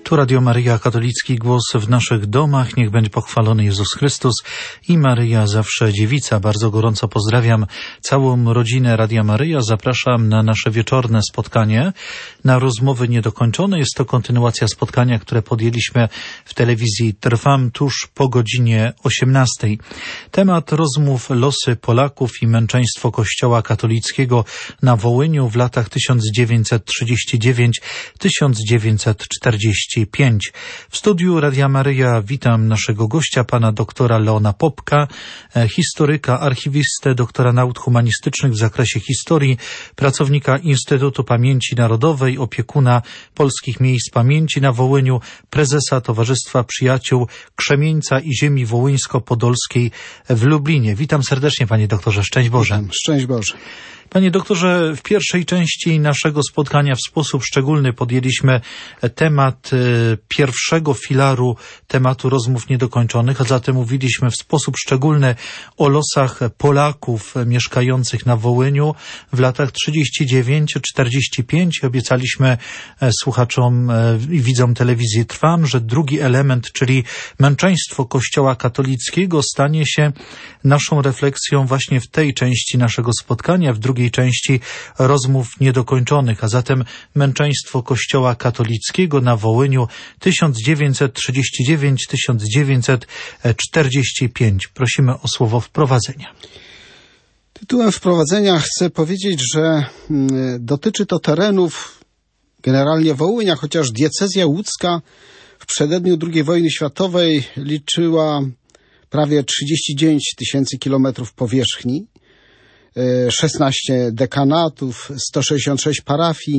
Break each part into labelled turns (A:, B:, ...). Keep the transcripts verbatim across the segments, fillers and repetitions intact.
A: Tu Radio Maryja, katolicki głos w naszych domach. Niech będzie pochwalony Jezus Chrystus i Maryja zawsze dziewica. Bardzo gorąco pozdrawiam całą rodzinę Radia Maryja. Zapraszam na nasze wieczorne spotkanie, na rozmowy niedokończone. Jest to kontynuacja spotkania, które podjęliśmy w telewizji Trwam tuż po godzinie osiemnastej. Temat rozmów: losy Polaków i męczeństwo Kościoła katolickiego na Wołyniu w latach tysiąc dziewięćset trzydziesty dziewiąty do tysiąc dziewięćset czterdziestego piątego. W studiu Radia Maryja witam naszego gościa, pana doktora Leona Popka, historyka, archiwistę, doktora nauk humanistycznych w zakresie historii, pracownika Instytutu Pamięci Narodowej, opiekuna Polskich Miejsc Pamięci na Wołyniu, prezesa Towarzystwa Przyjaciół Krzemieńca i Ziemi Wołyńsko-Podolskiej w Lublinie. Witam serdecznie, panie doktorze. Szczęść Boże.
B: Witam. Szczęść Boże.
A: Panie doktorze, w pierwszej części naszego spotkania w sposób szczególny podjęliśmy temat pierwszego filaru tematu rozmów niedokończonych, a zatem mówiliśmy w sposób szczególny o losach Polaków mieszkających na Wołyniu w latach trzydziestym dziewiątym do czterdziestego piątego. Obiecaliśmy słuchaczom i widzom telewizji Trwam, że drugi element, czyli męczeństwo Kościoła katolickiego, stanie się naszą refleksją właśnie w tej części naszego spotkania, w drugiej części rozmów niedokończonych, a zatem męczeństwo Kościoła katolickiego na Wołyniu tysiąc dziewięćset trzydziesty dziewiąty do tysiąc dziewięćset czterdziestego piątego. Prosimy o słowo wprowadzenia.
B: Tytułem wprowadzenia chcę powiedzieć, że dotyczy to terenów generalnie Wołynia, chociaż diecezja łódzka w przededniu drugiej wojny światowej liczyła prawie trzydzieści dziewięć tysięcy kilometrów powierzchni, szesnaście dekanatów, sto sześćdziesiąt sześć parafii,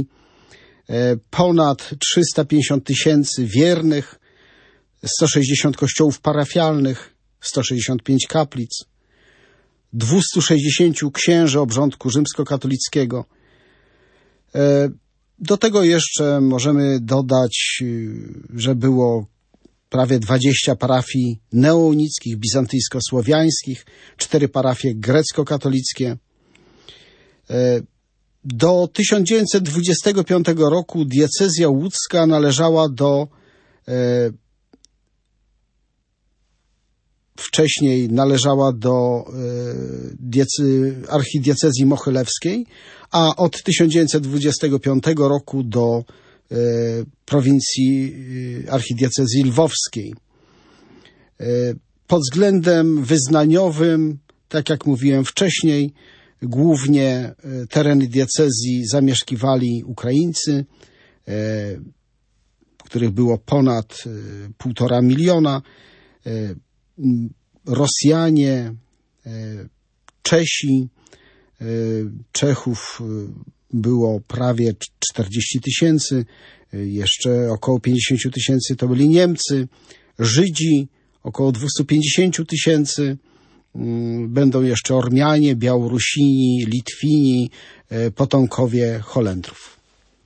B: ponad trzysta pięćdziesiąt tysięcy wiernych, sto sześćdziesiąt kościołów parafialnych, sto sześćdziesiąt pięć kaplic, dwieście sześćdziesiąt księży obrządku rzymskokatolickiego. Do tego jeszcze możemy dodać, że było prawie dwadzieścia parafii neounickich, bizantyjsko-słowiańskich, cztery parafie grecko-katolickie. Do tysiąc dziewięćset dwudziestego piątego roku diecezja łódzka należała do e, wcześniej należała do e, diecy, archidiecezji mochylewskiej, a od tysiąc dziewięćset dwudziestego piątego roku do e, prowincji e, archidiecezji lwowskiej. E, pod względem wyznaniowym, tak jak mówiłem wcześniej, głównie tereny diecezji zamieszkiwali Ukraińcy, których było ponad półtora miliona, Rosjanie, Czesi. Czechów było prawie czterdzieści tysięcy, jeszcze około pięćdziesiąt tysięcy to byli Niemcy, Żydzi około dwieście pięćdziesiąt tysięcy, będą jeszcze Ormianie, Białorusini, Litwini, potomkowie Holendrów.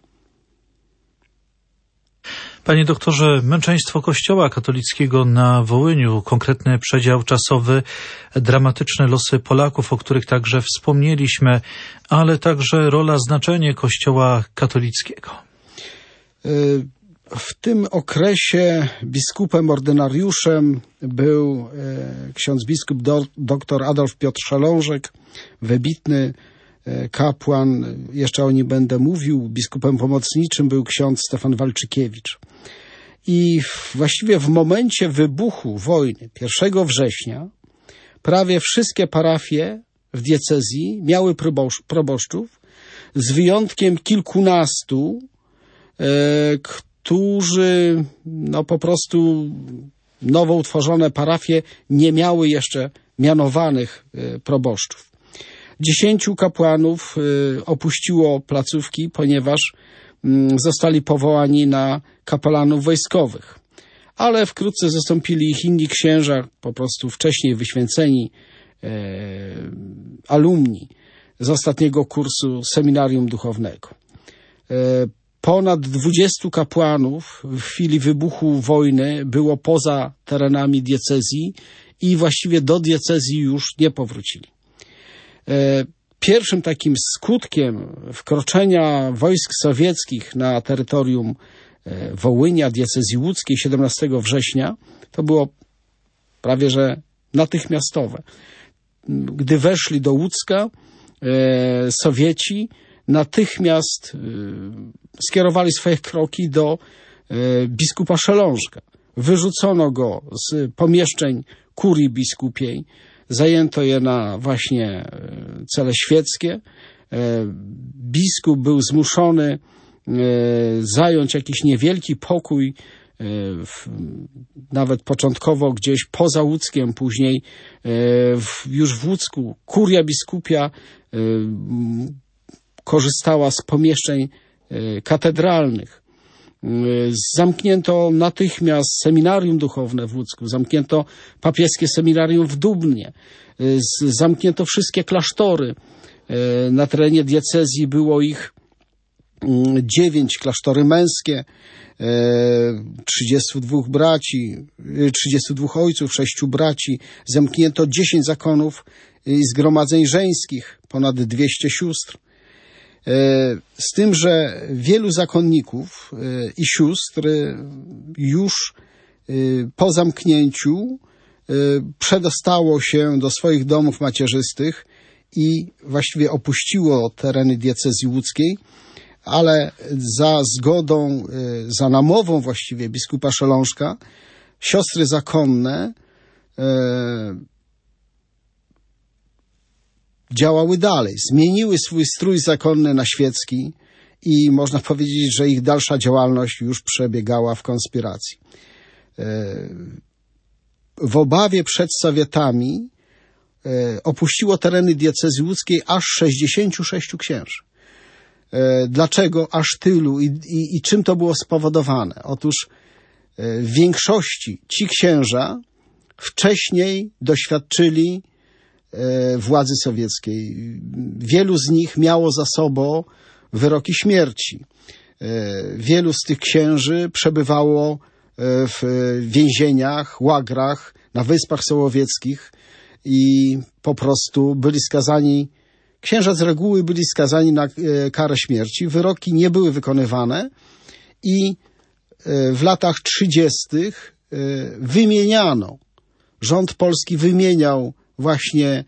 A: Panie doktorze, męczeństwo Kościoła katolickiego na Wołyniu, konkretny przedział czasowy, dramatyczne losy Polaków, o których także wspomnieliśmy, ale także rola, znaczenie Kościoła katolickiego.
B: Y W tym okresie biskupem ordynariuszem był e, ksiądz biskup do, dr Adolf Piotr Szelążek, wybitny e, kapłan, jeszcze o nim będę mówił. Biskupem pomocniczym był ksiądz Stefan Walczykiewicz. I w, właściwie w momencie wybuchu wojny pierwszego września prawie wszystkie parafie w diecezji miały probosz, proboszczów, z wyjątkiem kilkunastu, e, którzy no po prostu nowo utworzone parafie nie miały jeszcze mianowanych proboszczów. Dziesięciu kapłanów opuściło placówki, ponieważ zostali powołani na kapelanów wojskowych. Ale wkrótce zastąpili ich inni księża, po prostu wcześniej wyświęceni alumni z ostatniego kursu seminarium duchownego. Ponad dwudziestu kapłanów w chwili wybuchu wojny było poza terenami diecezji i właściwie do diecezji już nie powrócili. Pierwszym takim skutkiem wkroczenia wojsk sowieckich na terytorium Wołynia, diecezji łódzkiej siedemnastego września, to było prawie że natychmiastowe. Gdy weszli do Łódzka, Sowieci natychmiast skierowali swoje kroki do biskupa Szelążka. Wyrzucono go z pomieszczeń kurii biskupiej, zajęto je na właśnie cele świeckie. Biskup był zmuszony zająć jakiś niewielki pokój, nawet początkowo gdzieś poza Łódzkiem, później już w Łódzku kuria biskupia korzystała z pomieszczeń katedralnych. Zamknięto natychmiast seminarium duchowne w Łódzku, zamknięto papieskie seminarium w Dubnie, zamknięto wszystkie klasztory. Na terenie diecezji było ich dziewięć, klasztory męskie, trzydziestu dwóch braci, trzydziestu dwóch ojców, sześciu braci. Zamknięto dziesięć zakonów i zgromadzeń żeńskich, ponad dwieście sióstr. Z tym, że wielu zakonników i sióstr już po zamknięciu przedostało się do swoich domów macierzystych i właściwie opuściło tereny diecezji łódzkiej, ale za zgodą, za namową właściwie biskupa Szelążka, siostry zakonne działały dalej, zmieniły swój strój zakonny na świecki i można powiedzieć, że ich dalsza działalność już przebiegała w konspiracji. W obawie przed Sowietami opuściło tereny diecezji łódzkiej aż sześćdziesięciu sześciu księży. Dlaczego aż tylu i, i, i czym to było spowodowane? Otóż w większości ci księża wcześniej doświadczyli władzy sowieckiej. Wielu z nich miało za sobą wyroki śmierci. Wielu z tych księży przebywało w więzieniach, łagrach, na Wyspach Sołowieckich i po prostu byli skazani, księża z reguły byli skazani na karę śmierci. Wyroki nie były wykonywane i w latach trzydziestych wymieniano, rząd polski wymieniał właśnie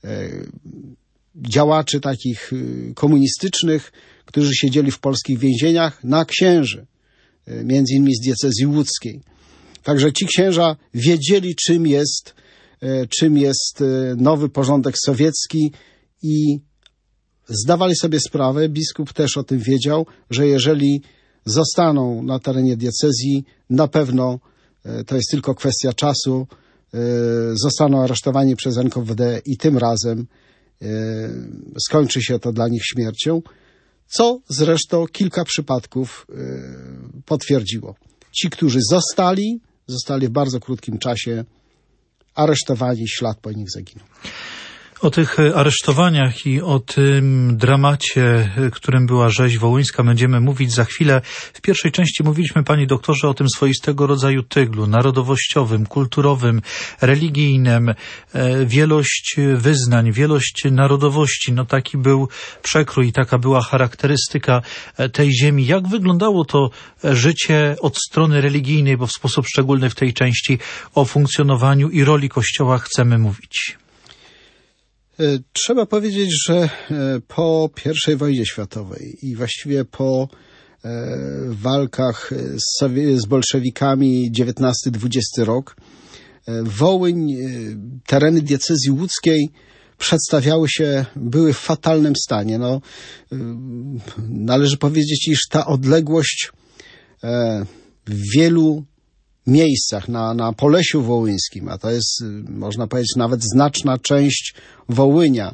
B: działaczy takich komunistycznych, którzy siedzieli w polskich więzieniach, na księży, między innymi z diecezji łódzkiej. Także ci księża wiedzieli, czym jest, czym jest nowy porządek sowiecki i zdawali sobie sprawę, biskup też o tym wiedział, że jeżeli zostaną na terenie diecezji, na pewno to jest tylko kwestia czasu, zostaną aresztowani przez N K W D i tym razem skończy się to dla nich śmiercią, co zresztą kilka przypadków potwierdziło. Ci, którzy zostali, zostali w bardzo krótkim czasie aresztowani, ślad po nich zaginął.
A: O tych aresztowaniach i o tym dramacie, którym była rzeź wołyńska, będziemy mówić za chwilę. W pierwszej części mówiliśmy, panie doktorze, o tym swoistego rodzaju tyglu, narodowościowym, kulturowym, religijnym, wielość wyznań, wielość narodowości. No taki był przekrój, taka była charakterystyka tej ziemi. Jak wyglądało to życie od strony religijnej, bo w sposób szczególny w tej części o funkcjonowaniu i roli Kościoła chcemy mówić?
B: Trzeba powiedzieć, że po pierwszej wojnie światowej i właściwie po walkach z bolszewikami dziewiętnasty dwudziesty rok, Wołyń, tereny diecezji łódzkiej przedstawiały się, były w fatalnym stanie. No, należy powiedzieć, iż ta odległość w wielu miejscach na, na Polesiu Wołyńskim, a to jest, można powiedzieć, nawet znaczna część Wołynia.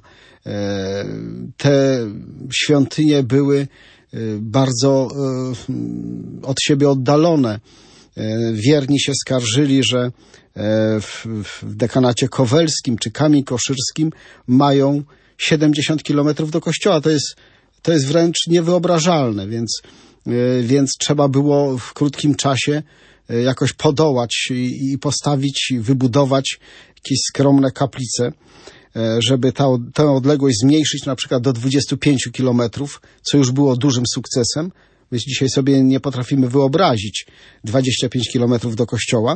B: Te świątynie były bardzo od siebie oddalone. Wierni się skarżyli, że w, w dekanacie kowelskim czy Kamień Koszyrskim mają siedemdziesiąt kilometrów do kościoła. To jest, to jest wręcz niewyobrażalne, więc, więc trzeba było w krótkim czasie jakoś podołać i postawić, wybudować jakieś skromne kaplice, żeby ta, tę odległość zmniejszyć na przykład do dwudziestu pięciu kilometrów, co już było dużym sukcesem. My dzisiaj sobie nie potrafimy wyobrazić dwadzieścia pięć kilometrów do kościoła.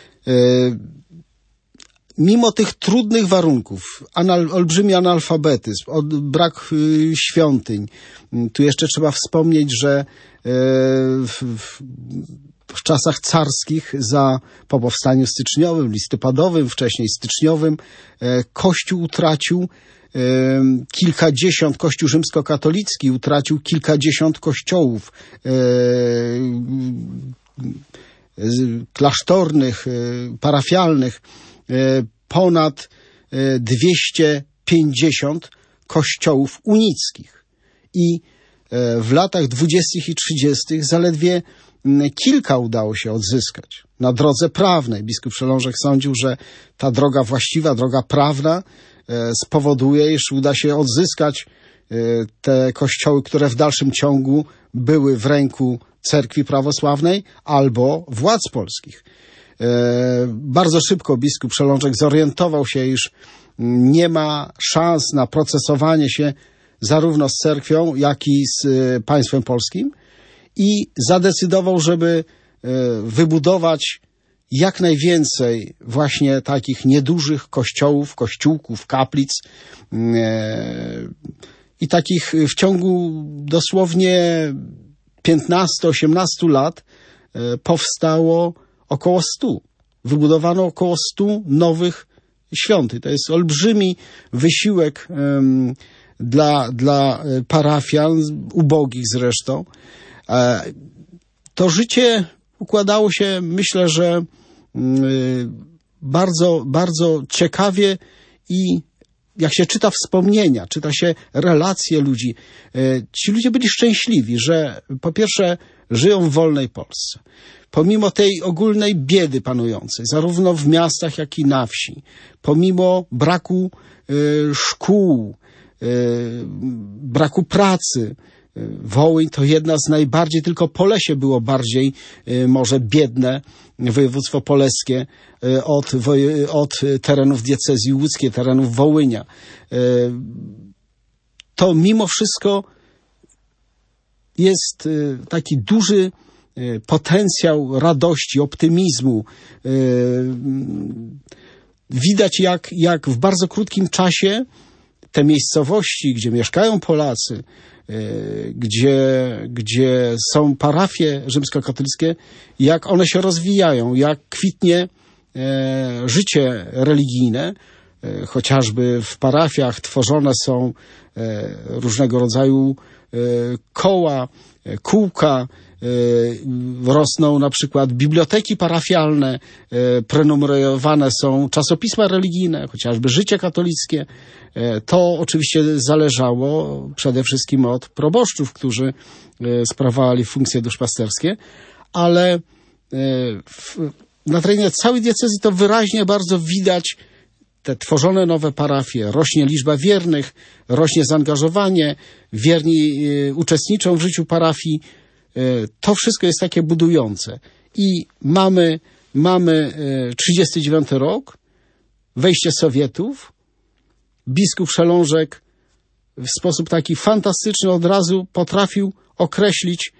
B: Mimo tych trudnych warunków, anal, olbrzymi analfabetyzm, od, brak y, świątyń. Tu jeszcze trzeba wspomnieć, że y, w, w, w czasach carskich, za, po powstaniu styczniowym, listopadowym, wcześniej styczniowym, y, Kościół utracił y, kilkadziesiąt, Kościół rzymskokatolicki utracił kilkadziesiąt kościołów y, y, klasztornych, y, parafialnych, ponad dwieście pięćdziesiąt kościołów unickich. I w latach dwudziestych i trzydziestych zaledwie kilka udało się odzyskać. Na drodze prawnej biskup Przelążek sądził, że ta droga właściwa, droga prawna spowoduje, iż uda się odzyskać te kościoły, które w dalszym ciągu były w ręku cerkwi prawosławnej albo władz polskich. Bardzo szybko biskup Przelążek zorientował się, iż nie ma szans na procesowanie się zarówno z cerkwią, jak i z państwem polskim i zadecydował, żeby wybudować jak najwięcej właśnie takich niedużych kościołów, kościółków, kaplic i takich w ciągu dosłownie piętnastu osiemnastu lat powstało około stu. Wybudowano około stu nowych świątyń. To jest olbrzymi wysiłek um, dla, dla parafian, ubogich zresztą. E, to życie układało się, myślę, że um, bardzo, bardzo ciekawie i jak się czyta wspomnienia, czyta się relacje ludzi, e, ci ludzie byli szczęśliwi, że po pierwsze żyją w wolnej Polsce. Pomimo tej ogólnej biedy panującej, zarówno w miastach, jak i na wsi, pomimo braku y, szkół, y, braku pracy, y, Wołyń to jedna z najbardziej, tylko Polesie było bardziej y, może biedne, województwo poleskie, y, od, woj, od terenów diecezji łódzkiej, terenów Wołynia. Y, to mimo wszystko jest y, taki duży potencjał radości, optymizmu. Widać, jak, jak w bardzo krótkim czasie te miejscowości, gdzie mieszkają Polacy, gdzie, gdzie są parafie rzymskokatolickie, jak one się rozwijają, jak kwitnie życie religijne. Chociażby w parafiach tworzone są różnego rodzaju koła, kółka, rosną na przykład biblioteki parafialne, prenumerowane są czasopisma religijne, chociażby Życie katolickie. To oczywiście zależało przede wszystkim od proboszczów, którzy sprawowali funkcje duszpasterskie, ale w, na terenie całej diecezji to wyraźnie bardzo widać te tworzone nowe parafie, rośnie liczba wiernych, rośnie zaangażowanie, wierni uczestniczą w życiu parafii. To wszystko jest takie budujące. I mamy, mamy trzydziesty dziewiąty rok, wejście Sowietów. Biskup Przelążek w sposób taki fantastyczny od razu potrafił określić,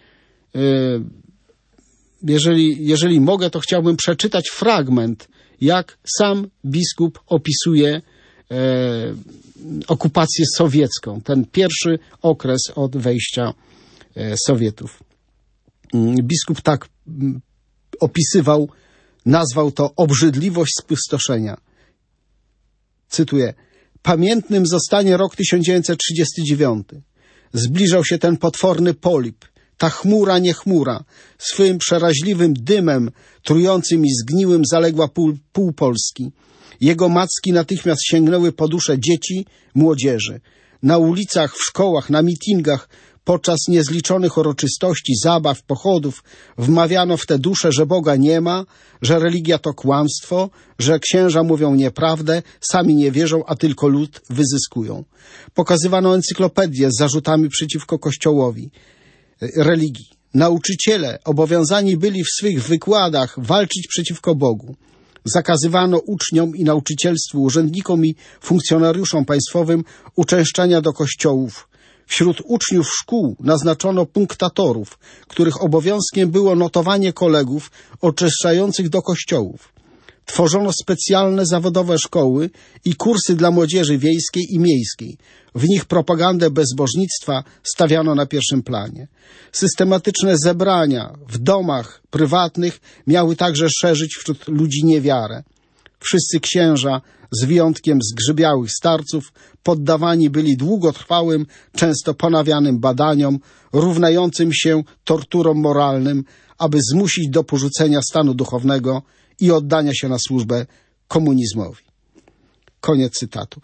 B: jeżeli, jeżeli mogę, to chciałbym przeczytać fragment, jak sam biskup opisuje e, okupację sowiecką, ten pierwszy okres od wejścia e, Sowietów. Biskup tak m, opisywał, nazwał to obrzydliwość spustoszenia. Cytuję: pamiętnym zostanie rok tysiąc dziewięćset trzydziesty dziewiąty. Zbliżał się ten potworny polip, ta chmura nie chmura, swym przeraźliwym dymem trującym i zgniłym zaległa pół, pół Polski. Jego macki natychmiast sięgnęły po dusze dzieci, młodzieży. Na ulicach, w szkołach, na mitingach, podczas niezliczonych uroczystości, zabaw, pochodów wmawiano w te dusze, że Boga nie ma, że religia to kłamstwo, że księża mówią nieprawdę, sami nie wierzą, a tylko lud wyzyskują. Pokazywano encyklopedię z zarzutami przeciwko Kościołowi, religii. Nauczyciele obowiązani byli w swych wykładach walczyć przeciwko Bogu. Zakazywano uczniom i nauczycielstwu, urzędnikom i funkcjonariuszom państwowym uczęszczania do kościołów. Wśród uczniów szkół naznaczono punktatorów, których obowiązkiem było notowanie kolegów oczyszczających do kościołów. Tworzono specjalne zawodowe szkoły i kursy dla młodzieży wiejskiej i miejskiej. W nich propagandę bezbożnictwa stawiano na pierwszym planie. Systematyczne zebrania w domach prywatnych miały także szerzyć wśród ludzi niewiarę. Wszyscy księża, z wyjątkiem zgrzybiałych starców, poddawani byli długotrwałym, często ponawianym badaniom, równającym się torturom moralnym, aby zmusić do porzucenia stanu duchownego i oddania się na służbę komunizmowi. Koniec cytatu.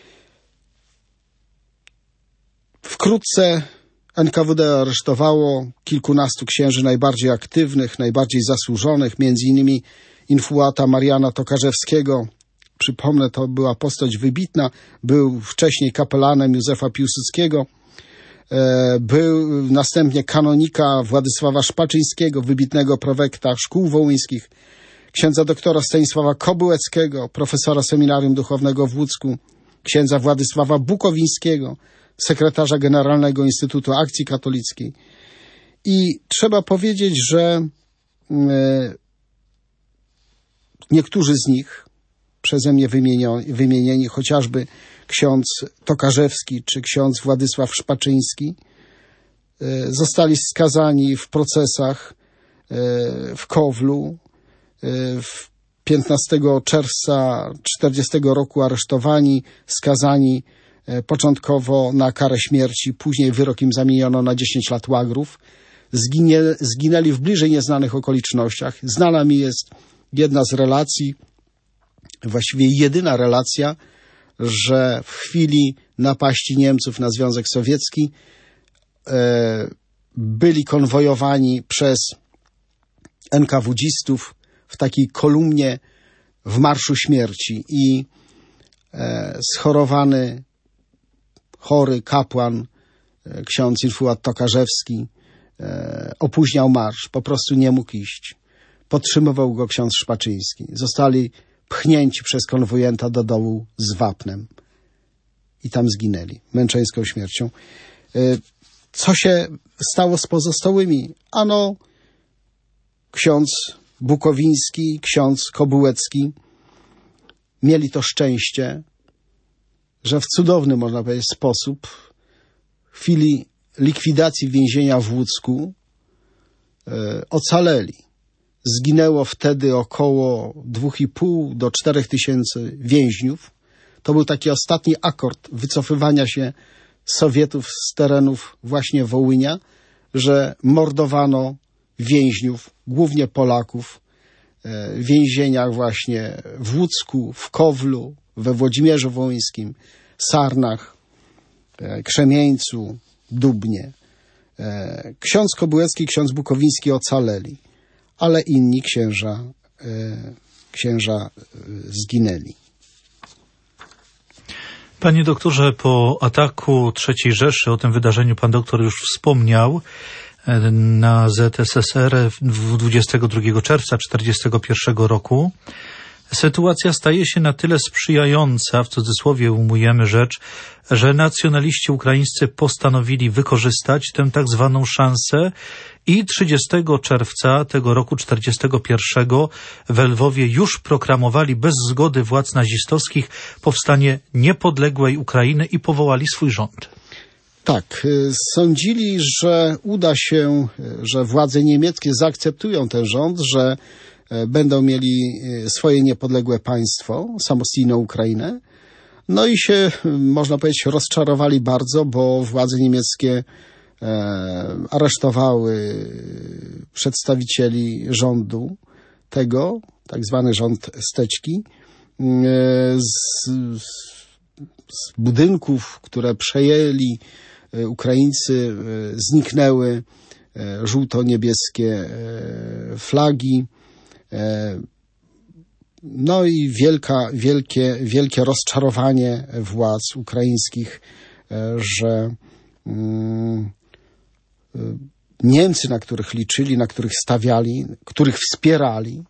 B: Wkrótce N K W D aresztowało kilkunastu księży najbardziej aktywnych, najbardziej zasłużonych, między innymi infuata Mariana Tokarzewskiego. Przypomnę, to była postać wybitna, był wcześniej kapelanem Józefa Piłsudskiego, był następnie kanonika Władysława Szpaczyńskiego, wybitnego prefekta szkół wołyńskich, księdza doktora Stanisława Kobyłeckiego, profesora Seminarium Duchownego w Łódzku, księdza Władysława Bukowińskiego, sekretarza generalnego Instytutu Akcji Katolickiej. I trzeba powiedzieć, że niektórzy z nich, przeze mnie wymienieni, chociażby ksiądz Tokarzewski czy ksiądz Władysław Szpaczyński, zostali skazani w procesach w Kowlu. piętnastego czerwca czterdziestego roku aresztowani, skazani początkowo na karę śmierci, później wyrok im zamieniono na dziesięć lat łagrów. Zginie, zginęli w bliżej nieznanych okolicznościach. Znana mi jest jedna z relacji, właściwie jedyna relacja, że w chwili napaści Niemców na Związek Sowiecki e, byli konwojowani przez en ka wu dzistów w takiej kolumnie w Marszu Śmierci i e, schorowany, chory kapłan, e, ksiądz infuat Tokarzewski e, opóźniał marsz, po prostu nie mógł iść. Podtrzymywał go ksiądz Szpaczyński. Zostali pchnięci przez konwojenta do dołu z wapnem i tam zginęli męczeńską śmiercią. E, co się stało z pozostałymi? Ano, ksiądz Bukowiński, ksiądz Kobyłecki mieli to szczęście, że w cudowny, można powiedzieć, sposób w chwili likwidacji więzienia w Łódzku e, ocaleli. Zginęło wtedy około dwóch i pół do czterech tysięcy więźniów. To był taki ostatni akord wycofywania się Sowietów z terenów właśnie Wołynia, że mordowano więźniów, głównie Polaków, w więzieniach właśnie w Łódzku, w Kowlu, we Włodzimierzu Wołyńskim, Sarnach, Krzemieńcu, Dubnie. Ksiądz Kobyłecki, ksiądz Bukowiński ocaleli, ale inni księża, księża zginęli.
A: Panie doktorze, po ataku trzeciej Rzeszy, o tym wydarzeniu pan doktor już wspomniał, na zet es es er dwudziestego drugiego czerwca czterdziestego pierwszego roku, sytuacja staje się na tyle sprzyjająca, w cudzysłowie ujmujemy rzecz, że nacjonaliści ukraińscy postanowili wykorzystać tę tak zwaną szansę i trzydziestego czerwca tego roku czterdziestego pierwszego w Lwowie już proklamowali bez zgody władz nazistowskich powstanie niepodległej Ukrainy i powołali swój rząd.
B: Tak, sądzili, że uda się, że władze niemieckie zaakceptują ten rząd, że będą mieli swoje niepodległe państwo, samostijną Ukrainę. No i się, można powiedzieć, rozczarowali bardzo, bo władze niemieckie aresztowały przedstawicieli rządu tego, tak zwany rząd Steczki, z, z budynków, które przejęli Ukraińcy, zniknęły żółto-niebieskie flagi. No i wielka, wielkie, wielkie rozczarowanie władz ukraińskich, że Niemcy, na których liczyli, na których stawiali, których wspierali,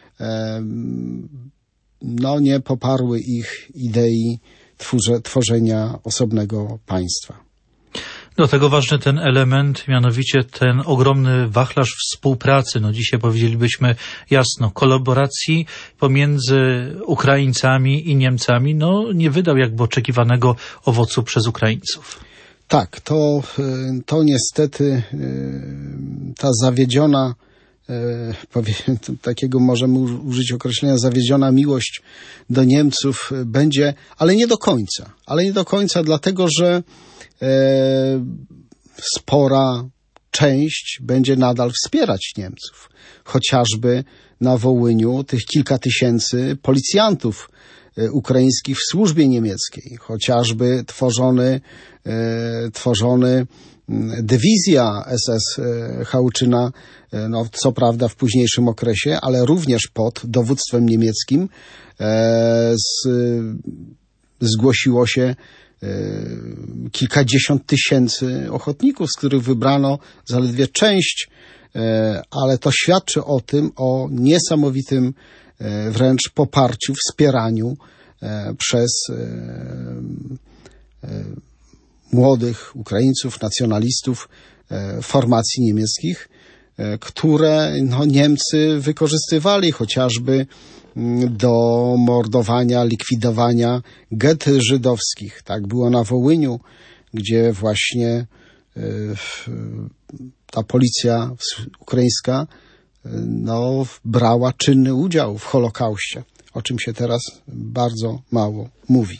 B: no nie poparły ich idei tworzenia osobnego państwa.
A: Do tego ważny ten element, mianowicie ten ogromny wachlarz współpracy. No dzisiaj powiedzielibyśmy jasno, kolaboracji pomiędzy Ukraińcami i Niemcami, no nie wydał jakby oczekiwanego owocu przez Ukraińców.
B: Tak, to, to niestety ta zawiedziona, powiem, takiego możemy użyć określenia, zawiedziona miłość do Niemców będzie, ale nie do końca. Ale nie do końca dlatego, że e, spora część będzie nadal wspierać Niemców. Chociażby na Wołyniu tych kilka tysięcy policjantów ukraińskich w służbie niemieckiej, chociażby tworzony, e, tworzony dywizja S S Hałczyna, no co prawda w późniejszym okresie, ale również pod dowództwem niemieckim e, z, zgłosiło się e, kilkadziesiąt tysięcy ochotników, z których wybrano zaledwie część, e, ale to świadczy o tym, o niesamowitym e, wręcz poparciu, wspieraniu e, przez e, e, młodych Ukraińców, nacjonalistów, e, formacji niemieckich, e, które no, Niemcy wykorzystywali chociażby m, do mordowania, likwidowania get żydowskich. Tak było na Wołyniu, gdzie właśnie e, ta policja ukraińska e, no, brała czynny udział w Holokauście, o czym się teraz bardzo mało mówi.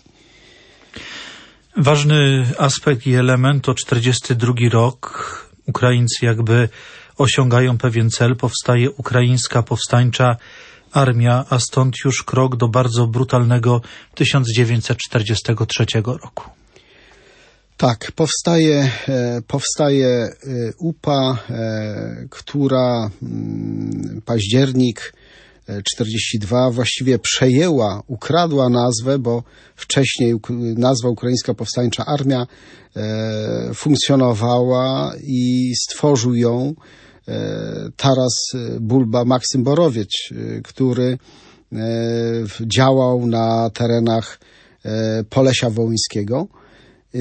A: Ważny aspekt i element to czterdziesty drugi rok. Ukraińcy jakby osiągają pewien cel. Powstaje ukraińska powstańcza armia, a stąd już krok do bardzo brutalnego tysiąc dziewięćset czterdziestego trzeciego roku.
B: Tak, powstaje, powstaje U P A, która październik czterdziesty drugi właściwie przejęła, ukradła nazwę, bo wcześniej nazwa Ukraińska Powstańcza Armia e, funkcjonowała i stworzył ją e, Taras Bulba Maksym Borowiec, e, który e, działał na terenach e, Polesia Wołyńskiego. E,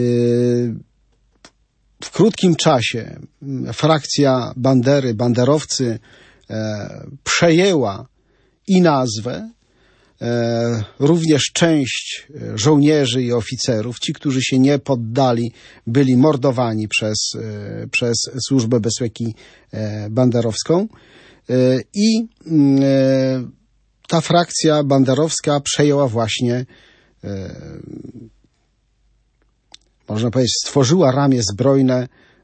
B: w krótkim czasie frakcja Bandery, banderowcy e, przejęła i nazwę, e, również część żołnierzy i oficerów, ci, którzy się nie poddali, byli mordowani przez, e, przez służbę bezpieki e, banderowską e, i e, ta frakcja banderowska przejęła właśnie, e, można powiedzieć, stworzyła ramię zbrojne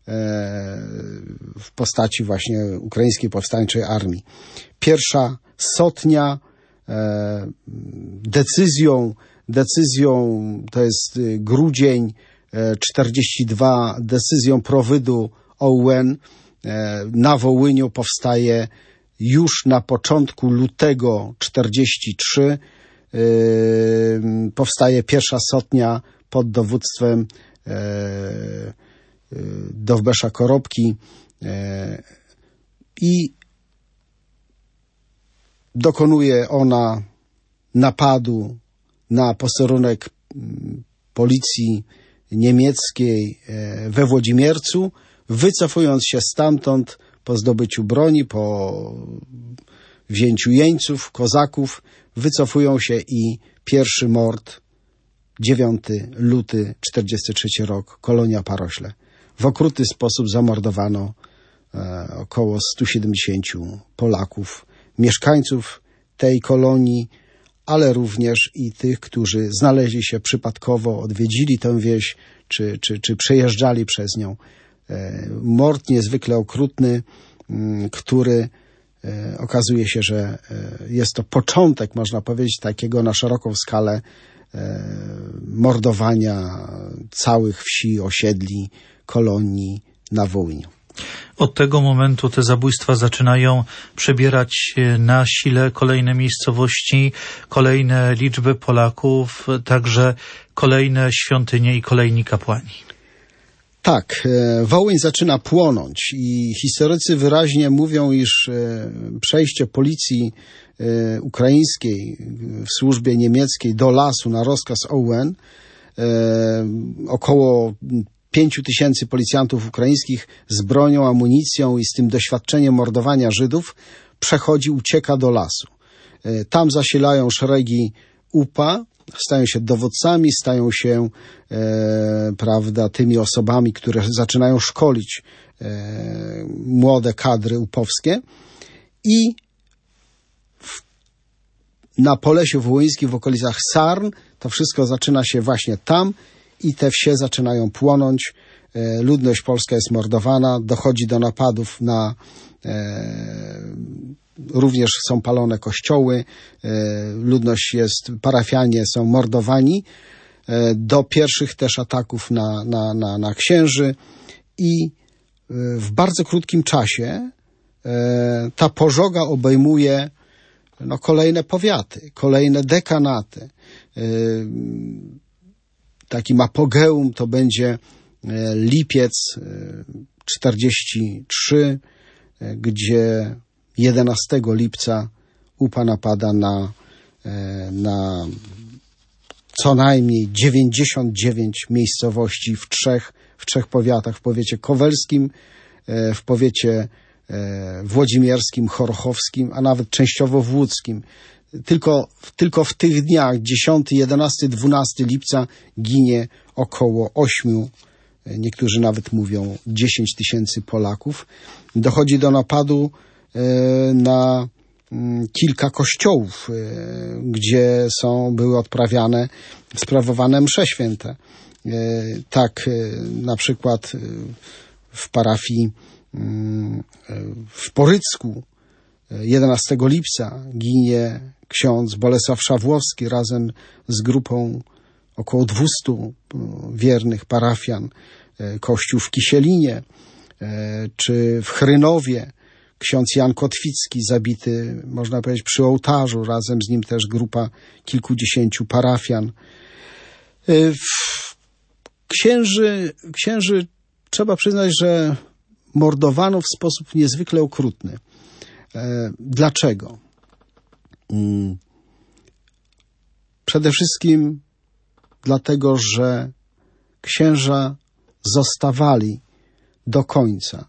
B: w postaci właśnie Ukraińskiej Powstańczej Armii. Pierwsza sotnia e, decyzją, decyzją, to jest grudzień e, czterdziesty drugi, decyzją prowydu O U N e, na Wołyniu powstaje już na początku lutego czterdziestego trzeciego e, powstaje pierwsza sotnia pod dowództwem e, Dowbesza Koropki e, i dokonuje ona napadu na posterunek policji niemieckiej we Włodzimiercu, wycofując się stamtąd po zdobyciu broni, po wzięciu jeńców, kozaków, wycofują się i pierwszy mord, dziewiątego lutego czterdziesty trzeci rok, Kolonia Parośle. W okrutny sposób zamordowano e, około stu siedemdziesięciu Polaków, mieszkańców tej kolonii, ale również i tych, którzy znaleźli się przypadkowo, odwiedzili tę wieś, czy, czy, czy przejeżdżali przez nią. E, mord niezwykle okrutny, m, który e, okazuje się, że e, jest to początek, można powiedzieć, takiego na szeroką skalę e, mordowania całych wsi, osiedli, kolonii na Wołyniu.
A: Od tego momentu te zabójstwa zaczynają przebierać na sile kolejne miejscowości, kolejne liczby Polaków, także kolejne świątynie i kolejni kapłani.
B: Tak, Wołyń zaczyna płonąć i historycy wyraźnie mówią, iż przejście policji ukraińskiej w służbie niemieckiej do lasu na rozkaz O U N około pięciu tysięcy policjantów ukraińskich z bronią, amunicją i z tym doświadczeniem mordowania Żydów przechodzi, ucieka do lasu. Tam zasilają szeregi U P A, stają się dowódcami, stają się e, prawda, tymi osobami, które zaczynają szkolić e, młode kadry upowskie i w, na Polesiu Wołyńskim w okolicach Sarn to wszystko zaczyna się właśnie tam i te wsie zaczynają płonąć. E, ludność polska jest mordowana, dochodzi do napadów na e, również są palone kościoły, ludność jest, parafianie są mordowani, do pierwszych też ataków na, na, na, na księży i w bardzo krótkim czasie ta pożoga obejmuje no, kolejne powiaty, kolejne dekanaty. Takim apogeum to będzie lipiec czterdziesty trzeci, gdzie jedenastego lipca U P A napada na, na co najmniej dziewięćdziesiąt dziewięć miejscowości w trzech, w trzech powiatach. W powiecie kowelskim, w powiecie włodzimierskim, chorchowskim, a nawet częściowo w łódzkim. Tylko, tylko w tych dniach, dziesiątego, jedenastego, dwunastego lipca ginie około ośmiu, niektórzy nawet mówią dziesięć tysięcy Polaków. Dochodzi do napadu na kilka kościołów, gdzie są, były odprawiane, sprawowane msze święte. Tak na przykład w parafii w Porycku jedenastego lipca ginie ksiądz Bolesław Szawłowski razem z grupą około dwustu wiernych parafian. Kościół w Kisielinie czy w Chrynowie ksiądz Jan Kotwicki zabity, można powiedzieć, przy ołtarzu, razem z nim też grupa kilkudziesięciu parafian. Księży, księży trzeba przyznać, że mordowano w sposób niezwykle okrutny. Dlaczego? Przede wszystkim dlatego, że księża zostawali do końca.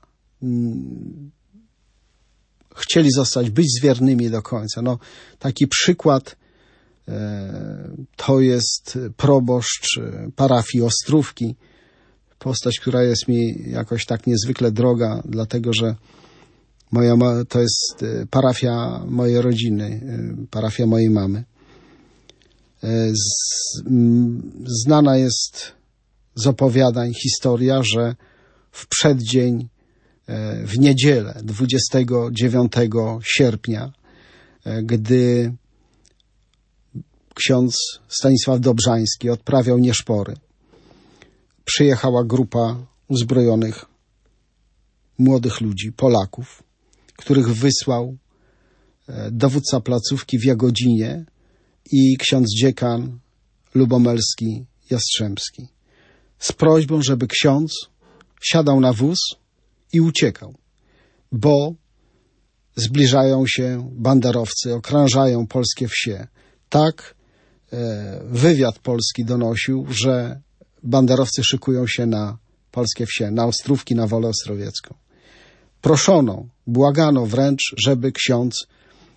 B: Chcieli zostać, być z wiernymi do końca. No, taki przykład e, to jest proboszcz parafii Ostrówki. Postać, która jest mi jakoś tak niezwykle droga, dlatego że moja, to jest parafia mojej rodziny, parafia mojej mamy. E, z, m, znana jest z opowiadań historia, że w przeddzień, w niedzielę dwudziestego dziewiątego sierpnia, gdy ksiądz Stanisław Dobrzański odprawiał nieszpory, przyjechała grupa uzbrojonych młodych ludzi, Polaków, których wysłał dowódca placówki w Jagodzinie i ksiądz dziekan lubomelski Jastrzębski z prośbą, żeby ksiądz siadał na wóz i uciekał, bo zbliżają się banderowcy, okrążają polskie wsie. Tak e, wywiad polski donosił, że banderowcy szykują się na polskie wsie, na Ostrówki, na Wolę Ostrowiecką. Proszono, błagano wręcz, żeby ksiądz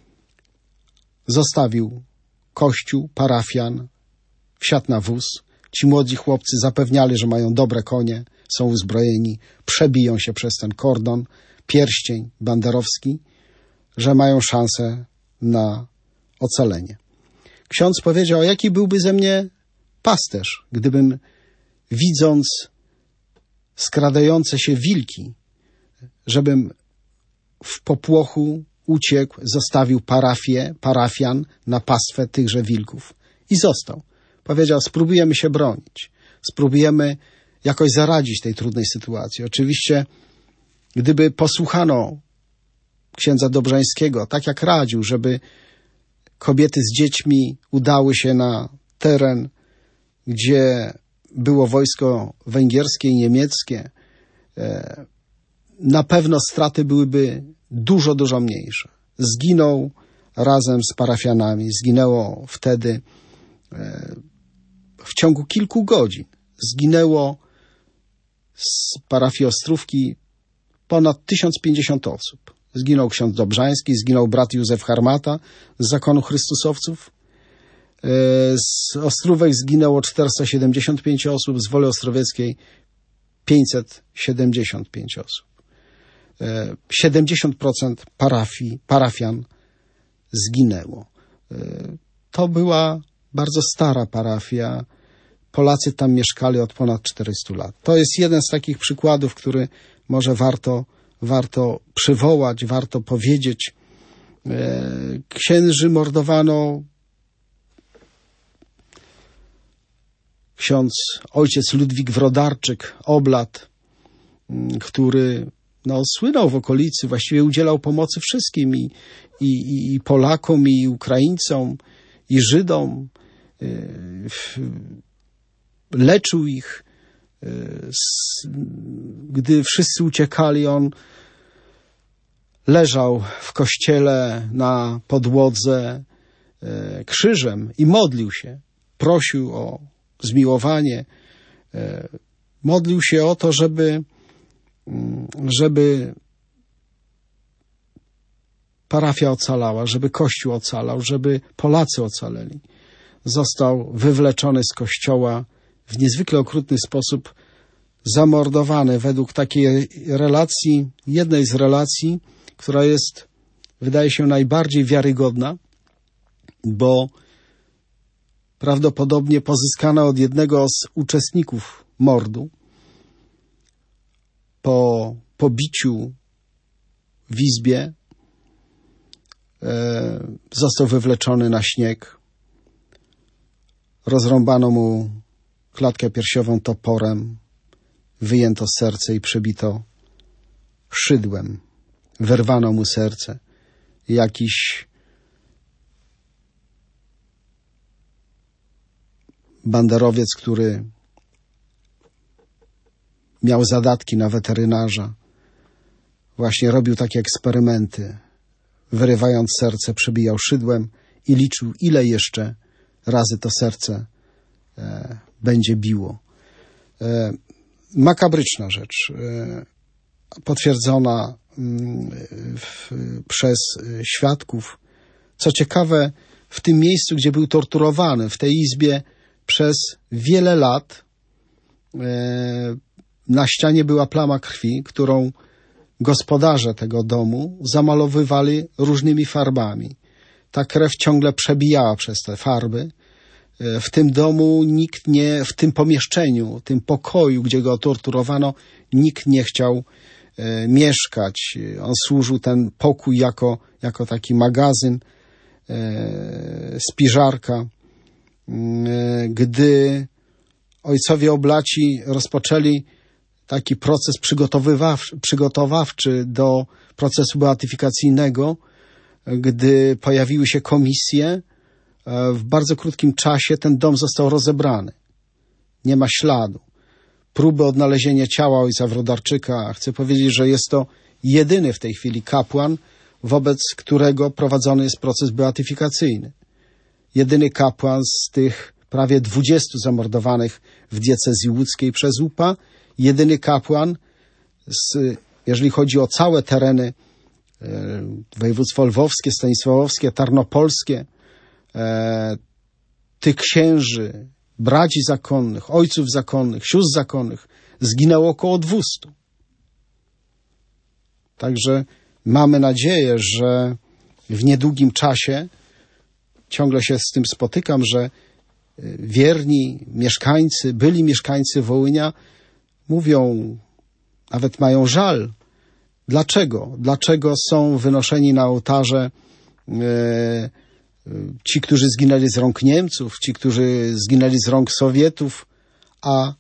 B: zostawił kościół, parafian, wsiadł na wóz. Ci młodzi chłopcy zapewniali, że mają dobre konie, są uzbrojeni, przebiją się przez ten kordon, pierścień banderowski, że mają szansę na ocalenie. Ksiądz powiedział, jaki byłby ze mnie pasterz, gdybym, widząc skradające się wilki, żebym w popłochu uciekł, zostawił parafię, parafian na pastwę tychże wilków. I został. Powiedział, spróbujemy się bronić. Spróbujemy jakoś zaradzić tej trudnej sytuacji. Oczywiście, gdyby posłuchano księdza Dobrzańskiego, tak jak radził, żeby kobiety z dziećmi udały się na teren, gdzie było wojsko węgierskie i niemieckie, na pewno straty byłyby dużo, dużo mniejsze. Zginął razem z parafianami, zginęło wtedy w ciągu kilku godzin. Zginęło z parafii Ostrówki ponad tysiąc pięćdziesiąt osób. Zginął ksiądz Dobrzański, zginął brat Józef Harmata z zakonu Chrystusowców. Z Ostrówek zginęło czterysta siedemdziesiąt pięć osób, z Woli Ostrowieckiej pięćset siedemdziesiąt pięć osób. siedemdziesiąt procent parafii, parafian zginęło. To była bardzo stara parafia. Polacy tam mieszkali od ponad czterystu lat. To jest jeden z takich przykładów, który może warto, warto przywołać, warto powiedzieć. Księży mordowano. Ksiądz, ojciec Ludwik Wrodarczyk, oblat, który no, słynął w okolicy, właściwie udzielał pomocy wszystkim i, i, i Polakom, i Ukraińcom, i Żydom. Leczył ich. Gdy wszyscy uciekali, on leżał w kościele na podłodze krzyżem i modlił się. Prosił o zmiłowanie. Modlił się o to, żeby, żeby parafia ocalała, żeby Kościół ocalał, żeby Polacy ocaleli. Został wywleczony z kościoła w niezwykle okrutny sposób, zamordowany według takiej relacji, jednej z relacji, która jest, wydaje się, najbardziej wiarygodna, bo prawdopodobnie pozyskana od jednego z uczestników mordu po pobiciu w izbie e, został wywleczony na śnieg. Rozrąbano mu klatkę piersiową toporem, wyjęto serce i przebito szydłem. Wyrwano mu serce. Jakiś banderowiec, który miał zadatki na weterynarza, właśnie robił takie eksperymenty. Wyrywając serce, przebijał szydłem i liczył, ile jeszcze razy to serce e, będzie biło. E, makabryczna rzecz, e, potwierdzona m, w, przez świadków. Co ciekawe, w tym miejscu, gdzie był torturowany, w tej izbie przez wiele lat e, na ścianie była plama krwi, którą gospodarze tego domu zamalowywali różnymi farbami. Ta krew ciągle przebijała przez te farby. W tym domu nikt nie, w tym pomieszczeniu, tym pokoju, gdzie go torturowano, nikt nie chciał e, mieszkać. On służył, ten pokój, jako, jako taki magazyn, e, spiżarka. E, gdy ojcowie oblaci rozpoczęli taki proces przygotowywawczy, przygotowawczy do procesu beatyfikacyjnego, gdy pojawiły się komisje, w bardzo krótkim czasie ten dom został rozebrany. Nie ma śladu. Próby odnalezienia ciała ojca Wrodarczyka. Chcę powiedzieć, że jest to jedyny w tej chwili kapłan, wobec którego prowadzony jest proces beatyfikacyjny. Jedyny kapłan z tych prawie dwudziestu zamordowanych w diecezji łódzkiej przez U P A. Jedyny kapłan, z, jeżeli chodzi o całe tereny e, województwo lwowskie, stanisławowskie, tarnopolskie, e, tych księży, braci zakonnych, ojców zakonnych, sióstr zakonnych zginęło około dwustu. Także mamy nadzieję, że w niedługim czasie, ciągle się z tym spotykam, że wierni mieszkańcy, byli mieszkańcy Wołynia mówią, nawet mają żal. Dlaczego? Dlaczego są wynoszeni na ołtarze e, ci, którzy zginęli z rąk Niemców, ci, którzy zginęli z rąk Sowietów, a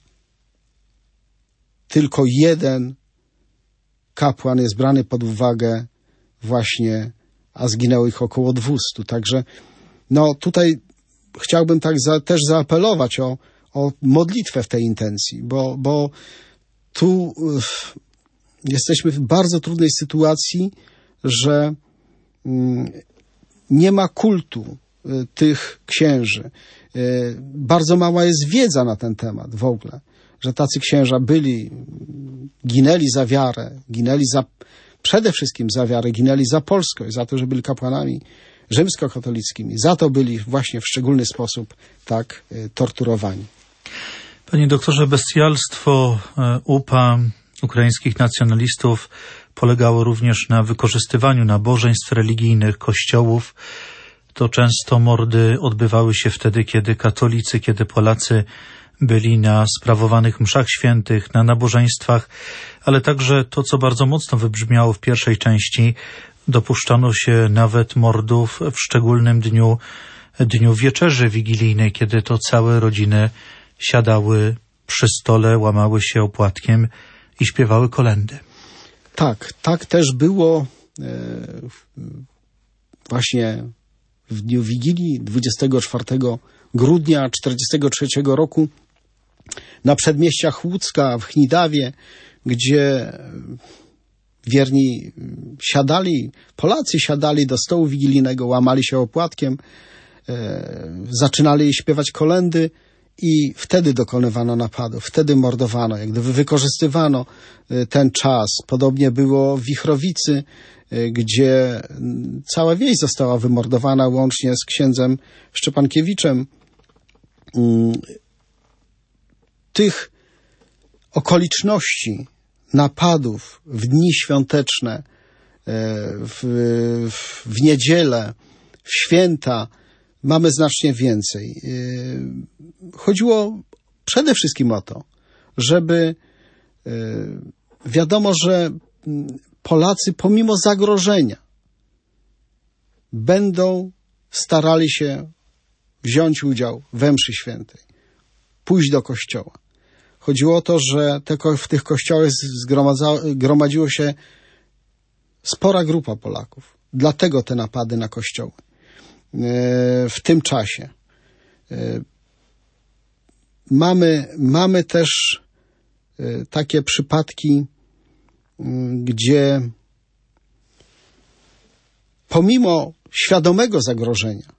B: tylko jeden kapłan jest brany pod uwagę właśnie, a zginęło ich około dwustu. Także no tutaj chciałbym tak za, też zaapelować o, o modlitwę w tej intencji, bo, bo tu y, jesteśmy w bardzo trudnej sytuacji, że y, nie ma kultu y, tych księży. Y, bardzo mała jest wiedza na ten temat w ogóle. że tacy księża byli, ginęli za wiarę, ginęli za, przede wszystkim za wiarę, ginęli za polskość, za to, że byli kapłanami rzymskokatolickimi. Za to byli właśnie w szczególny sposób tak torturowani.
A: Panie doktorze, bestialstwo U P A, ukraińskich nacjonalistów, polegało również na wykorzystywaniu nabożeństw religijnych kościołów. To często mordy odbywały się wtedy, kiedy katolicy, kiedy Polacy byli na sprawowanych mszach świętych, na nabożeństwach, ale także to, co bardzo mocno wybrzmiało w pierwszej części, dopuszczano się nawet mordów w szczególnym dniu, dniu wieczerzy wigilijnej, kiedy to całe rodziny siadały przy stole, łamały się opłatkiem i śpiewały kolędy.
B: Tak, tak też było e, właśnie w dniu Wigilii dwudziestego czwartego grudnia tysiąc dziewięćset czterdziestego trzeciego roku na przedmieściach Łódzka, w Chnidawie, gdzie wierni siadali, Polacy siadali do stołu wigilijnego, łamali się opłatkiem, e, zaczynali śpiewać kolędy i wtedy dokonywano napadów, wtedy mordowano, jak gdyby wykorzystywano ten czas. Podobnie było w Wichrowicy, gdzie cała wieś została wymordowana łącznie z księdzem Szczepankiewiczem. Tych okoliczności napadów w dni świąteczne, w, w, w niedzielę, w święta mamy znacznie więcej. Chodziło przede wszystkim o to, żeby wiadomo, że Polacy pomimo zagrożenia będą starali się wziąć udział we mszy świętej, pójść do kościoła. Chodziło o to, że te, w tych kościołach zgromadziło się spora grupa Polaków. Dlatego te napady na kościoły w tym czasie. Mamy, mamy też takie przypadki, gdzie pomimo świadomego zagrożenia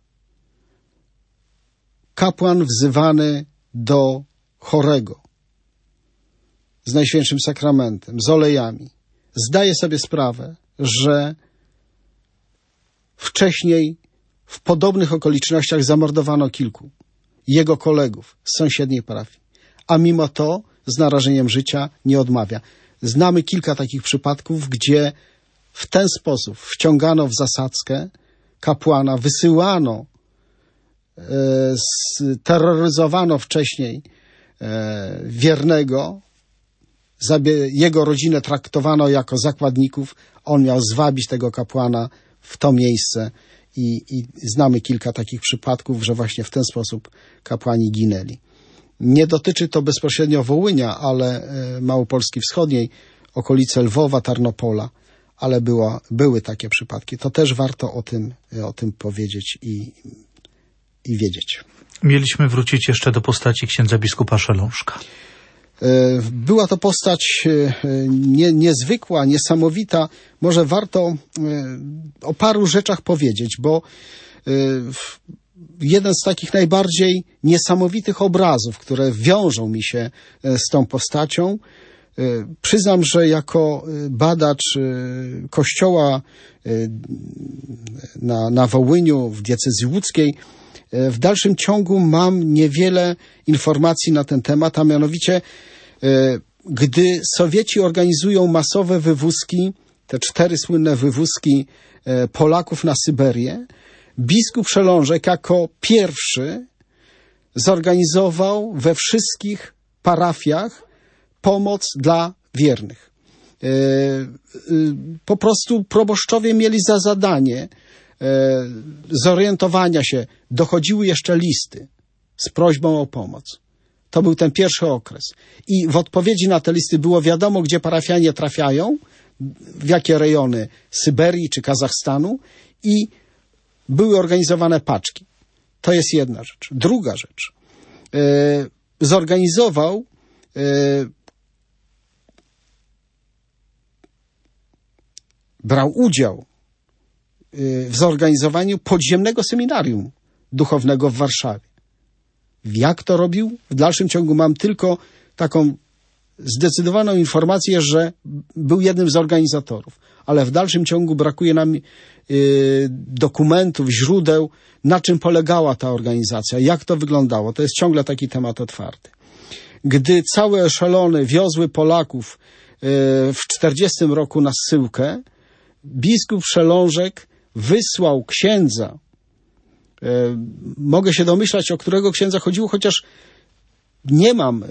B: kapłan wzywany do chorego z Najświętszym Sakramentem, z olejami, zdaje sobie sprawę, że wcześniej w podobnych okolicznościach zamordowano kilku jego kolegów z sąsiedniej parafii, a mimo to z narażeniem życia nie odmawia. Znamy kilka takich przypadków, gdzie w ten sposób wciągano w zasadzkę kapłana, wysyłano, e, terroryzowano wcześniej e, wiernego, zabie, jego rodzinę traktowano jako zakładników, on miał zwabić tego kapłana w to miejsce i, i znamy kilka takich przypadków, że właśnie w ten sposób kapłani ginęli. Nie dotyczy to bezpośrednio Wołynia, ale Małopolski Wschodniej, okolice Lwowa, Tarnopola, ale była, były takie przypadki. To też warto o tym, o tym powiedzieć i, i wiedzieć.
A: Mieliśmy wrócić jeszcze do postaci księdza biskupa Szelążka.
B: Była to postać nie, niezwykła, niesamowita. Może warto o paru rzeczach powiedzieć, bo jeden z takich najbardziej niesamowitych obrazów, które wiążą mi się z tą postacią, przyznam, że jako badacz kościoła na, na Wołyniu, w diecezji łódzkiej, w dalszym ciągu mam niewiele informacji na ten temat, a mianowicie gdy Sowieci organizują masowe wywózki, te cztery słynne wywózki Polaków na Syberię, biskup Szelążek jako pierwszy zorganizował we wszystkich parafiach pomoc dla wiernych. Po prostu proboszczowie mieli za zadanie zorientowania się. Dochodziły jeszcze listy z prośbą o pomoc. To był ten pierwszy okres. I w odpowiedzi na te listy było wiadomo, gdzie parafianie trafiają, w jakie rejony Syberii czy Kazachstanu i były organizowane paczki. To jest jedna rzecz. Druga rzecz. Yy, zorganizował yy, brał udział yy, w zorganizowaniu podziemnego seminarium duchownego w Warszawie. Jak to robił? W dalszym ciągu mam tylko taką zdecydowaną informację, że był jednym z organizatorów, ale w dalszym ciągu brakuje nam y, dokumentów, źródeł, na czym polegała ta organizacja, jak to wyglądało. To jest ciągle taki temat otwarty. Gdy całe eszelony wiozły Polaków y, w czterdziestym roku na zsyłkę, biskup Szelążek wysłał księdza. Y, mogę się domyślać, o którego księdza chodziło, chociaż nie mam y,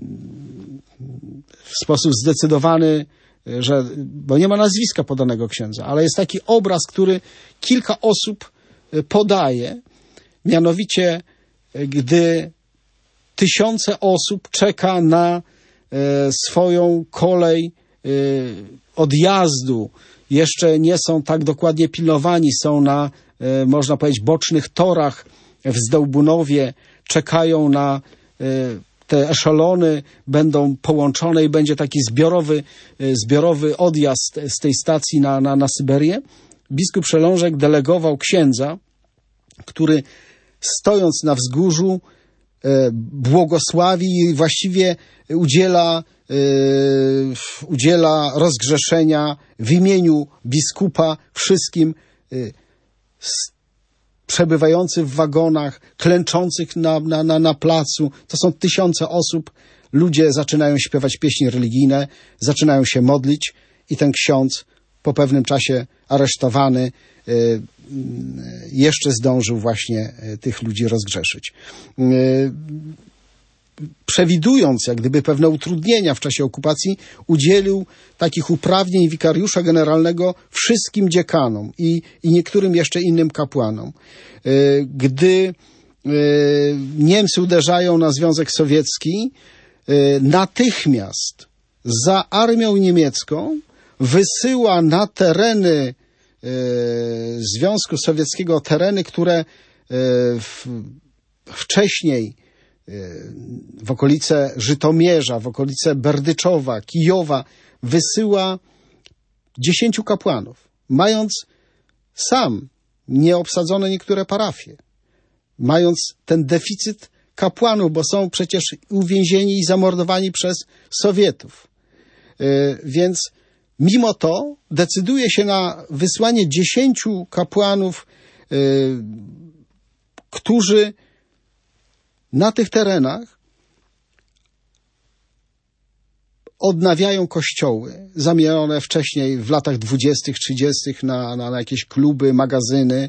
B: w sposób zdecydowany, że, bo nie ma nazwiska podanego księdza, ale jest taki obraz, który kilka osób podaje, mianowicie gdy tysiące osób czeka na e, swoją kolej e, odjazdu, jeszcze nie są tak dokładnie pilnowani, są na, e, można powiedzieć, bocznych torach w Zdełbunowie, czekają na e, te eszelony, będą połączone i będzie taki zbiorowy, zbiorowy odjazd z tej stacji na, na, na Syberię. Biskup Szelążek delegował księdza, który stojąc na wzgórzu e, błogosławi i właściwie udziela, e, udziela rozgrzeszenia w imieniu biskupa wszystkim e, przebywających w wagonach, klęczących na, na, na, na placu. To są tysiące osób. Ludzie zaczynają śpiewać pieśni religijne, zaczynają się modlić i ten ksiądz po pewnym czasie aresztowany y, jeszcze zdążył właśnie tych ludzi rozgrzeszyć. Y, przewidując jak gdyby pewne utrudnienia w czasie okupacji, udzielił takich uprawnień wikariusza generalnego wszystkim dziekanom i, i niektórym jeszcze innym kapłanom. Gdy Niemcy uderzają na Związek Sowiecki, natychmiast za armią niemiecką wysyła na tereny Związku Sowieckiego, tereny, które wcześniej w okolice Żytomierza, w okolice Berdyczowa, Kijowa wysyła dziesięciu kapłanów, mając sam nieobsadzone niektóre parafie, mając ten deficyt kapłanów, bo są przecież uwięzieni i zamordowani przez Sowietów. Więc mimo to decyduje się na wysłanie dziesięciu kapłanów, którzy na tych terenach odnawiają kościoły, zamienione wcześniej w latach dwudziestych, trzydziestych na, na, na jakieś kluby, magazyny.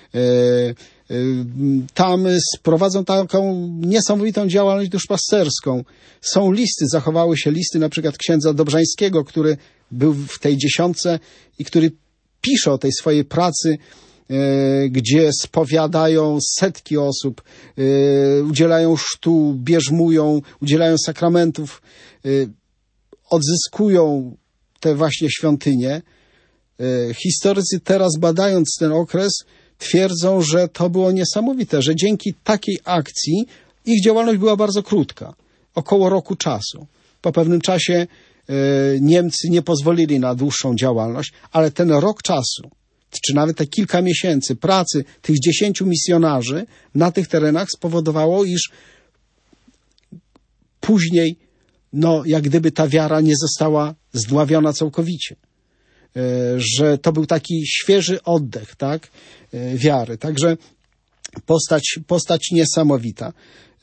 B: Tam prowadzą taką niesamowitą działalność duszpasterską. Są listy, zachowały się listy na przykład księdza Dobrzańskiego, który był w tej dziesiątce i który pisze o tej swojej pracy, gdzie spowiadają setki osób, udzielają chrztu, bierzmują, udzielają sakramentów, odzyskują te właśnie świątynie. Historycy teraz, badając ten okres, twierdzą, że to było niesamowite, że dzięki takiej akcji ich działalność była bardzo krótka, około roku czasu. Po pewnym czasie Niemcy nie pozwolili na dłuższą działalność, ale ten rok czasu, czy nawet te kilka miesięcy pracy tych dziesięciu misjonarzy na tych terenach spowodowało, iż później, no, jak gdyby ta wiara nie została zdławiona całkowicie. Że to był taki świeży oddech, tak, wiary. Także postać, postać niesamowita.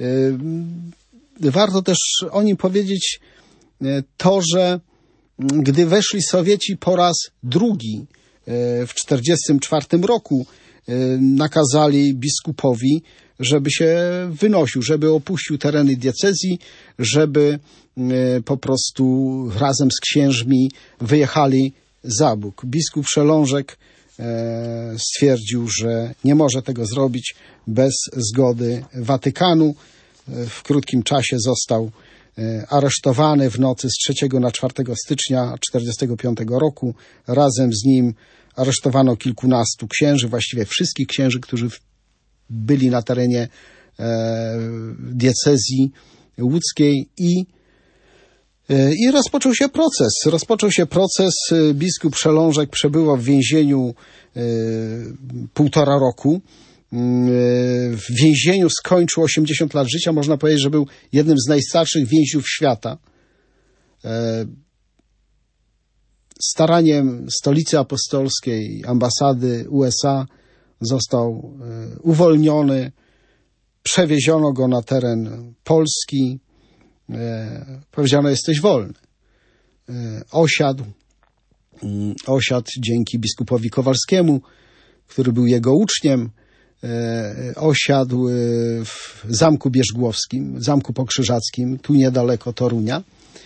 B: Warto też o nim powiedzieć to, że gdy weszli Sowieci po raz drugi w czterdziestym czwartym roku, nakazali biskupowi, żeby się wynosił, żeby opuścił tereny diecezji, żeby po prostu razem z księżmi wyjechali za Bóg. Biskup Szelążek stwierdził, że nie może tego zrobić bez zgody Watykanu. W krótkim czasie został aresztowany w nocy z trzeciego na czwartego stycznia czterdziestego piątego roku. Razem z nim aresztowano kilkunastu księży, właściwie wszystkich księży, którzy byli na terenie diecezji łódzkiej i I rozpoczął się proces. Rozpoczął się proces. Biskup Szelążek przebywał w więzieniu półtora roku. w więzieniu skończył osiemdziesiąt lat życia. Można powiedzieć, że był jednym z najstarszych więźniów świata. Staraniem Stolicy Apostolskiej, ambasady U S A został uwolniony. Przewieziono go na teren Polski. Powiedziano, jesteś wolny. Osiadł. Osiadł dzięki biskupowi Kowalskiemu, który był jego uczniem. Osiadł w Zamku Bierzgłowskim, Zamku Pokrzyżackim, tu niedaleko Torunia.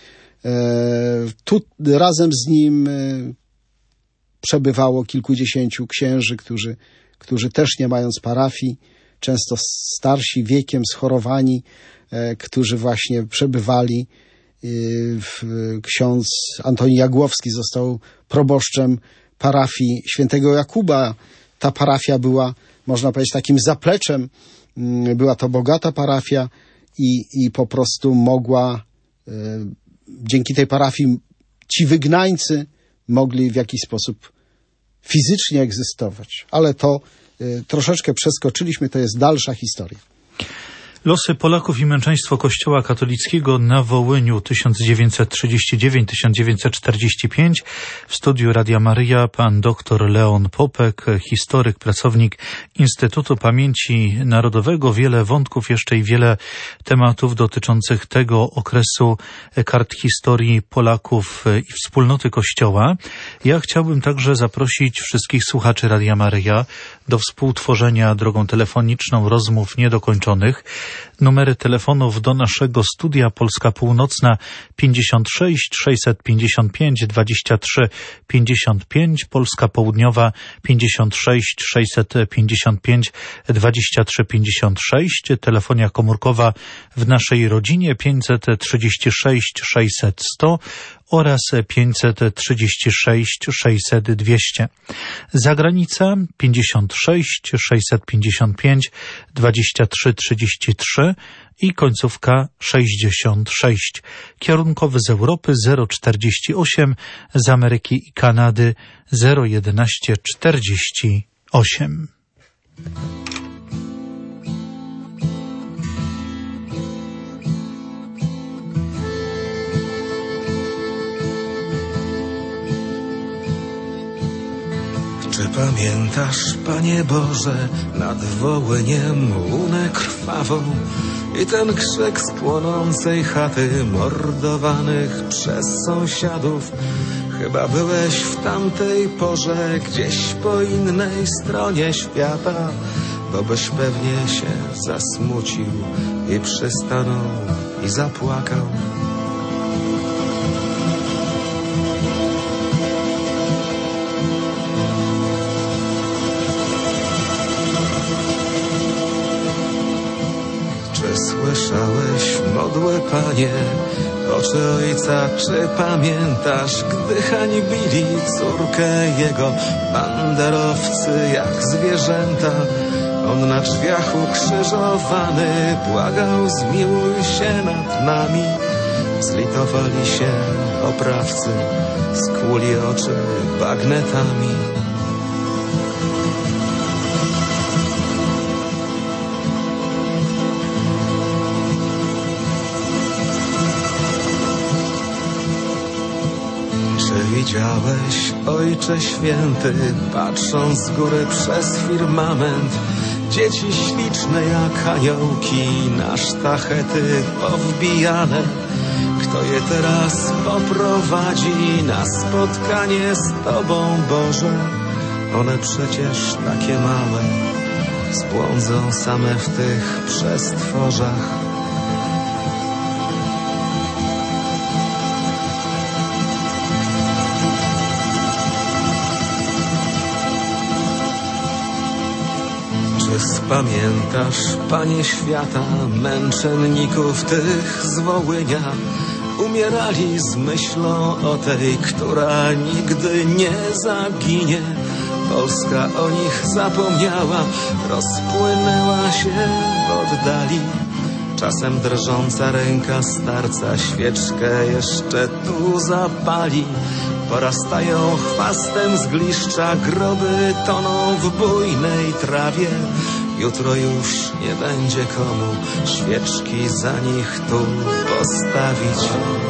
B: Tu razem z nim przebywało kilkudziesięciu księży, którzy, którzy też nie mając parafii, często starsi, wiekiem schorowani, którzy właśnie przebywali. Ksiądz Antoni Jagłowski został proboszczem parafii świętego Jakuba. Ta parafia była, można powiedzieć, takim zapleczem. Była to bogata parafia i, i po prostu mogła, dzięki tej parafii ci wygnańcy mogli w jakiś sposób fizycznie egzystować. Ale to troszeczkę przeskoczyliśmy, to jest dalsza historia.
A: Losy Polaków i męczeństwo Kościoła katolickiego na Wołyniu tysiąc dziewięćset trzydziesty dziewiąty do tysiąc dziewięćset czterdziesty piąty. W studiu Radia Maryja pan dr Leon Popek, historyk, pracownik Instytutu Pamięci Narodowego. Wiele wątków jeszcze i wiele tematów dotyczących tego okresu, kart historii Polaków i wspólnoty Kościoła. Ja chciałbym także zaprosić wszystkich słuchaczy Radia Maryja do współtworzenia drogą telefoniczną rozmów niedokończonych. Numery telefonów do naszego studia: Polska Północna pięćdziesiąt sześć sześćset pięćdziesiąt pięć dwadzieścia trzy pięćdziesiąt pięć, Polska Południowa pięćdziesiąt sześć sześćset pięćdziesiąt pięć dwadzieścia trzy pięćdziesiąt sześć, telefonia komórkowa w naszej rodzinie pięćset trzydzieści sześć sześćset sto oraz pięćset trzydzieści sześć sześćset dwieście. Zagranica pięćdziesiąt sześć sześćset pięćdziesiąt pięć dwadzieścia trzy trzydzieści trzy i końcówka sześćdziesiąt sześć. Kierunkowy z Europy zero czterdzieści osiem, z Ameryki i Kanady zero jedenaście czterdzieści osiem.
C: Czy pamiętasz, Panie Boże, nad Wołyniem łunę krwawą i ten krzyk z płonącej chaty mordowanych przez sąsiadów? Chyba byłeś w tamtej porze gdzieś po innej stronie świata, bo byś pewnie się zasmucił i przystanął i zapłakał. Słyszałeś modłę, Panie, oczy Ojca, czy pamiętasz, gdy hańbili córkę Jego banderowcy jak zwierzęta? On na drzwiach ukrzyżowany błagał, zmiłuj się nad nami. Zlitowali się oprawcy, skłuli oczy bagnetami. Widziałeś, Ojcze Święty, patrząc z góry przez firmament, dzieci śliczne jak aniołki na sztachety powbijane. Kto je teraz poprowadzi na spotkanie z Tobą, Boże? One przecież takie małe, zbłądzą same w tych przestworzach. Pamiętasz, Panie świata, męczenników tych z Wołynia? Umierali z myślą o tej, która nigdy nie zaginie. Polska o nich zapomniała, rozpłynęła się w oddali. Czasem drżąca ręka starca świeczkę jeszcze tu zapali. Porastają chwastem zgliszcza, groby toną w bujnej trawie. jutro już nie będzie komu świeczki za nich tu postawić.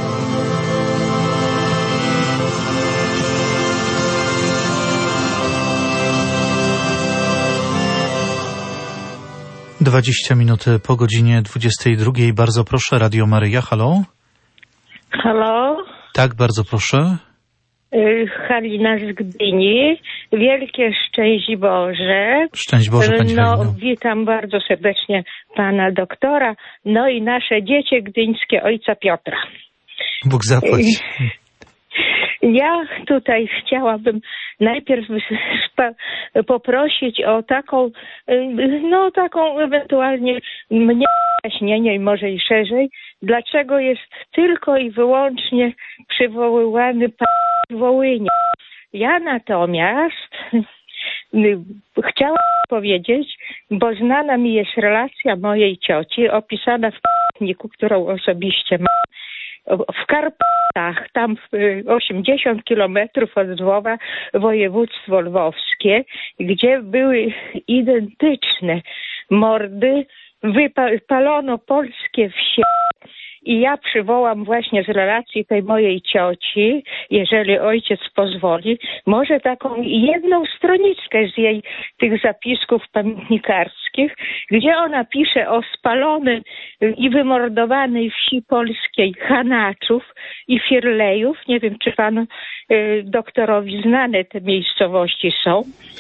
A: Dwadzieścia minut po godzinie dwudziestej drugiej. Bardzo proszę, Radio Maryja, halo?
D: Halo?
A: Tak, bardzo proszę.
D: Halina z Gdyni. Wielkie szczęść Boże.
A: Szczęść Boże, Pani
D: No,
A: Halino.
D: witam bardzo serdecznie Pana doktora, no i nasze dziecię gdyńskie ojca Piotra.
A: Bóg zapłać.
D: Ja tutaj chciałabym najpierw poprosić o taką, no taką ewentualnie mnie wyjaśnienie i może i szerzej, dlaczego jest tylko i wyłącznie przywoływany pan Wołynia. Ja natomiast chciałam powiedzieć, bo znana mi jest relacja mojej cioci, opisana w pamiętniku, którą osobiście mam, w Karpatach, tam osiemdziesiąt kilometrów od Lwowa, województwo lwowskie, gdzie były identyczne mordy, wypalono polskie wsie. I ja przywołam właśnie z relacji tej mojej cioci, jeżeli ojciec pozwoli, może taką jedną stroniczkę z jej tych zapisków pamiętnikarskich, gdzie ona pisze o spalonej i wymordowanej wsi polskiej Hanaczów i Firlejów. Nie wiem, czy panu y, doktorowi znane te miejscowości są.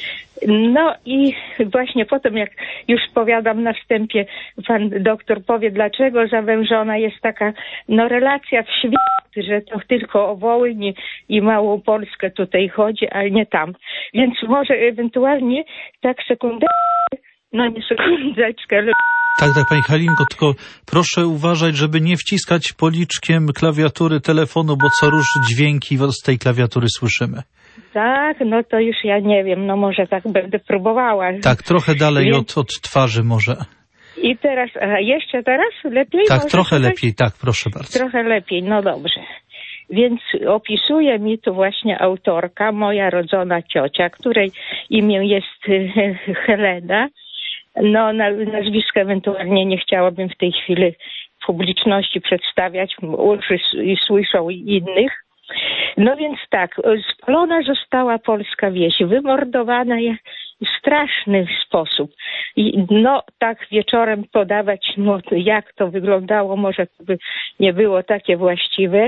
D: No i właśnie potem, jak już powiadam na wstępie, pan doktor powie, dlaczego zawężona jest taka no, relacja w świat, że to tylko o Wołyń i Małą Polskę tutaj chodzi, ale nie tam. Więc może ewentualnie tak sekundeczkę, no nie sekundeczkę, ale...
A: Tak, tak, Pani Halinko, tylko proszę uważać, żeby nie wciskać policzkiem klawiatury telefonu, bo co róż dźwięki z tej klawiatury słyszymy.
D: Tak, no to już ja nie wiem, no może tak będę próbowała.
A: Tak, trochę dalej
D: Więc...
A: od, od twarzy może.
D: I teraz, a jeszcze teraz lepiej?
A: Tak,
D: może
A: trochę
D: tutaj?
A: lepiej, tak, proszę bardzo.
D: Trochę lepiej, no dobrze. Więc opisuje mi tu właśnie autorka, moja rodzona ciocia, której imię jest Helena. No, nazwisko ewentualnie nie chciałabym w tej chwili w publiczności przedstawiać, uszy i słyszą innych. No więc tak, spalona została polska wieś, wymordowana w straszny sposób. I no tak wieczorem podawać, no, jak to wyglądało, może to by nie było takie właściwe,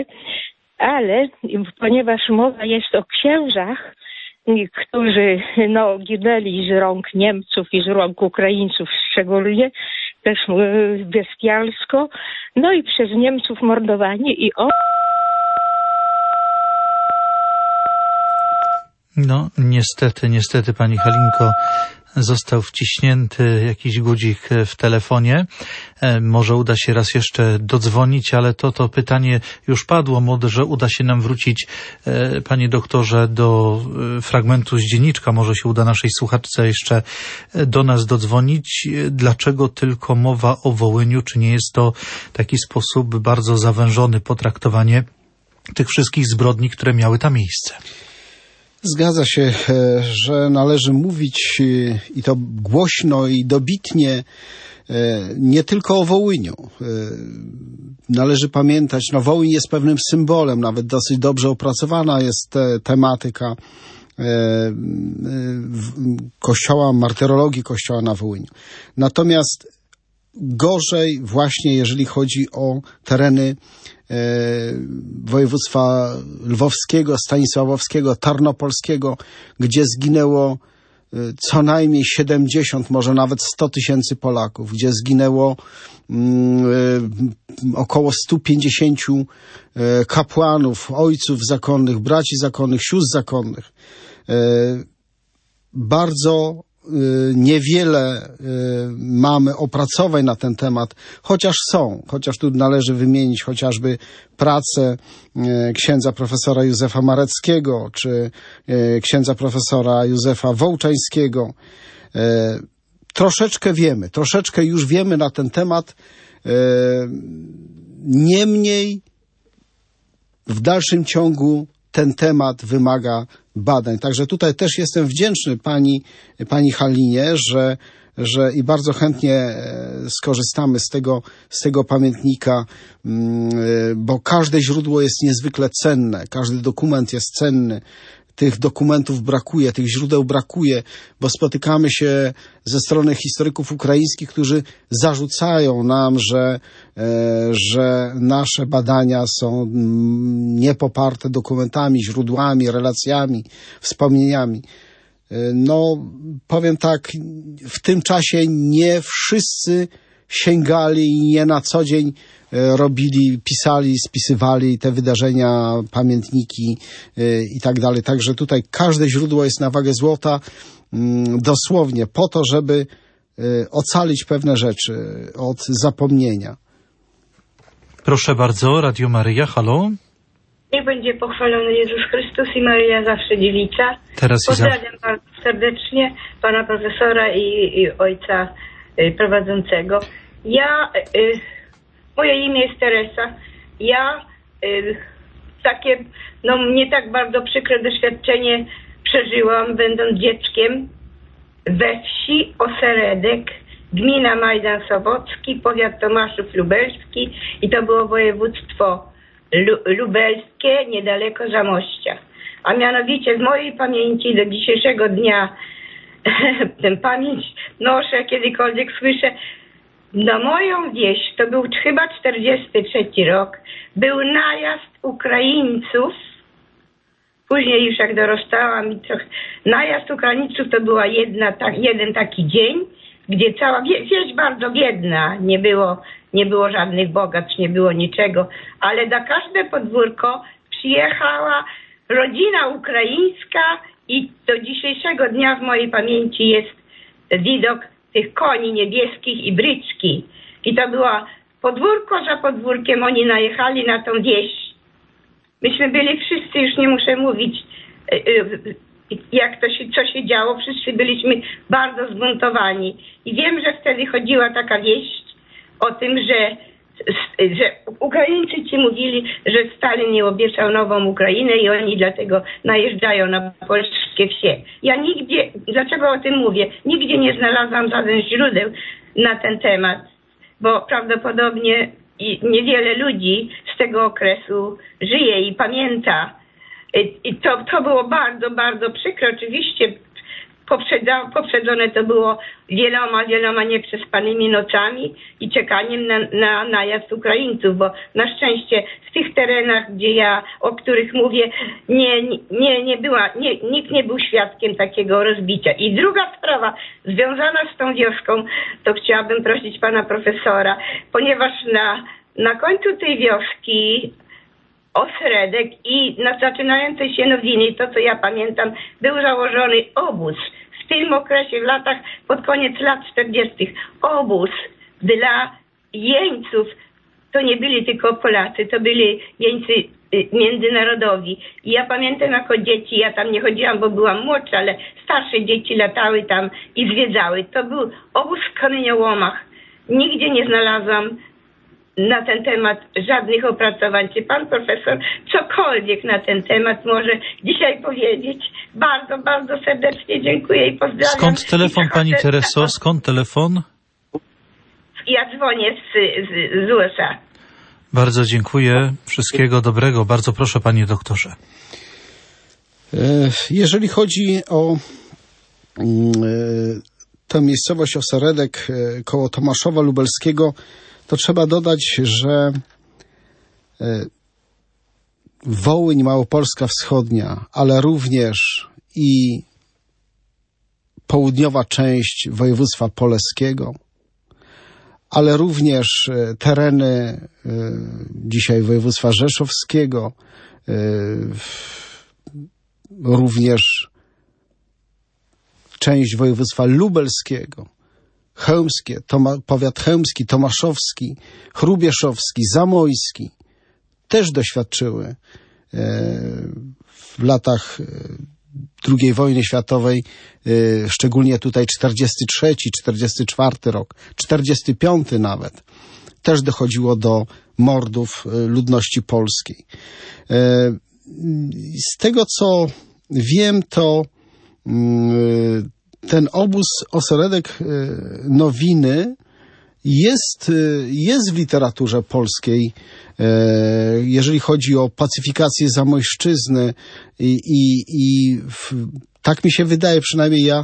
D: ale ponieważ mowa jest o księżach, którzy no, ginęli z rąk Niemców i z rąk Ukraińców szczególnie, też bestialsko, no i przez Niemców mordowani i on...
A: No, niestety, niestety, Pani Halinko, został wciśnięty jakiś guzik w telefonie. Może uda się raz jeszcze dodzwonić, ale to, to pytanie już padło. Może uda się nam wrócić, Panie doktorze, do fragmentu z dzienniczka. Może się uda naszej słuchaczce jeszcze do nas dodzwonić. Dlaczego tylko mowa o Wołyniu? Czy nie jest to taki sposób bardzo zawężony potraktowanie tych wszystkich zbrodni, które miały tam miejsce?
B: Zgadza się, że należy mówić i to głośno i dobitnie nie tylko o Wołyniu. Należy pamiętać, no Wołyń jest pewnym symbolem, nawet dosyć dobrze opracowana jest te, tematyka kościoła, martyrologii kościoła na Wołyniu. Natomiast gorzej właśnie, jeżeli chodzi o tereny województwa lwowskiego, stanisławowskiego, tarnopolskiego, gdzie zginęło co najmniej siedemdziesiąt, może nawet sto tysięcy Polaków, gdzie zginęło um, około stu pięćdziesięciu kapłanów, ojców zakonnych, braci zakonnych, sióstr zakonnych. Bardzo niewiele mamy opracowań na ten temat, chociaż są, chociaż tu należy wymienić chociażby pracę księdza profesora Józefa Mareckiego, czy księdza profesora Józefa Wołczańskiego. Troszeczkę wiemy, troszeczkę już wiemy na ten temat, niemniej w dalszym ciągu ten temat wymaga badań. Także tutaj też jestem wdzięczny pani, pani Halinie, że że i bardzo chętnie skorzystamy z tego, z tego pamiętnika, bo każde źródło jest niezwykle cenne, każdy dokument jest cenny. Tych dokumentów brakuje, tych źródeł brakuje, bo spotykamy się ze strony historyków ukraińskich, którzy zarzucają nam, że, że nasze badania są niepoparte dokumentami, źródłami, relacjami, wspomnieniami. No, powiem tak, w tym czasie nie wszyscy sięgali i nie na co dzień robili, pisali, spisywali te wydarzenia, pamiętniki i tak dalej. Także tutaj każde źródło jest na wagę złota, dosłownie po to, żeby ocalić pewne rzeczy od zapomnienia.
A: Proszę bardzo, Radio Maryja, halo.
E: Niech będzie pochwalony Jezus Chrystus i Maryja zawsze dziewica.
A: Teraz
E: Pozdrawiam za... bardzo serdecznie pana profesora i, i ojca y, prowadzącego. Ja, y, moje imię jest Teresa. Ja y, takie, no nie tak bardzo przykre doświadczenie przeżyłam, będąc dzieckiem we wsi Oseredek, gmina Majdan Sobocki, powiat Tomaszów Lubelski i to było województwo lubelskie, niedaleko Zamościa. A mianowicie z mojej pamięci do dzisiejszego dnia tę pamięć noszę, kiedykolwiek słyszę. Na moją wieś, to był chyba czterdziesty trzeci rok, był najazd Ukraińców. Później już jak dorastałam i trochę, najazd Ukraińców to była jedna, ta, jeden taki dzień, gdzie cała wieś bardzo biedna, nie było, nie było żadnych bogactw, nie było niczego, ale na każde podwórko przyjechała rodzina ukraińska i do dzisiejszego dnia w mojej pamięci jest widok tych koni niebieskich i bryczki. I to było podwórko za podwórkiem, oni najechali na tą wieś. Myśmy byli wszyscy, już nie muszę mówić, jak to się, co się działo, wszyscy byliśmy bardzo zbuntowani. I wiem, że wtedy chodziła taka wieść o tym, że, że Ukraińcy ci mówili, że Stalin nie obiecał nową Ukrainę i oni dlatego najeżdżają na polskie wsie. Ja nigdzie, dlaczego o tym mówię? Nigdzie nie znalazłam żaden źródeł na ten temat, bo prawdopodobnie niewiele ludzi z tego okresu żyje i pamięta. I to, to było bardzo, bardzo przykre. Oczywiście poprzedzone to było wieloma, wieloma nieprzespanymi nocami i czekaniem na, na najazd Ukraińców, bo na szczęście w tych terenach, gdzie ja, o których mówię, nie, nie, nie była, nie, nikt nie był świadkiem takiego rozbicia. I druga sprawa związana z tą wioską, to chciałabym prosić pana profesora, ponieważ na, na końcu tej wioski Osredek i na zaczynającej się Nowiny, to co ja pamiętam, był założony obóz. W tym okresie, w latach, pod koniec lat czterdziestych, obóz dla jeńców. To nie byli tylko Polacy, to byli jeńcy międzynarodowi. I ja pamiętam jako dzieci, ja tam nie chodziłam, bo byłam młodsza, ale starsze dzieci latały tam i zwiedzały. To był obóz w kamieniołomach. Nigdzie nie znalazłam na ten temat żadnych opracowań. Czy pan profesor cokolwiek na ten temat może dzisiaj powiedzieć? Bardzo, bardzo serdecznie dziękuję i pozdrawiam.
A: Skąd telefon, pani Tereso? Skąd telefon?
E: Ja dzwonię z, z, z U S A.
A: Bardzo dziękuję. Wszystkiego dobrego. Bardzo proszę, panie doktorze.
B: Jeżeli chodzi o tę miejscowość Oseredek koło Tomaszowa Lubelskiego, to trzeba dodać, że Wołyń Małopolska Wschodnia, ale również i południowa część województwa poleskiego, ale również tereny dzisiaj województwa rzeszowskiego, również część województwa lubelskiego, chełmskie, Toma, powiat chełmski, tomaszowski, chrubieszowski, zamojski też doświadczyły w latach drugiej wojny światowej, szczególnie tutaj czterdziesty trzeci, czterdziesty czwarty rok, czterdziesty piąty nawet, też dochodziło do mordów ludności polskiej. Z tego, co wiem, to ten obóz Oseredek Nowiny jest, jest w literaturze polskiej, jeżeli chodzi o pacyfikację Zamojszczyzny i, i, i w, tak mi się wydaje, przynajmniej ja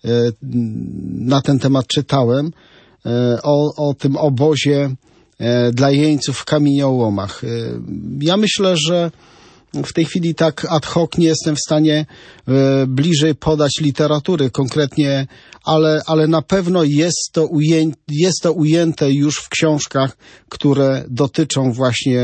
B: na ten temat czytałem, o, o tym obozie dla jeńców w kamieniołomach. Ja myślę, że w tej chwili tak ad hoc nie jestem w stanie bliżej podać literatury konkretnie, ale, ale na pewno jest to, ujęte, jest to ujęte już w książkach, które dotyczą właśnie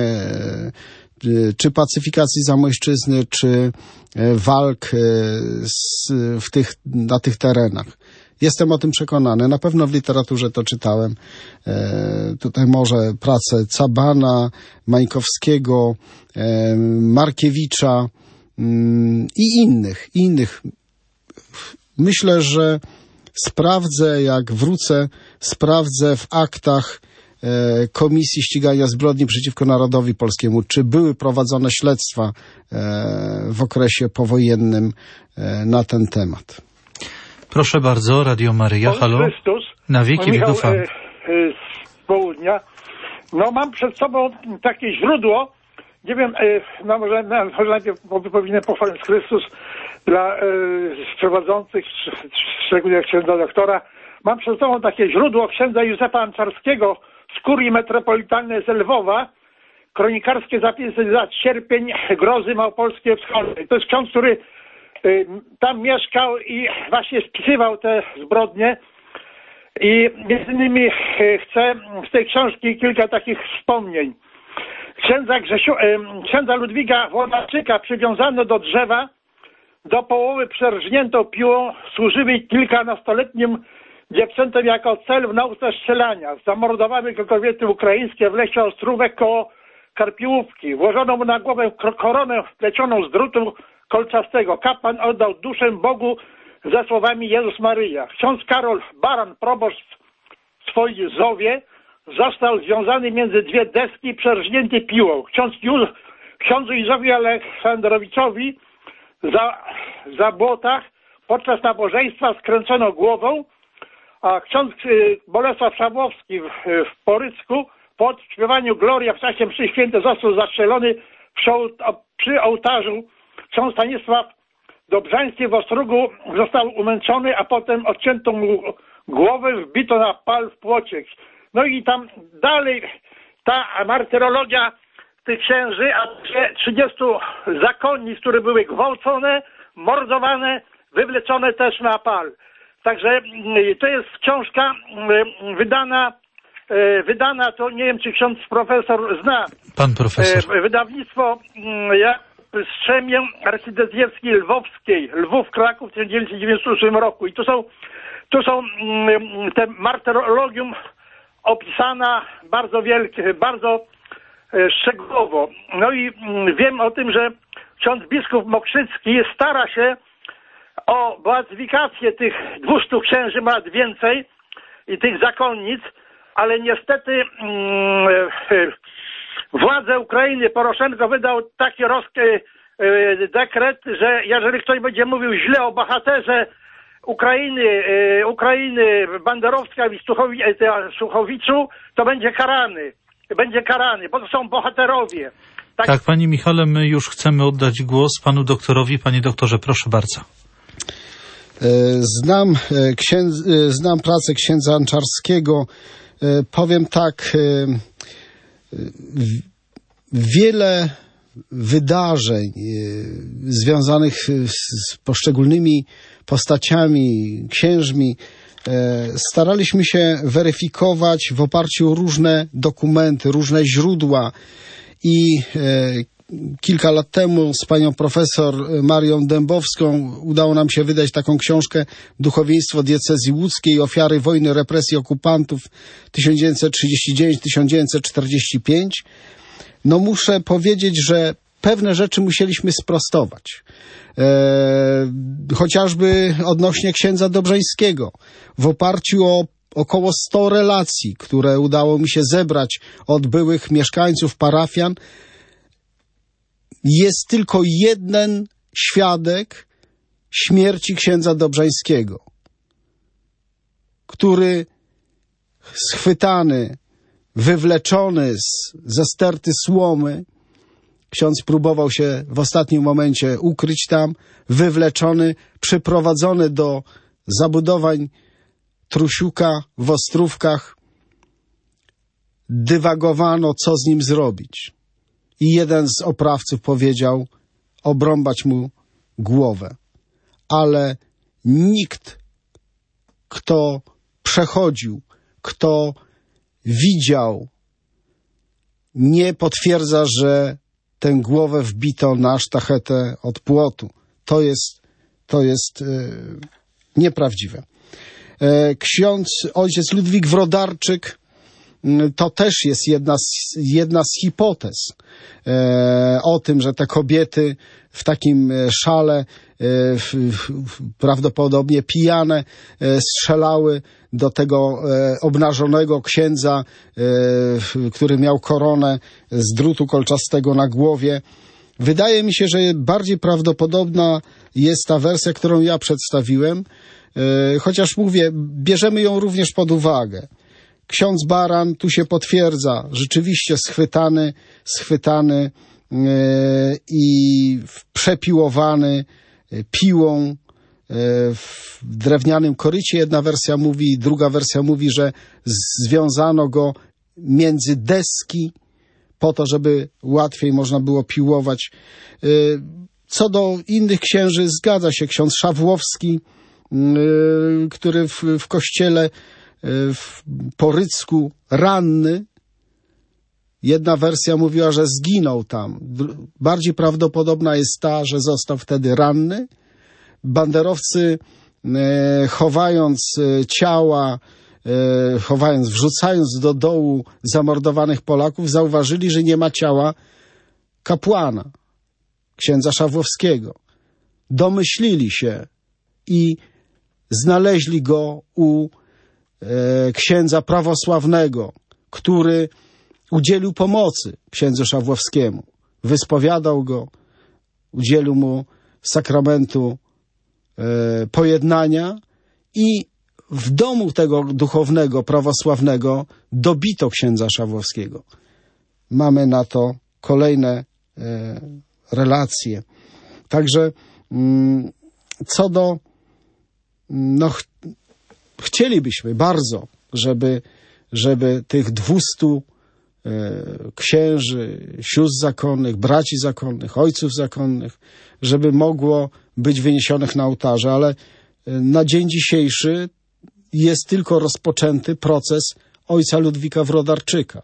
B: czy pacyfikacji Zamojszczyzny, czy walk z, w tych, na tych terenach. Jestem o tym przekonany. Na pewno w literaturze to czytałem. E, tutaj może prace Cabana, Mańkowskiego, e, Markiewicza mm, i innych, innych. Myślę, że sprawdzę, jak wrócę, sprawdzę w aktach e, Komisji Ścigania Zbrodni przeciwko Narodowi Polskiemu, czy były prowadzone śledztwa e, w okresie powojennym e, na ten temat.
A: Proszę bardzo, Radio Maryja, halo.
F: Chrystus.
A: Na wieki
F: Michał,
A: wieków.
F: e, e, z południa. No mam przed sobą takie źródło, nie wiem, e, no może, no, może najpierw powinienem pochwalić Chrystus dla e, prowadzących, szczególnie księdza doktora. Mam przed sobą takie źródło księdza Józefa Anczarskiego z kurii metropolitalnej z Lwowa, kronikarskie zapisy za sierpień grozy małopolskiej wschodniej. To jest ksiądz, który tam mieszkał i właśnie spisywał te zbrodnie i między innymi chcę z tej książki kilka takich wspomnień. Księdza, Grzesiu, księdza Ludwiga Włodarczyka przywiązano do drzewa, do połowy przerżniętą piłą, służyły kilkunastoletnim dziewczętom jako cel w nauce strzelania. Zamordowały go kobiety ukraińskie w lesie Ostrówek koło Karpiłówki. Włożono mu na głowę koronę wplecioną z drutu kolczastego. Kapłan oddał duszę Bogu ze słowami Jezus Maryja. Ksiądz Karol Baran, proboszcz w Swojzowie, został związany między dwie deski, przerżnięty piłą. Ksiądz Józ, ksiądzu Józefowi Aleksandrowiczowi za, za błotach podczas nabożeństwa skręcono głową, a ksiądz Bolesław Szabłowski w, w Porycku po odśpiewaniu Gloria w czasie mszy świętej został zastrzelony przy, przy ołtarzu. Ksiądz Stanisław Dobrzański w Ostrógu został umęczony, a potem odcięto mu głowę, wbito na pal w płocie. No i tam dalej ta martyrologia tych księży, a trzydziestu zakonnic, które były gwałcone, mordowane, wywleczone też na pal. Także to jest książka wydana, wydana to nie wiem, czy ksiądz profesor zna.
A: Pan profesor.
F: Wydawnictwo jak Strzemię Arcydiecezji Lwowskiej, Lwów, Kraków w tysiąc dziewięćset dziewięćdziesiątym ósmym roku. I tu są, tu są te martyrologium opisana bardzo wielkie, bardzo szczegółowo. No i wiem o tym, że ksiądz biskup Mokrzycki stara się o beatyfikację tych dwustu księży, ma więcej, i tych zakonnic, ale niestety mm, władze Ukrainy, Poroszenko wydał taki rozkaz, dekret, że jeżeli ktoś będzie mówił źle o bohaterze Ukrainy, Ukrainy Banderowska i Suchowiczu, to będzie karany. Będzie karany, bo to są bohaterowie. Tak,
A: tak, panie Michale, my już chcemy oddać głos panu doktorowi. Panie doktorze, proszę bardzo.
B: Znam, księdz, znam pracę księdza Anczarskiego. Powiem tak, wiele wydarzeń związanych z poszczególnymi postaciami, księżmi staraliśmy się weryfikować w oparciu o różne dokumenty, różne źródła i kilka lat temu z panią profesor Marią Dębowską udało nam się wydać taką książkę Duchowieństwo diecezji łódzkiej, ofiary wojny, represji okupantów tysiąc dziewięćset trzydziesty dziewiąty do tysiąc dziewięćset czterdziestego piątego. No muszę powiedzieć, że pewne rzeczy musieliśmy sprostować. E, chociażby odnośnie księdza Dobrzańskiego. W oparciu o około sto relacji, które udało mi się zebrać od byłych mieszkańców, parafian, jest tylko jeden świadek śmierci księdza Dobrzańskiego. który schwytany, wywleczony z, ze sterty słomy, ksiądz próbował się w ostatnim momencie ukryć tam, wywleczony, przyprowadzony do zabudowań Trusiuka w Ostrówkach, dywagowano, co z nim zrobić. I jeden z oprawców powiedział, obrąbać mu głowę. Ale nikt, kto przechodził, kto widział, nie potwierdza, że tę głowę wbito na sztachetę od płotu. To jest, to jest e, nieprawdziwe. E, ksiądz, ojciec Ludwik Wrodarczyk, to też jest jedna z, jedna z hipotez e, o tym, że te kobiety w takim szale, e, w, w, prawdopodobnie pijane, e, strzelały do tego e, obnażonego księdza, e, który miał koronę z drutu kolczastego na głowie. Wydaje mi się, że bardziej prawdopodobna jest ta wersja, którą ja przedstawiłem, e, chociaż mówię, bierzemy ją również pod uwagę. Ksiądz Baran tu się potwierdza, rzeczywiście schwytany, schwytany yy, i przepiłowany yy, piłą yy, w drewnianym korycie. Jedna wersja mówi, druga wersja mówi, że związano go między deski po to, żeby łatwiej można było piłować. Yy, co do innych księży zgadza się ksiądz Szawłowski, yy, który w, w kościele w Porycku ranny. Jedna wersja mówiła, że zginął tam. Bardziej prawdopodobna jest ta, że został wtedy ranny. Banderowcy e, chowając ciała, e, chowając, wrzucając do dołu zamordowanych Polaków, zauważyli, że nie ma ciała kapłana, księdza Szawłowskiego. Domyślili się i znaleźli go u księdza prawosławnego, który udzielił pomocy księdzu Szawłowskiemu. Wyspowiadał go, udzielił mu sakramentu e, pojednania i w domu tego duchownego, prawosławnego dobito księdza Szawłowskiego. Mamy na to kolejne e, relacje. Także mm, co do no, ch chcielibyśmy bardzo, żeby, żeby tych dwustu e, księży, sióstr zakonnych, braci zakonnych, ojców zakonnych, żeby mogło być wyniesionych na ołtarze, ale na dzień dzisiejszy jest tylko rozpoczęty proces ojca Ludwika Wrodarczyka.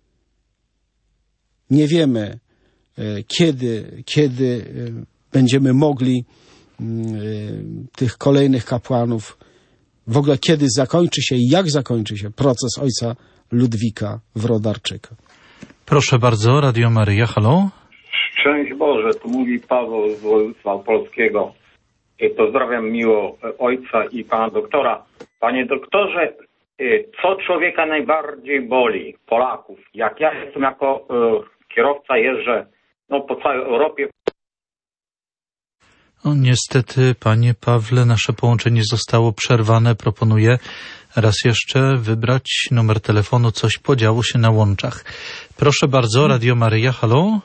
B: Nie wiemy, e, kiedy, kiedy e, będziemy mogli e, tych kolejnych kapłanów, w ogóle kiedy zakończy się i jak zakończy się proces ojca Ludwika Wrodarczyka.
A: Proszę bardzo, Radio Maryja, halo.
G: Szczęść Boże, tu mówi Paweł z województwa opolskiego. Pozdrawiam miło ojca i pana doktora. Panie doktorze, co człowieka najbardziej boli, Polaków? Jak ja jestem jako kierowca, jeżdżę no, po całej Europie.
A: No, niestety, panie Pawle, nasze połączenie zostało przerwane. Proponuję raz jeszcze wybrać numer telefonu. Coś podziało się na łączach. Proszę bardzo, Radio Maryja, halo?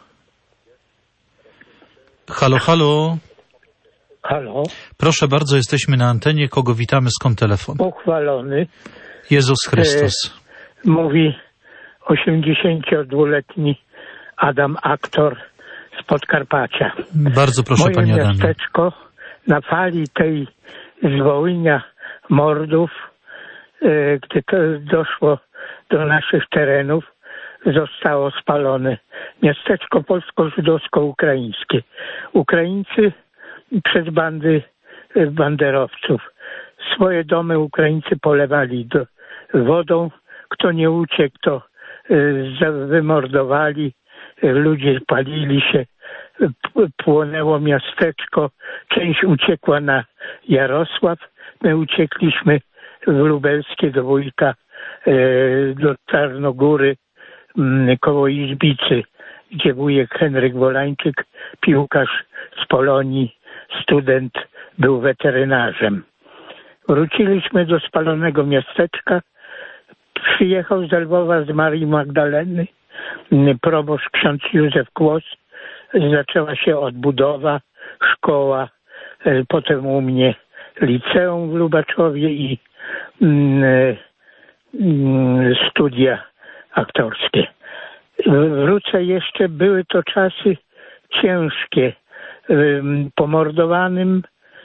A: Halo, halo?
H: Halo?
A: Proszę bardzo, jesteśmy na antenie. Kogo witamy? Skąd telefon?
H: Pochwalony.
A: Jezus Chrystus.
H: E, mówi osiemdziesięciodwuletni Adam Aktor z Podkarpacia.
A: Bardzo proszę,
H: Moje
A: panie Adamie.
H: miasteczko na fali tej zwołynia mordów, e, gdy to doszło do naszych terenów, zostało spalone. Miasteczko polsko-żydowsko-ukraińskie. Ukraińcy przez bandy banderowców. Swoje domy Ukraińcy polewali do, wodą. Kto nie uciekł, to y, wymordowali. Ludzie palili się. Płonęło miasteczko. Część uciekła na Jarosław. My uciekliśmy w Lubelskie do Wójka, y, do Czarnogóry, y, koło Izbicy, gdzie wujek Henryk Wolańczyk, piłkarz z Polonii, student, był weterynarzem. Wróciliśmy do spalonego miasteczka. Przyjechał z Lwowa z Marii Magdaleny proboszcz ksiądz Józef Kłos. Zaczęła się odbudowa, szkoła, potem u mnie liceum w Lubaczowie i mm, mm, studia aktorskie. Wrócę jeszcze, były to czasy ciężkie. Pomordowanym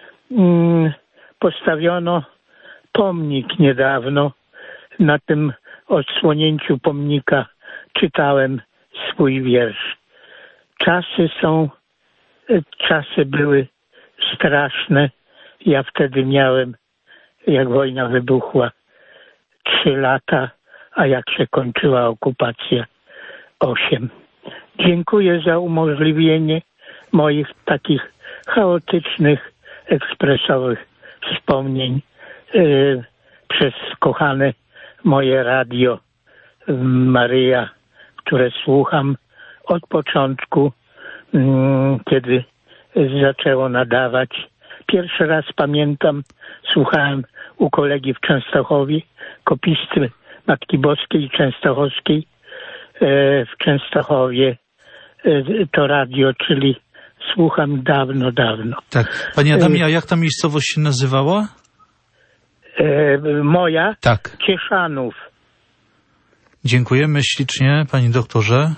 H: postawiono pomnik niedawno. Na tym odsłonięciu pomnika czytałem swój wiersz. Czasy są, czasy były straszne. Ja wtedy miałem, jak wojna wybuchła, trzy lata, a jak się kończyła okupacja, osiem. Dziękuję za umożliwienie moich takich chaotycznych, ekspresowych wspomnień yy, przez kochane moje radio Maryja, które słucham od początku, yy, kiedy zaczęło nadawać. Pierwszy raz pamiętam, słuchałem u kolegi w Częstochowie, kopisty Matki Boskiej Częstochowskiej yy, w Częstochowie. Yy, to radio, czyli słucham dawno, dawno.
A: Tak. Panie Adamie, a jak ta miejscowość się nazywała?
H: E, moja?
A: Tak.
H: Cieszanów.
A: Dziękujemy ślicznie, panie doktorze.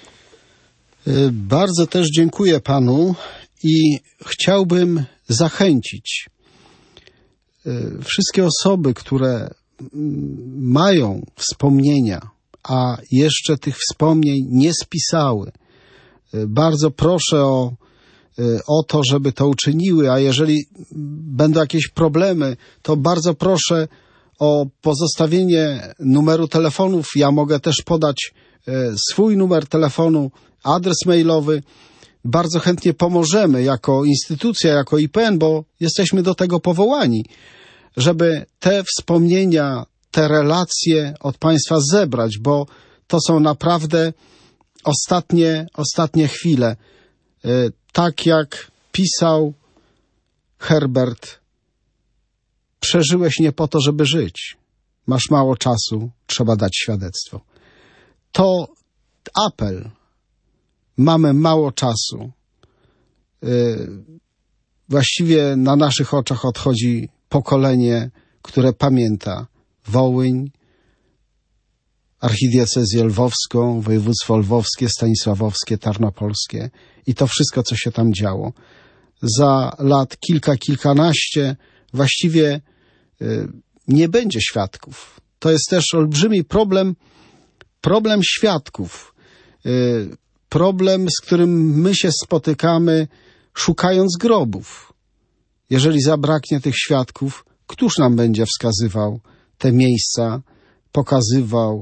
B: Bardzo też dziękuję panu i chciałbym zachęcić wszystkie osoby, które mają wspomnienia, a jeszcze tych wspomnień nie spisały. Bardzo proszę o, o to, żeby to uczyniły, a jeżeli będą jakieś problemy, to bardzo proszę o pozostawienie numeru telefonów. Ja mogę też podać swój numer telefonu, adres mailowy. Bardzo chętnie pomożemy jako instytucja, jako I P N, bo jesteśmy do tego powołani, żeby te wspomnienia, te relacje od Państwa zebrać, bo to są naprawdę ostatnie, ostatnie chwile. Tak jak pisał Herbert, przeżyłeś nie po to, żeby żyć. Masz mało czasu, trzeba dać świadectwo. To apel. Mamy mało czasu. Właściwie na naszych oczach odchodzi pokolenie, które pamięta Wołyń, archidiecezję lwowską, województwo lwowskie, stanisławowskie, tarnopolskie i to wszystko, co się tam działo. Za lat kilka, kilkanaście właściwie nie będzie świadków. To jest też olbrzymi problem, problem świadków. Problem, z którym my się spotykamy, szukając grobów. Jeżeli zabraknie tych świadków, któż nam będzie wskazywał te miejsca, pokazywał?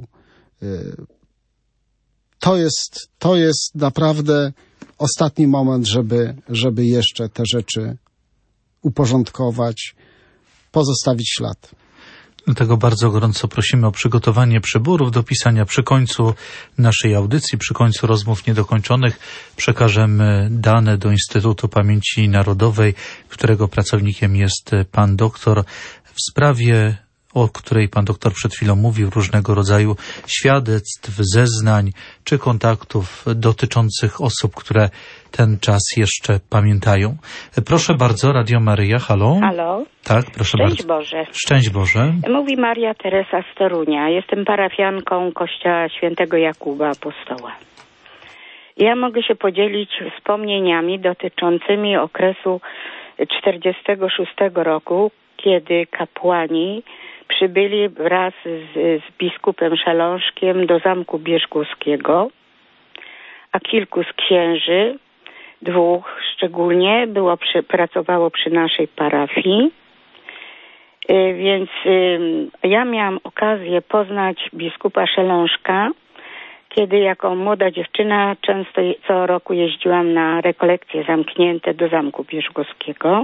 B: To jest, to jest naprawdę ostatni moment, żeby, żeby jeszcze te rzeczy uporządkować, pozostawić ślad.
A: Dlatego bardzo gorąco prosimy o przygotowanie przyborów do pisania. Przy końcu naszej audycji, przy końcu rozmów niedokończonych przekażemy dane do Instytutu Pamięci Narodowej, którego pracownikiem jest pan doktor, w sprawie, o której pan doktor przed chwilą mówił, różnego rodzaju świadectw, zeznań czy kontaktów dotyczących osób, które ten czas jeszcze pamiętają. Proszę bardzo, Radio Maryja, halo?
I: Halo?
A: Tak, proszę
I: Szczęść
A: bardzo.
I: Boże.
A: Szczęść Boże.
I: Mówi Maria Teresa z Torunia. Jestem parafianką Kościoła Świętego Jakuba Apostoła. Ja mogę się podzielić wspomnieniami dotyczącymi okresu czterdziestego szóstego roku, kiedy kapłani przybyli wraz z, z biskupem Szelążkiem do Zamku Bierzgowskiego, a kilku z księży, dwóch szczególnie, było przy, pracowało przy naszej parafii. Yy, więc yy, ja miałam okazję poznać biskupa Szelążka, kiedy jako młoda dziewczyna często co roku jeździłam na rekolekcje zamknięte do Zamku Bierzgowskiego.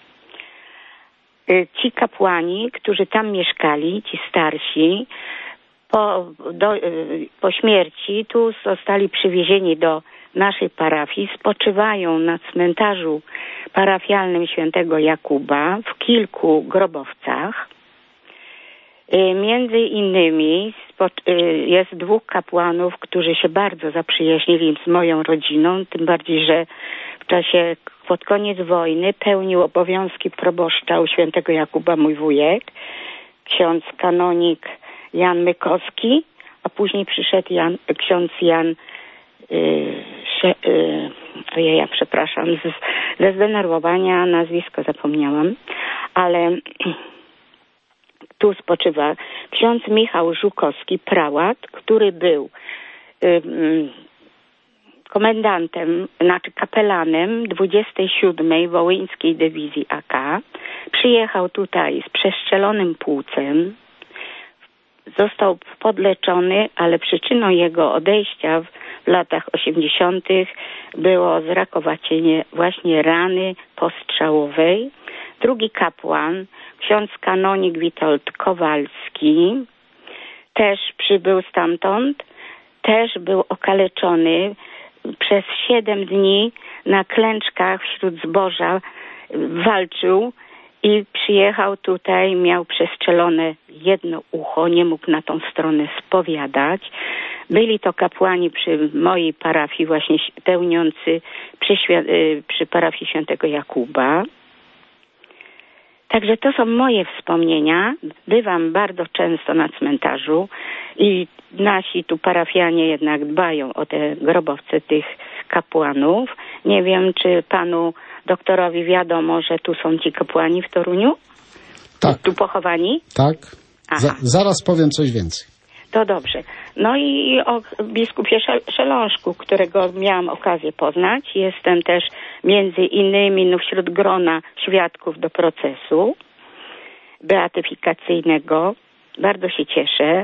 I: Ci kapłani, którzy tam mieszkali, ci starsi, po, do, po śmierci tu zostali przywiezieni do naszej parafii spoczywają na cmentarzu parafialnym świętego Jakuba w kilku grobowcach. Między innymi jest dwóch kapłanów, którzy się bardzo zaprzyjaźnili z moją rodziną, tym bardziej, że w czasie, pod koniec wojny pełnił obowiązki proboszcza u świętego Jakuba mój wujek, ksiądz kanonik Jan Mykowski, a później przyszedł Jan, ksiądz Jan yy, sze, yy, ojej, ja przepraszam, z, ze zdenerwowania nazwisko zapomniałam, ale tu spoczywa ksiądz Michał Żukowski, prałat, który był yy, komendantem, znaczy kapelanem dwudziestej siódmej Wołyńskiej Dywizji A K. Przyjechał tutaj z przestrzelonym płucem, został podleczony, ale przyczyną jego odejścia w latach osiemdziesiątych było zrakowacienie właśnie rany postrzałowej. Drugi kapłan, ksiądz kanonik Witold Kowalski, też przybył stamtąd, też był okaleczony. Przez siedem dni na klęczkach wśród zboża walczył i przyjechał tutaj, miał przestrzelone jedno ucho, nie mógł na tą stronę spowiadać. Byli to kapłani przy mojej parafii właśnie pełniący przy, przy parafii świętego Jakuba. Także to są moje wspomnienia. Bywam bardzo często na cmentarzu i nasi tu parafianie jednak dbają o te grobowce tych kapłanów. Nie wiem, czy panu doktorowi wiadomo, że tu są ci kapłani w Toruniu?
B: Tak.
I: Tu pochowani?
B: Tak. Za, zaraz powiem coś więcej.
I: To dobrze. No i o biskupie Szelążku, którego miałam okazję poznać. Jestem też między innymi no, wśród grona świadków do procesu beatyfikacyjnego. Bardzo się cieszę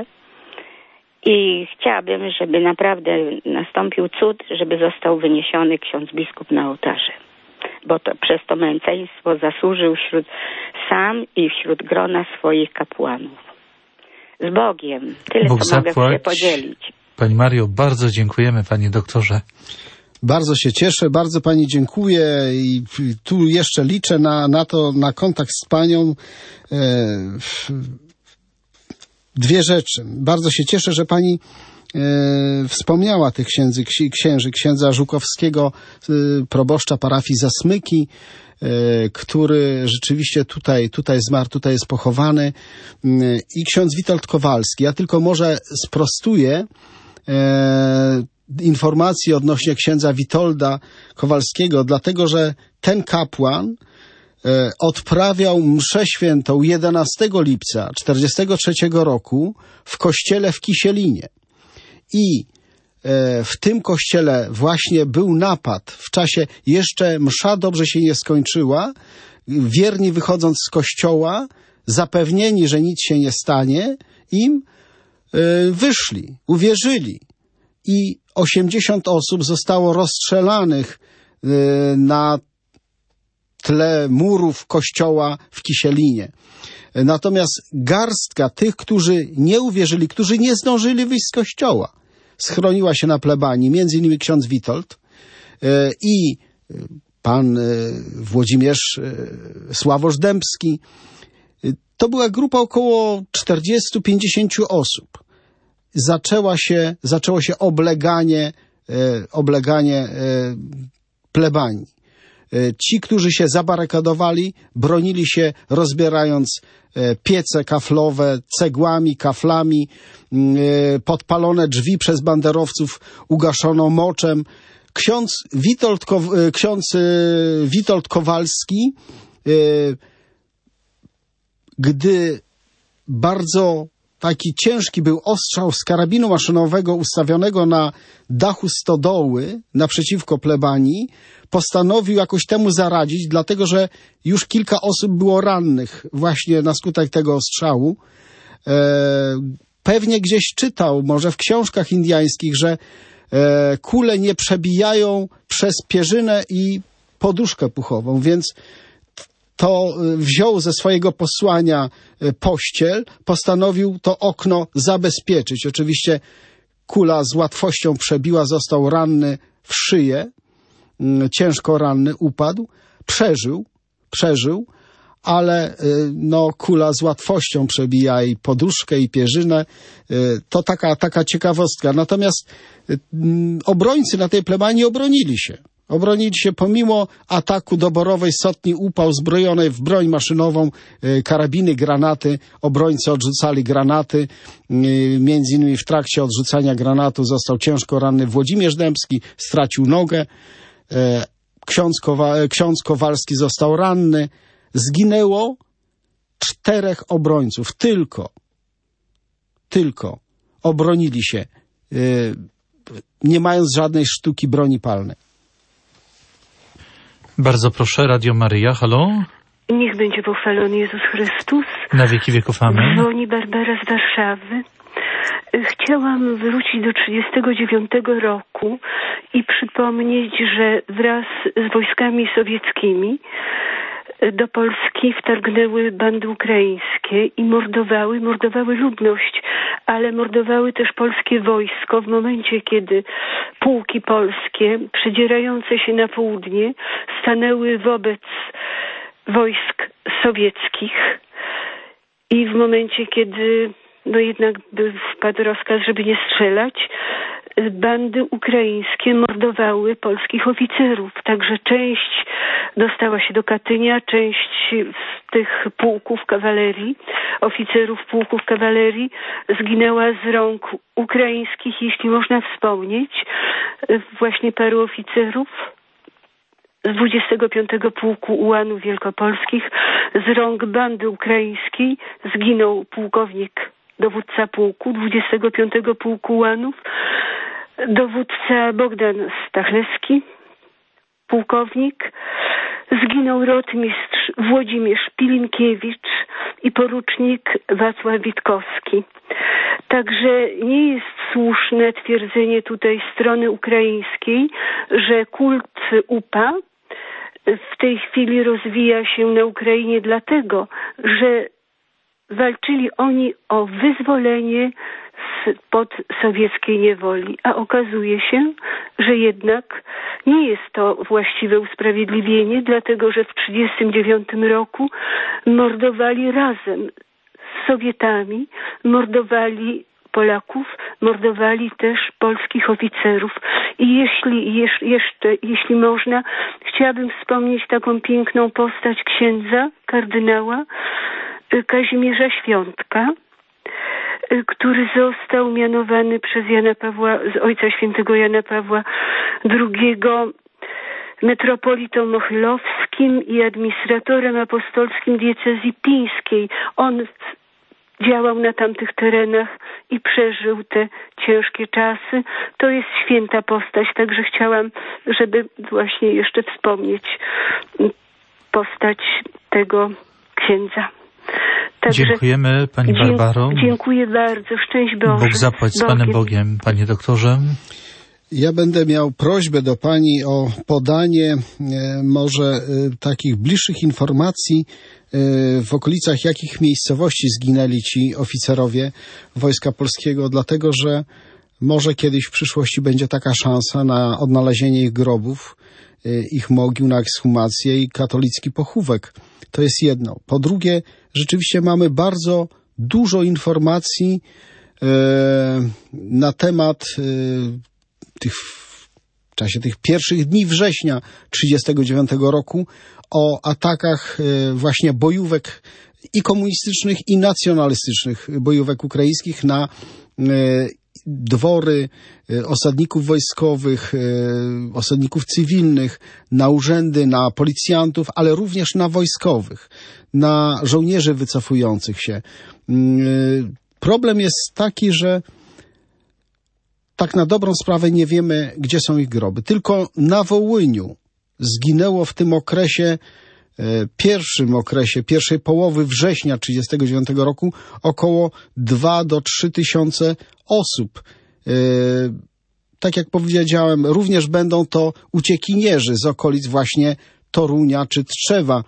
I: i chciałabym, żeby naprawdę nastąpił cud, żeby został wyniesiony ksiądz biskup na ołtarze. Bo to przez to męczeństwo zasłużył wśród sam i wśród grona swoich kapłanów. Z Bogiem. Tyle,
A: Bóg
I: co mogę
A: zapłać.
I: się podzielić.
A: Pani Mario, bardzo dziękujemy, panie doktorze.
B: Bardzo się cieszę, bardzo pani dziękuję i tu jeszcze liczę na, na to, na kontakt z panią. E, dwie rzeczy. Bardzo się cieszę, że pani e, wspomniała tych księdzy, księży, księdza Żukowskiego, e, proboszcza parafii Zasmyki, który rzeczywiście tutaj, tutaj zmarł, tutaj jest pochowany, i ksiądz Witold Kowalski. Ja tylko może sprostuję e, informacje odnośnie księdza Witolda Kowalskiego, dlatego że ten kapłan e, odprawiał mszę świętą jedenastego lipca czterdziestego trzeciego roku w kościele w Kisielinie. I w tym kościele właśnie był napad. W czasie jeszcze msza dobrze się nie skończyła. Wierni wychodząc z kościoła, zapewnieni, że nic się nie stanie, im wyszli, uwierzyli. I osiemdziesiąt osób zostało rozstrzelanych na tle murów kościoła w Kisielinie. Natomiast garstka tych, którzy nie uwierzyli, którzy nie zdążyli wyjść z kościoła, schroniła się na plebanii, między innymi ksiądz Witold i pan Włodzimierz Sławosz Dębski. To była grupa około czterdziestu pięćdziesięciu osób. Zaczęła się, zaczęło się obleganie, obleganie plebanii. Ci, którzy się zabarykadowali, bronili się, rozbierając piece kaflowe, cegłami, kaflami, podpalone drzwi przez banderowców ugaszono moczem. Ksiądz Witold, ksiądz Witold Kowalski, gdy bardzo taki ciężki był ostrzał z karabinu maszynowego ustawionego na dachu stodoły naprzeciwko plebanii, postanowił jakoś temu zaradzić, dlatego że już kilka osób było rannych właśnie na skutek tego ostrzału. E, pewnie gdzieś czytał, może w książkach indiańskich, że e, kule nie przebijają przez pierzynę i poduszkę puchową, więc to wziął ze swojego posłania pościel, postanowił to okno zabezpieczyć. Oczywiście kula z łatwością przebiła, został ranny w szyję, ciężko ranny, upadł, przeżył, przeżył, ale no, kula z łatwością przebija i poduszkę, i pierzynę. To taka, taka ciekawostka. Natomiast obrońcy na tej plebanii obronili się. Obronili się pomimo ataku doborowej sotni Upał zbrojonej w broń maszynową, karabiny, granaty. Obrońcy odrzucali granaty. Między innymi w trakcie odrzucania granatu został ciężko ranny Włodzimierz Dębski, stracił nogę. Ksiądz, Kowa- ksiądz Kowalski został ranny. Zginęło czterech obrońców. Tylko, tylko obronili się, nie mając żadnej sztuki broni palnej.
A: Bardzo proszę, Radio Maryja, halo?
J: Niech będzie pochwalony Jezus Chrystus.
A: Na wieki wieków amen.
J: Dzwoni Barbara z Warszawy. Chciałam wrócić do trzydziestego dziewiątego roku i przypomnieć, że wraz z wojskami sowieckimi do Polski wtargnęły bandy ukraińskie i mordowały, mordowały ludność, ale mordowały też polskie wojsko w momencie, kiedy pułki polskie przedzierające się na południe stanęły wobec wojsk sowieckich i w momencie, kiedy no jednak by wpadł rozkaz, żeby nie strzelać, bandy ukraińskie mordowały polskich oficerów. Także część dostała się do Katynia, część z tych pułków kawalerii, oficerów pułków kawalerii zginęła z rąk ukraińskich, jeśli można wspomnieć, właśnie paru oficerów z dwudziestego piątego Pułku Ułanów Wielkopolskich. Z rąk bandy ukraińskiej zginął pułkownik, dowódca pułku dwudziestego piątego Pułku Ułanów, dowódca Bogdan Stachlewski, pułkownik, zginął rotmistrz Włodzimierz Pilinkiewicz i porucznik Wacław Witkowski. Także nie jest słuszne twierdzenie tutaj strony ukraińskiej, że kult UPA w tej chwili rozwija się na Ukrainie dlatego, że walczyli oni o wyzwolenie spod sowieckiej niewoli, a okazuje się, że jednak nie jest to właściwe usprawiedliwienie, dlatego że w tysiąc dziewięćset trzydziestym dziewiątym roku mordowali razem z Sowietami, mordowali Polaków, mordowali też polskich oficerów. I jeśli jeż, jeszcze, jeśli można, chciałabym wspomnieć taką piękną postać księdza, kardynała Kazimierza Świątka, który został mianowany przez Jana Pawła, z Ojca Świętego Jana Pawła drugiego metropolitą mochylowskim i administratorem apostolskim diecezji pińskiej. On działał na tamtych terenach i przeżył te ciężkie czasy. To jest święta postać, także chciałam, żeby właśnie jeszcze wspomnieć postać tego księdza. Także
A: dziękujemy Pani Barbaro.
J: Dziękuję bardzo. Szczęść Boże.
A: Bóg zapłać z Panem Bogiem, Panie doktorze.
B: Ja będę miał prośbę do Pani o podanie e, może e, takich bliższych informacji, e, w okolicach jakich miejscowości zginęli ci oficerowie Wojska Polskiego, dlatego że może kiedyś w przyszłości będzie taka szansa na odnalezienie ich grobów, e, ich mogił, na ekshumację i katolicki pochówek. To jest jedno. Po drugie, rzeczywiście mamy bardzo dużo informacji e, na temat e, tych, w czasie tych pierwszych dni września tysiąc dziewięćset trzydziestego dziewiątego roku o atakach e, właśnie bojówek i komunistycznych, i nacjonalistycznych bojówek ukraińskich na e, dwory osadników wojskowych, osadników cywilnych, na urzędy, na policjantów, ale również na wojskowych, na żołnierzy wycofujących się. Problem jest taki, że tak na dobrą sprawę nie wiemy, gdzie są ich groby. Tylko na Wołyniu zginęło w tym okresie, pierwszym okresie, pierwszej połowy września tysiąc dziewięćset trzydziestego dziewiątego roku około dwa do trzech tysięcy osób. Tak jak powiedziałem, również będą to uciekinierzy z okolic właśnie Torunia czy Tczewa.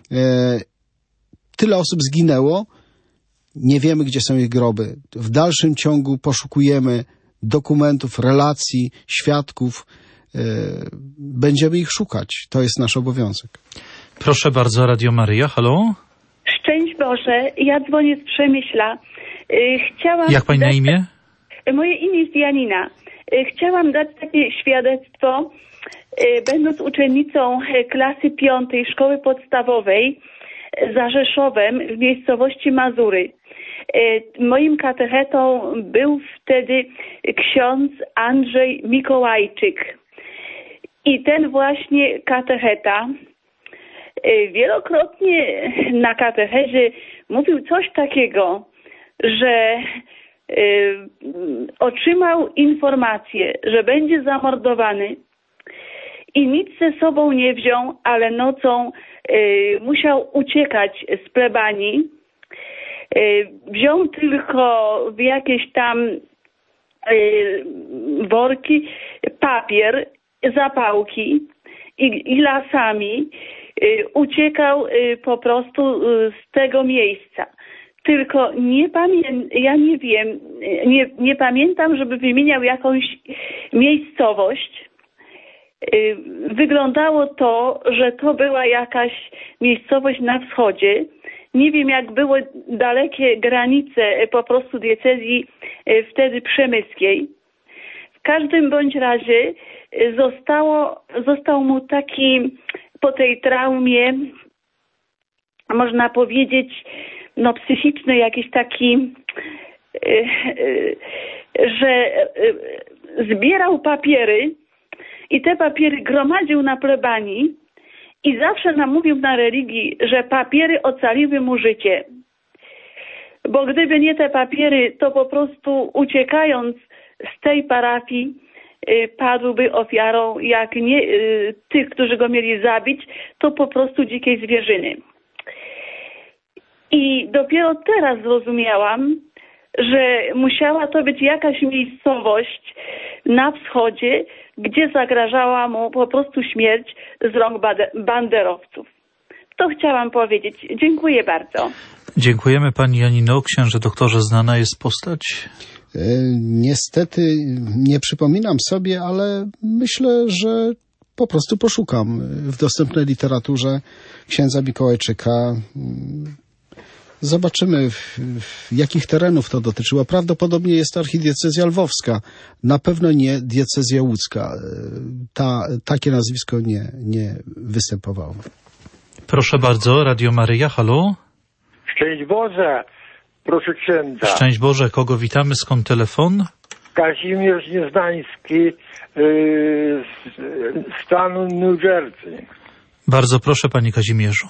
B: Tyle osób zginęło. Nie wiemy, gdzie są ich groby. W dalszym ciągu poszukujemy dokumentów, relacji, świadków. będziemy ich szukać. To jest nasz obowiązek.
A: Proszę bardzo, Radio Maryja, halo?
K: Szczęść Boże, ja dzwonię z Przemyśla. Chciałam
A: Jak pani
K: dać...
A: na imię?
K: Moje imię jest Janina. Chciałam dać takie świadectwo, będąc uczennicą klasy piątej szkoły podstawowej za Rzeszowem w miejscowości Mazury. Moim katechetą był wtedy ksiądz Andrzej Mikołajczyk. I ten właśnie katecheta wielokrotnie na katechezie mówił coś takiego, że y, otrzymał informację, że będzie zamordowany i nic ze sobą nie wziął, ale nocą y, musiał uciekać z plebanii. Y, wziął tylko w jakieś tam y, worki papier, zapałki i, i lasami y, uciekał y, po prostu y, z tego miejsca. Tylko nie pamię- ja nie wiem, nie, nie pamiętam, żeby wymieniał jakąś miejscowość. Y, wyglądało to, że to była jakaś miejscowość na wschodzie. Nie wiem, jak były dalekie granice po prostu diecezji y, wtedy przemyskiej. W każdym bądź razie zostało, został mu taki po tej traumie, można powiedzieć, no psychiczny jakiś taki, że zbierał papiery i te papiery gromadził na plebanii i zawsze nam mówił na religii, że papiery ocaliły mu życie. Bo gdyby nie te papiery, to po prostu uciekając z tej parafii padłby ofiarą, jak nie tych, którzy go mieli zabić, to po prostu dzikiej zwierzyny. I dopiero teraz zrozumiałam, że musiała to być jakaś miejscowość na wschodzie, gdzie zagrażała mu po prostu śmierć z rąk banderowców. To chciałam powiedzieć. Dziękuję bardzo.
A: Dziękujemy pani Janino. Księże doktorze, znana jest postać?
B: Niestety nie przypominam sobie, ale myślę, że po prostu poszukam w dostępnej literaturze księdza Mikołajczyka. Zobaczymy, w, w jakich terenów to dotyczyło. Prawdopodobnie jest to archidiecezja lwowska, na pewno nie diecezja łódzka. Ta, takie nazwisko nie, nie występowało.
A: Proszę bardzo, Radio Maryja, halo?
H: Szczęść Boże, proszę księdza.
A: Szczęść Boże, kogo witamy, skąd telefon?
H: Kazimierz Nieznański yy, z stanu New Jersey.
A: Bardzo proszę, panie Kazimierzu.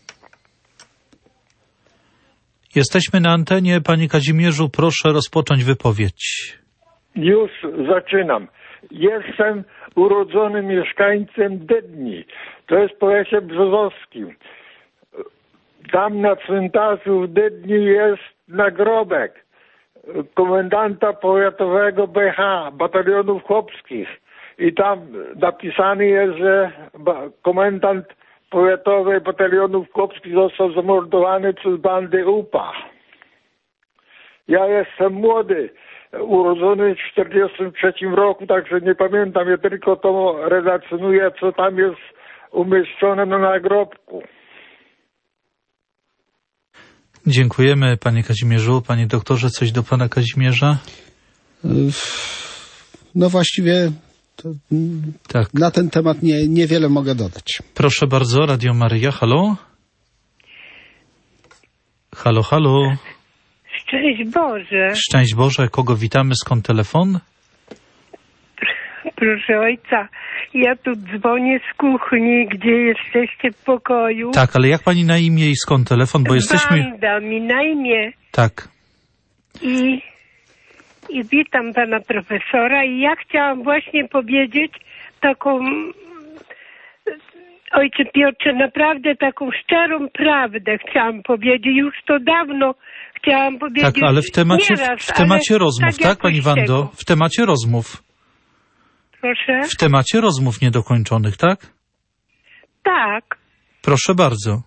A: Jesteśmy na antenie, panie Kazimierzu, proszę rozpocząć wypowiedź.
H: Już zaczynam. Jestem urodzonym mieszkańcem Dydni. To jest w powiecie brzozowskim. Tam na cmentarzu w Dydni jest nagrobek komendanta powiatowego B H, batalionów chłopskich. I tam napisany jest, że komendant powiatowy batalionów chłopskich został zamordowany przez bandy U P A. Ja jestem młody, urodzony w czterdziestym trzecim roku, także nie pamiętam, ja tylko to relacjonuję, co tam jest umieszczone na nagrobku.
A: Dziękujemy, panie Kazimierzu. Panie doktorze, coś do pana Kazimierza?
B: No właściwie to tak. Na ten temat nie, niewiele mogę dodać.
A: Proszę bardzo, Radio Maryja, halo? Halo, halo?
J: Szczęść Boże.
A: Szczęść Boże, kogo witamy, skąd telefon?
J: Proszę ojca, ja tu dzwonię z kuchni, gdzie jesteście w pokoju.
A: Tak, ale jak pani na imię i skąd telefon, bo jesteśmy...
J: Wanda mi na imię.
A: Tak.
J: I, I witam pana profesora i ja chciałam właśnie powiedzieć taką, ojcze Piotrze, naprawdę taką szczerą prawdę chciałam powiedzieć. Już to dawno chciałam powiedzieć.
A: Tak, ale w temacie,
J: nieraz,
A: w temacie rozmów, tak, tak pani Wando?
J: tego.
A: W temacie rozmów.
J: Proszę?
A: W temacie rozmów niedokończonych, tak?
J: Tak.
A: Proszę bardzo.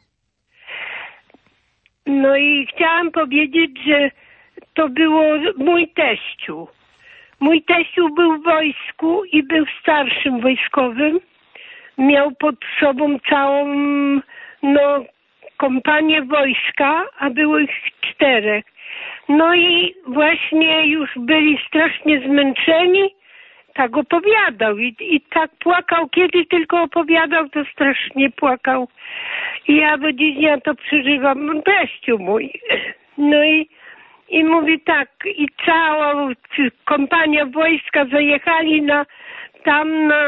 J: No i chciałam powiedzieć, że to było mój teściu. mój teściu był w wojsku i był starszym wojskowym. Miał pod sobą całą, no, kompanię wojska, a było ich czterech. No i właśnie już byli strasznie zmęczeni, tak opowiadał i, i tak płakał, kiedy tylko opowiadał, to strasznie płakał. I ja do dziś dnia to przeżywam, teściu mój. No i, i mówi tak, i cała kompania wojska zajechali na tam na,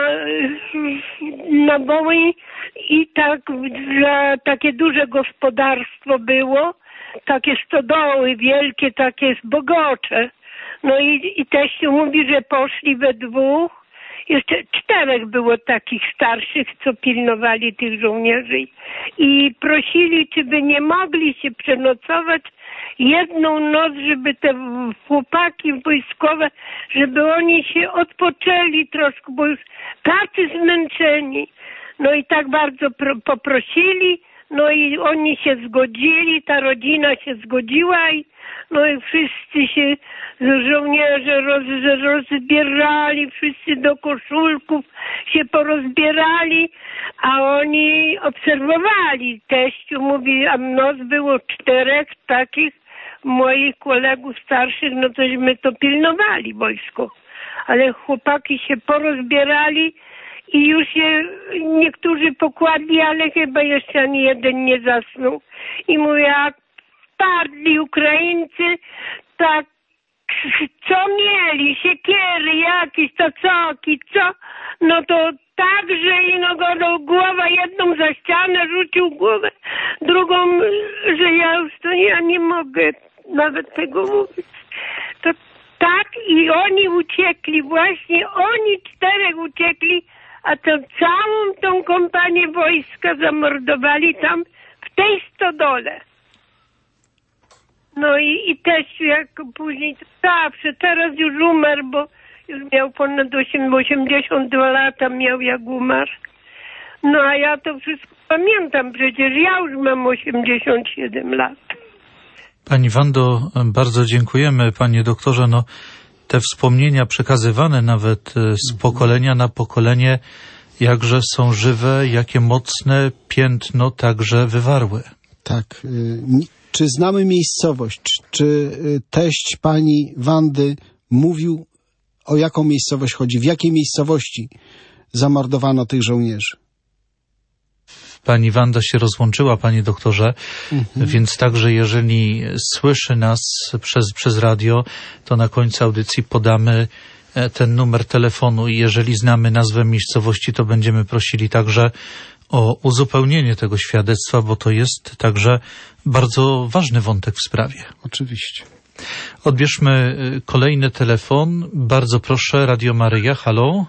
J: na Wołyń i tak za takie duże gospodarstwo było, takie stodoły wielkie, takie zbogocze. No i, i teściu mówi, że poszli we dwóch. Jeszcze czterech było takich starszych, co pilnowali tych żołnierzy i prosili, czy by nie mogli się przenocować jedną noc, żeby te chłopaki wojskowe, żeby oni się odpoczęli troszkę, bo już tacy zmęczeni. No i tak bardzo pro- poprosili, no i oni się zgodzili, ta rodzina się zgodziła i no i wszyscy się, żołnierze roz, rozbierali, wszyscy do koszulków się porozbierali, a oni obserwowali. Teściu mówi, a nas było czterech takich moich kolegów starszych, no tośmy to pilnowali wojsko. Ale chłopaki się porozbierali i już się niektórzy pokładli, ale chyba jeszcze ani jeden nie zasnął. I mówię, jak padli Ukraińcy, tak co mieli, siekiery jakieś, to coki, co, no to tak, że ino go do głowa jedną za ścianę rzucił głowę, drugą, że ja już to ja nie mogę nawet tego mówić. To tak i oni uciekli, właśnie oni czterech uciekli, a to całą tą kompanię wojska zamordowali tam w tej stodole. No i, i też jak później, zawsze, teraz już umarł, bo już miał ponad osiemdziesiąt dwa lata, miał jak umarł. No a ja to wszystko pamiętam, przecież ja już mam osiemdziesiąt siedem lat.
A: Pani Wando, bardzo dziękujemy, panie doktorze. No, te wspomnienia przekazywane nawet z pokolenia na pokolenie, jakże są żywe, jakie mocne piętno także wywarły.
B: Tak. Czy znamy miejscowość? Czy teść pani Wandy mówił, o jaką miejscowość chodzi? W jakiej miejscowości zamordowano tych żołnierzy?
A: Pani Wanda się rozłączyła, panie doktorze, mhm. Więc także jeżeli słyszy nas przez, przez radio, to na końcu audycji podamy ten numer telefonu i jeżeli znamy nazwę miejscowości, to będziemy prosili także o uzupełnienie tego świadectwa, bo to jest także bardzo ważny wątek w sprawie.
B: Oczywiście.
A: Odbierzmy kolejny telefon. Bardzo proszę, Radio Maryja, halo.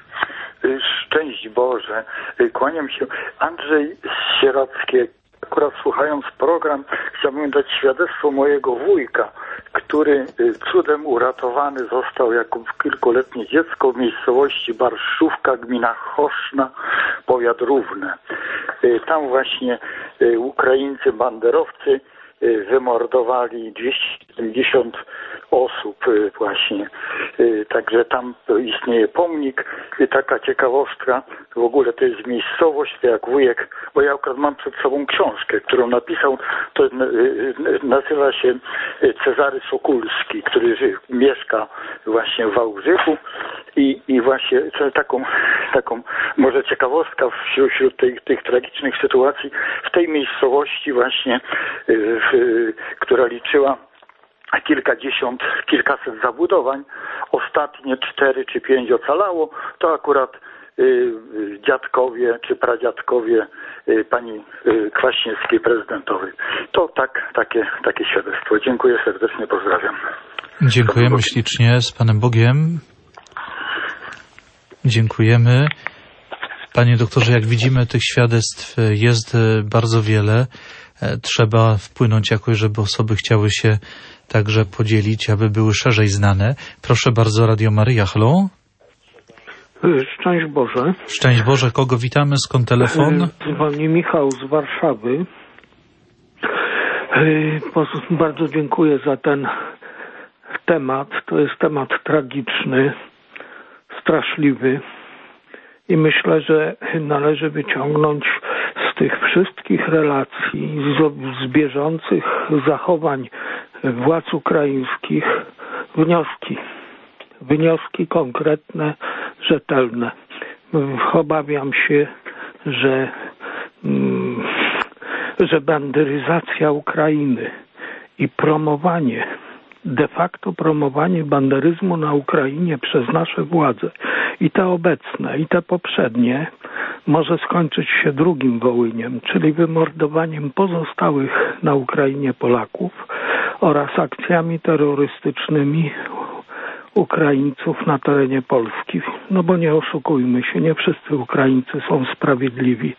L: Szczęść Boże. Kłaniam się. Andrzej z Sieradzkiego. Akurat słuchając program, chciałbym dać świadectwo mojego wujka, który cudem uratowany został jako kilkuletnie dziecko w miejscowości Barszówka, gmina Choszna, powiat Równe. Tam właśnie Ukraińcy, banderowcy wymordowali dwieście siedemdziesiąt osób właśnie. Także tam istnieje pomnik. Taka ciekawostka, w ogóle to jest miejscowość, to jak wujek, bo ja akurat mam przed sobą książkę, którą napisał, to nazywa się Cezary Sokulski, który mieszka właśnie w Wałbrzychu i, i właśnie taką, taką może ciekawostka wśród, wśród tych, tych tragicznych sytuacji w tej miejscowości właśnie, w, która liczyła kilkadziesiąt, kilkaset zabudowań, ostatnie cztery czy pięć ocalało, to akurat y, dziadkowie czy pradziadkowie y, pani y, Kwaśniewskiej prezydentowej. To tak, takie, takie świadectwo. Dziękuję serdecznie, pozdrawiam.
A: Dziękujemy ślicznie, z Panem Bogiem. Dziękujemy. Panie doktorze, jak widzimy, tych świadectw jest bardzo wiele. Trzeba wpłynąć jakoś, żeby osoby chciały się także podzielić, aby były szerzej znane. Proszę bardzo, Radio Maryja, halo.
M: Szczęść Boże.
A: Szczęść Boże, kogo witamy? Skąd telefon?
M: Dzwoni Michał z Warszawy. Bardzo dziękuję za ten temat to jest temat tragiczny, straszliwy i myślę, że należy wyciągnąć z tych wszystkich relacji, z, z bieżących zachowań władz ukraińskich wnioski. Wnioski konkretne, rzetelne. Obawiam się, że, że banderyzacja Ukrainy i promowanie, de facto promowanie banderyzmu na Ukrainie przez nasze władze, i te obecne, i te poprzednie, może skończyć się drugim Wołyniem, czyli wymordowaniem pozostałych na Ukrainie Polaków oraz akcjami terrorystycznymi Ukraińców na terenie Polski. No bo nie oszukujmy się, nie wszyscy Ukraińcy są sprawiedliwi.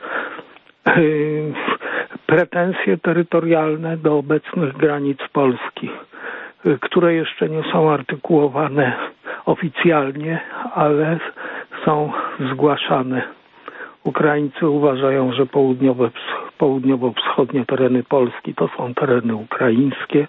M: Pretensje terytorialne do obecnych granic Polski, które jeszcze nie są artykułowane oficjalnie, ale są zgłaszane. Ukraińcy uważają, że południowe, południowo-wschodnie tereny Polski to są tereny ukraińskie.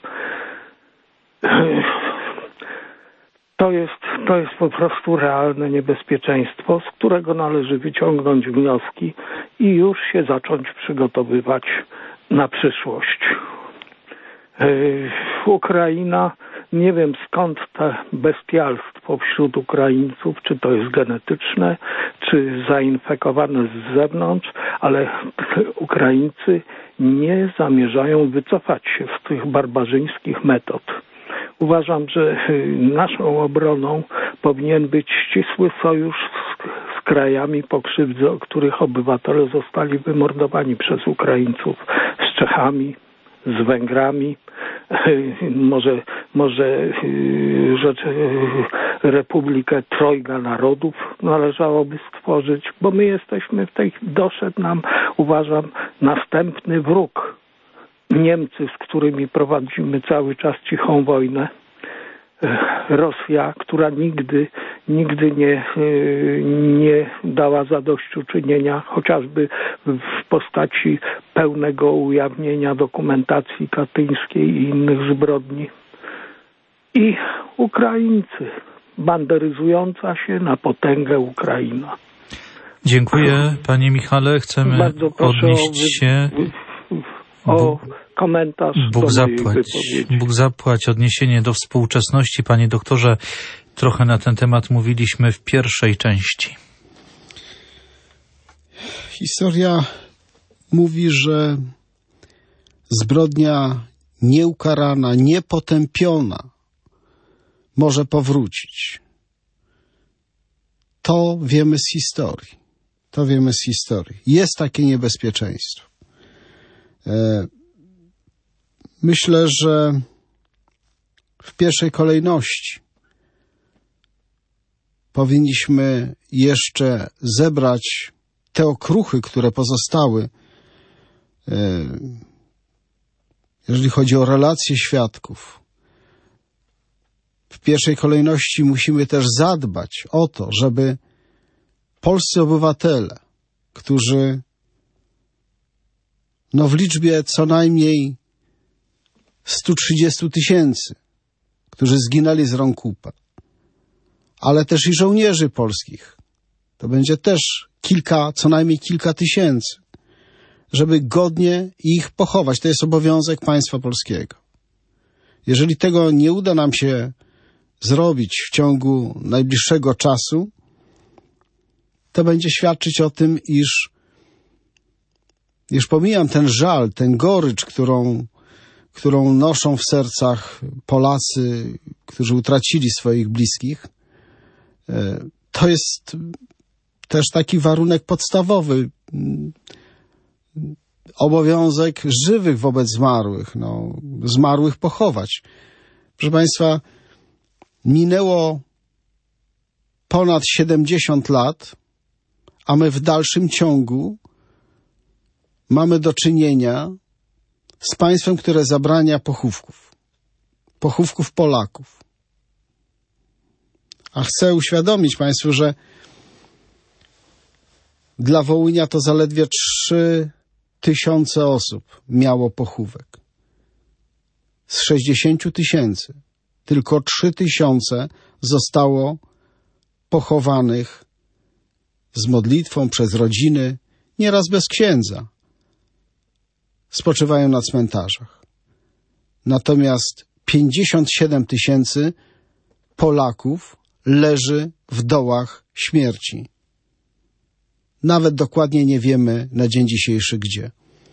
M: To jest, to jest po prostu realne niebezpieczeństwo, z którego należy wyciągnąć wnioski i już się zacząć przygotowywać na przyszłość. Yy, Ukraina, nie wiem skąd to bestialstwo wśród Ukraińców, czy to jest genetyczne, czy zainfekowane z zewnątrz, ale Ukraińcy nie zamierzają wycofać się z tych barbarzyńskich metod. Uważam, że naszą obroną powinien być ścisły sojusz z, z krajami po krzywdze, których obywatele zostali wymordowani przez Ukraińców, z Czechami, z Węgrami, może, może rzecz, Republikę Trojga Narodów należałoby stworzyć, bo my jesteśmy w tej, doszedł nam, uważam, następny wróg. Niemcy, z którymi prowadzimy cały czas cichą wojnę. Rosja, która nigdy, nigdy nie, nie dała zadośćuczynienia, chociażby w postaci pełnego ujawnienia dokumentacji katyńskiej i innych zbrodni. I Ukraińcy, banderyzująca się na potęgę Ukraina.
A: Dziękuję, panie Michale. Chcemy
M: Bardzo proszę
A: odnieść
M: o,
A: się...
M: o komentarz
A: Bóg
M: do
A: zapłać. Bóg zapłać. Odniesienie do współczesności. Panie doktorze, trochę na ten temat mówiliśmy w pierwszej części.
B: Historia mówi, że zbrodnia nieukarana, niepotępiona może powrócić. To wiemy z historii. To wiemy z historii. Jest takie niebezpieczeństwo. Myślę, że w pierwszej kolejności powinniśmy jeszcze zebrać te okruchy, które pozostały, jeżeli chodzi o relacje świadków. W pierwszej kolejności musimy też zadbać o to, żeby polscy obywatele, którzy no w liczbie co najmniej stu trzydziestu tysięcy, którzy zginęli z rąk U P A, ale też i żołnierzy polskich. To będzie też kilka, co najmniej kilka tysięcy, żeby godnie ich pochować. To jest obowiązek państwa polskiego. Jeżeli tego nie uda nam się zrobić w ciągu najbliższego czasu, to będzie świadczyć o tym, iż, iż pomijam ten żal, tę gorycz, którą którą noszą w sercach Polacy, którzy utracili swoich bliskich, to jest też taki warunek podstawowy, obowiązek żywych wobec zmarłych, no, zmarłych pochować. Proszę Państwa, minęło ponad siedemdziesiąt lat, a my w dalszym ciągu mamy do czynienia z państwem, które zabrania pochówków. Pochówków Polaków. A chcę uświadomić Państwu, że dla Wołynia to zaledwie trzy tysiące osób miało pochówek. Z sześćdziesięciu tysięcy. tylko trzy tysiące zostało pochowanych z modlitwą przez rodziny, nieraz bez księdza. Spoczywają na cmentarzach. Natomiast pięćdziesiąt siedem tysięcy Polaków leży w dołach śmierci. Nawet dokładnie nie wiemy na dzień dzisiejszy gdzie.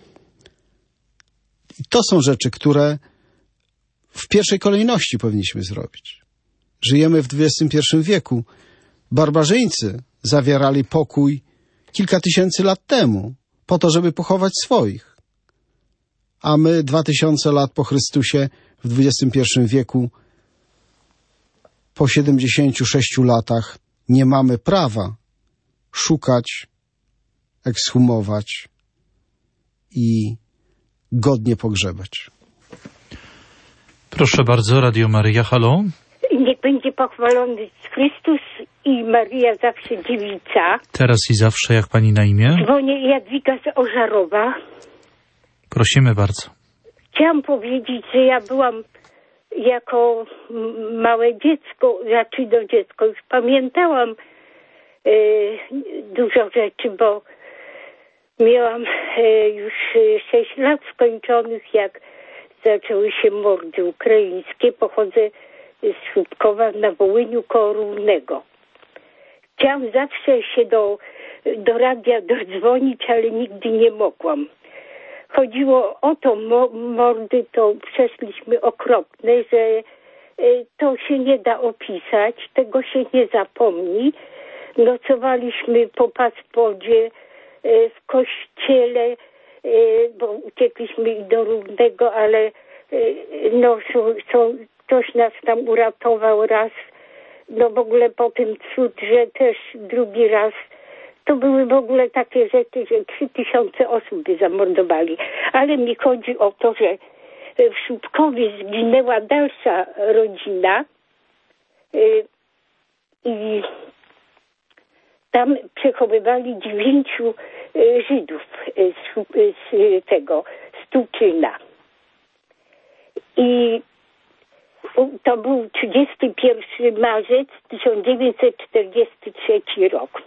B: I to są rzeczy, które w pierwszej kolejności powinniśmy zrobić. Żyjemy w dwudziestym pierwszym wieku. Barbarzyńcy zawierali pokój kilka tysięcy lat temu, po to, żeby pochować swoich. A my dwa tysiące lat po Chrystusie w dwudziestym pierwszym wieku, po siedemdziesięciu sześciu latach, nie mamy prawa szukać, ekshumować i godnie pogrzebać.
A: Proszę bardzo, Radio Maryja, halo.
N: Niech będzie pochwalony Chrystus i Maryja zawsze dziewica.
A: Teraz i zawsze, jak pani na imię?
N: Dzwonię Jadwiga z Ożarowa.
A: Prosimy bardzo.
N: Chciałam powiedzieć, że ja byłam jako małe dziecko, znaczy do dziecko, już pamiętałam e, dużo rzeczy, bo miałam e, już sześć lat skończonych, jak zaczęły się mordy ukraińskie. Pochodzę z Szutkowa na Wołyniu koło Równego. Chciałam zawsze się do, do radia dodzwonić, ale nigdy nie mogłam. Chodziło o to, mo- mordy to przeszliśmy okropne, że y, to się nie da opisać, tego się nie zapomni. Nocowaliśmy po Paspodzie, y, w kościele, y, bo uciekliśmy i do Równego, ale y, no, są, są, ktoś nas tam uratował raz. No w ogóle potem cud, że też drugi raz. To były w ogóle takie rzeczy, że trzy tysiące osób by zamordowali. Ale mi chodzi o to, że w Szutkowie zginęła dalsza rodzina yy, i tam przechowywali dziewięciu yy, Żydów yy, z, yy, z tego, z Tuczyna. I to był trzydziesty pierwszy marzec tysiąc dziewięćset czterdziesty trzeci rok.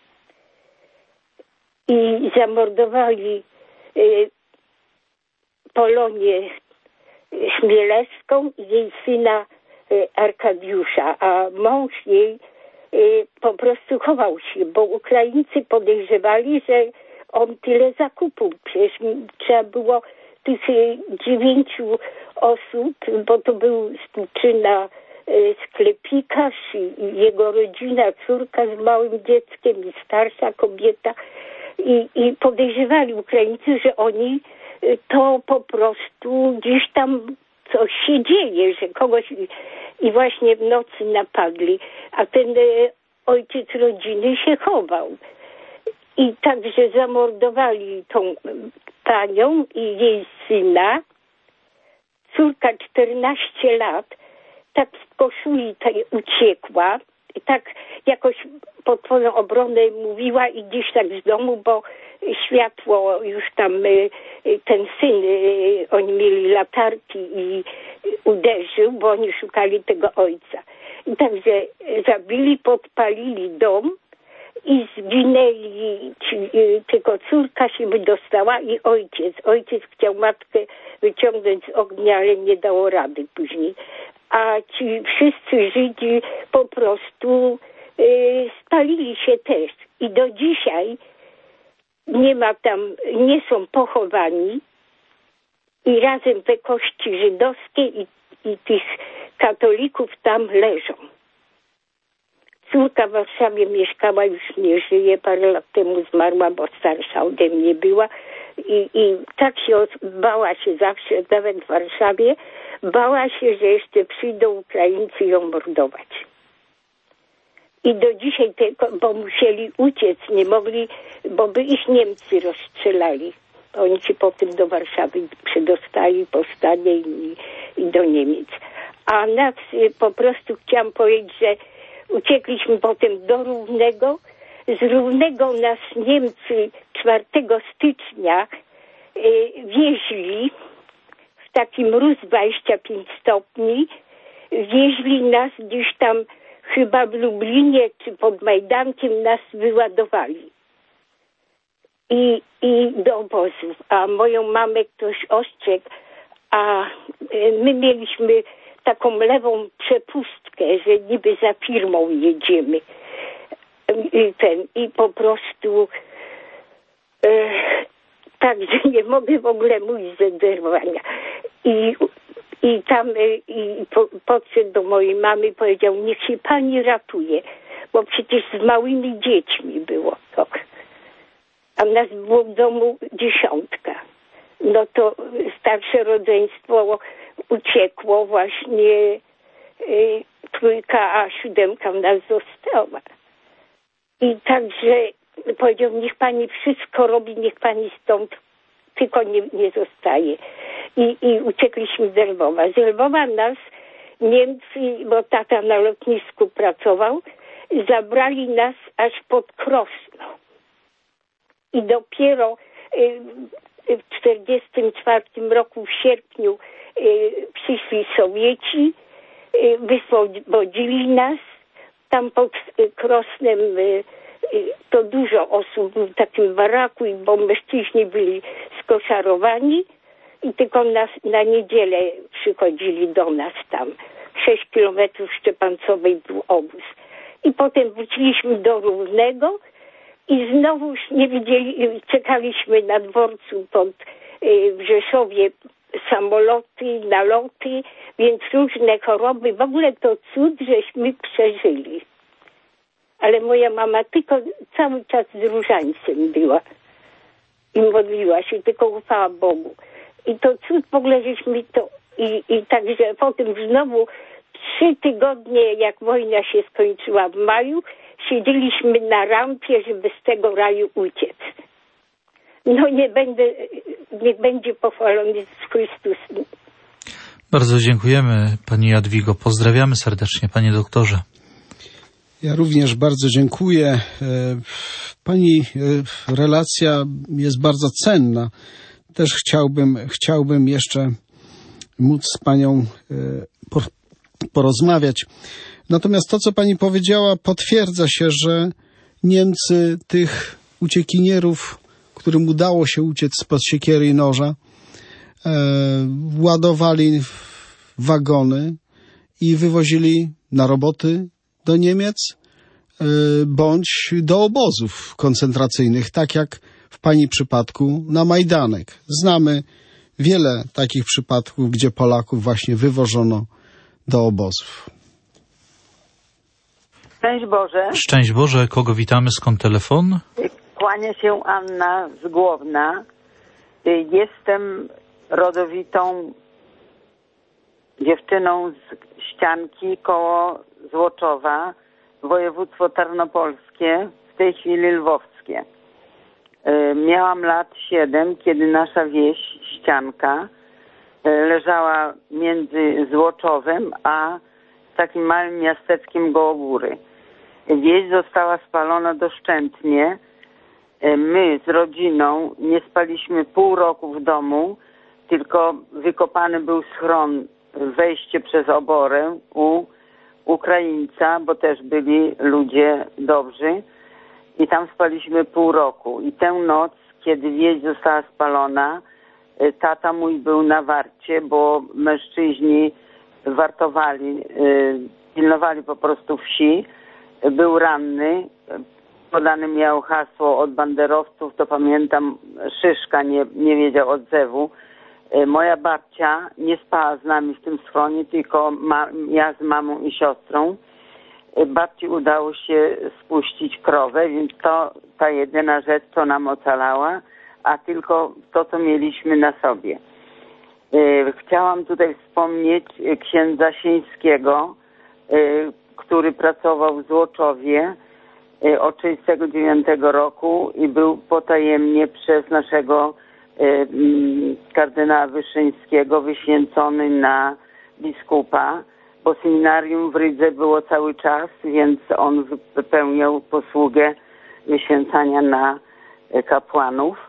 N: I zamordowali y, Polonię Chmielewską i jej syna y, Arkadiusza, a mąż jej y, po prostu chował się, bo Ukraińcy podejrzewali, że on tyle zakupił. Przecież trzeba było tych y, dziewięciu osób, bo to był z Tuczyna y, sklepikarz i, i jego rodzina, córka z małym dzieckiem i starsza kobieta. I, I podejrzewali Ukraińcy, że oni to po prostu gdzieś tam coś się dzieje, że kogoś i, i właśnie w nocy napadli, a ten e, ojciec rodziny się chował. I także zamordowali tą panią i jej syna. Córka czternaście lat, tak w koszuli tej uciekła. I tak jakoś pod twoją obronę mówiła i gdzieś tak z domu, bo światło już tam, ten syn, oni mieli latarki i uderzył, bo oni szukali tego ojca. I także zabili, podpalili dom i zginęli, tylko córka się wydostała i ojciec. Ojciec chciał matkę wyciągnąć z ognia, ale nie dało rady później. A ci wszyscy Żydzi po prostu y, spalili się też. I do dzisiaj nie ma tam, nie są pochowani i razem te kości żydowskie i, i tych katolików tam leżą. Córka w Warszawie mieszkała, już nie żyje, parę lat temu zmarła, bo starsza ode mnie była. I, i tak się bała się zawsze, nawet w Warszawie, bała się, że jeszcze przyjdą Ukraińcy ją mordować. I do dzisiaj, tego, bo musieli uciec, nie mogli, bo by ich Niemcy rozstrzelali. Oni się potem do Warszawy przedostali po stanie i, i do Niemiec. A nas po prostu chciałam powiedzieć, że uciekliśmy potem do Równego. Z Równego nas Niemcy czwartego stycznia y, wieźli w taki mróz dwadzieścia pięć stopni wieźli nas gdzieś tam, chyba w Lublinie czy pod Majdankiem nas wyładowali. I, i do obozów. A moją mamę ktoś ostrzegł, a my mieliśmy taką lewą przepustkę, że niby za firmą jedziemy. I, ten, i po prostu e, także nie mogę w ogóle mówić ze zdenerwowania. I, i tam e, i po, podszedł do mojej mamy i powiedział, niech się pani ratuje, bo przecież z małymi dziećmi było to. A nas było w domu dziesiątka. No to starsze rodzeństwo uciekło właśnie, y, trójka, a siódemka nas została. I także powiedział, niech pani wszystko robi, niech pani stąd tylko nie, nie zostaje. I, I uciekliśmy z Lwowa. Z Lwowa nas Niemcy, bo tata na lotnisku pracował, zabrali nas aż pod Krosno. I dopiero y, w czterdziestym czwartym roku w sierpniu y, przyszli Sowieci, y, wyswobodzili nas. Tam pod y, Krosnem y, y, to dużo osób było w takim baraku, bo mężczyźni byli skoszarowani i tylko nas na niedzielę przychodzili do nas tam. Sześć kilometrów Szczepancowej był obóz. I potem wróciliśmy do Równego. I znowu nie widzieli, czekaliśmy na dworcu pod y, w Rzeszowie samoloty, naloty, więc różne choroby. W ogóle to cud, żeśmy przeżyli. Ale moja mama tylko cały czas z różańcem była i modliła się, tylko ufała Bogu. I to cud w ogóle, żeśmy to... I, i także potem znowu trzy tygodnie, jak wojna się skończyła w maju, siedzieliśmy na rampie, żeby z tego raju uciec. No nie będę, niech będzie pochwalony Jezus Chrystus.
A: Bardzo dziękujemy Pani Jadwigo. Pozdrawiamy serdecznie, Panie doktorze.
B: Ja również bardzo dziękuję. Pani relacja jest bardzo cenna. Też chciałbym, chciałbym jeszcze móc z Panią porozmawiać. Natomiast to, co Pani powiedziała, potwierdza się, że Niemcy tych uciekinierów, którym udało się uciec spod siekiery i noża, e, ładowali w wagony i wywozili na roboty do Niemiec e, bądź do obozów koncentracyjnych, tak jak w Pani przypadku na Majdanek. Znamy wiele takich przypadków, gdzie Polaków właśnie wywożono do obozów.
O: Szczęść Boże.
A: Szczęść Boże. Kogo witamy? Skąd telefon?
O: Kłania się Anna z Głowna. Jestem rodowitą dziewczyną z Ścianki koło Złoczowa, województwo tarnopolskie, w tej chwili lwowskie. Miałam lat siedem, kiedy nasza wieś Ścianka leżała między Złoczowem a takim małym miasteczkiem Gołogóry. Wieś została spalona doszczętnie. My z rodziną nie spaliśmy pół roku w domu, tylko wykopany był schron, wejście przez oborę u Ukraińca, bo też byli ludzie dobrzy. I tam spaliśmy pół roku. I tę noc, kiedy wieś została spalona, tata mój był na warcie, bo mężczyźni wartowali, pilnowali po prostu wsi. Był ranny, podane miał hasło od banderowców, to pamiętam, Szyszka nie, nie wiedział odzewu. Moja babcia nie spała z nami w tym schronie, tylko ma, ja z mamą i siostrą. Babci udało się spuścić krowę, więc to ta jedyna rzecz, co nam ocalała, a tylko to, co mieliśmy na sobie. Chciałam tutaj wspomnieć księdza Sieńskiego, który pracował w Złoczowie od trzydziestego dziewiątego roku i był potajemnie przez naszego kardynała Wyszyńskiego wyświęcony na biskupa, bo seminarium w Rydze było cały czas, więc on wypełniał posługę wyświęcania na kapłanów.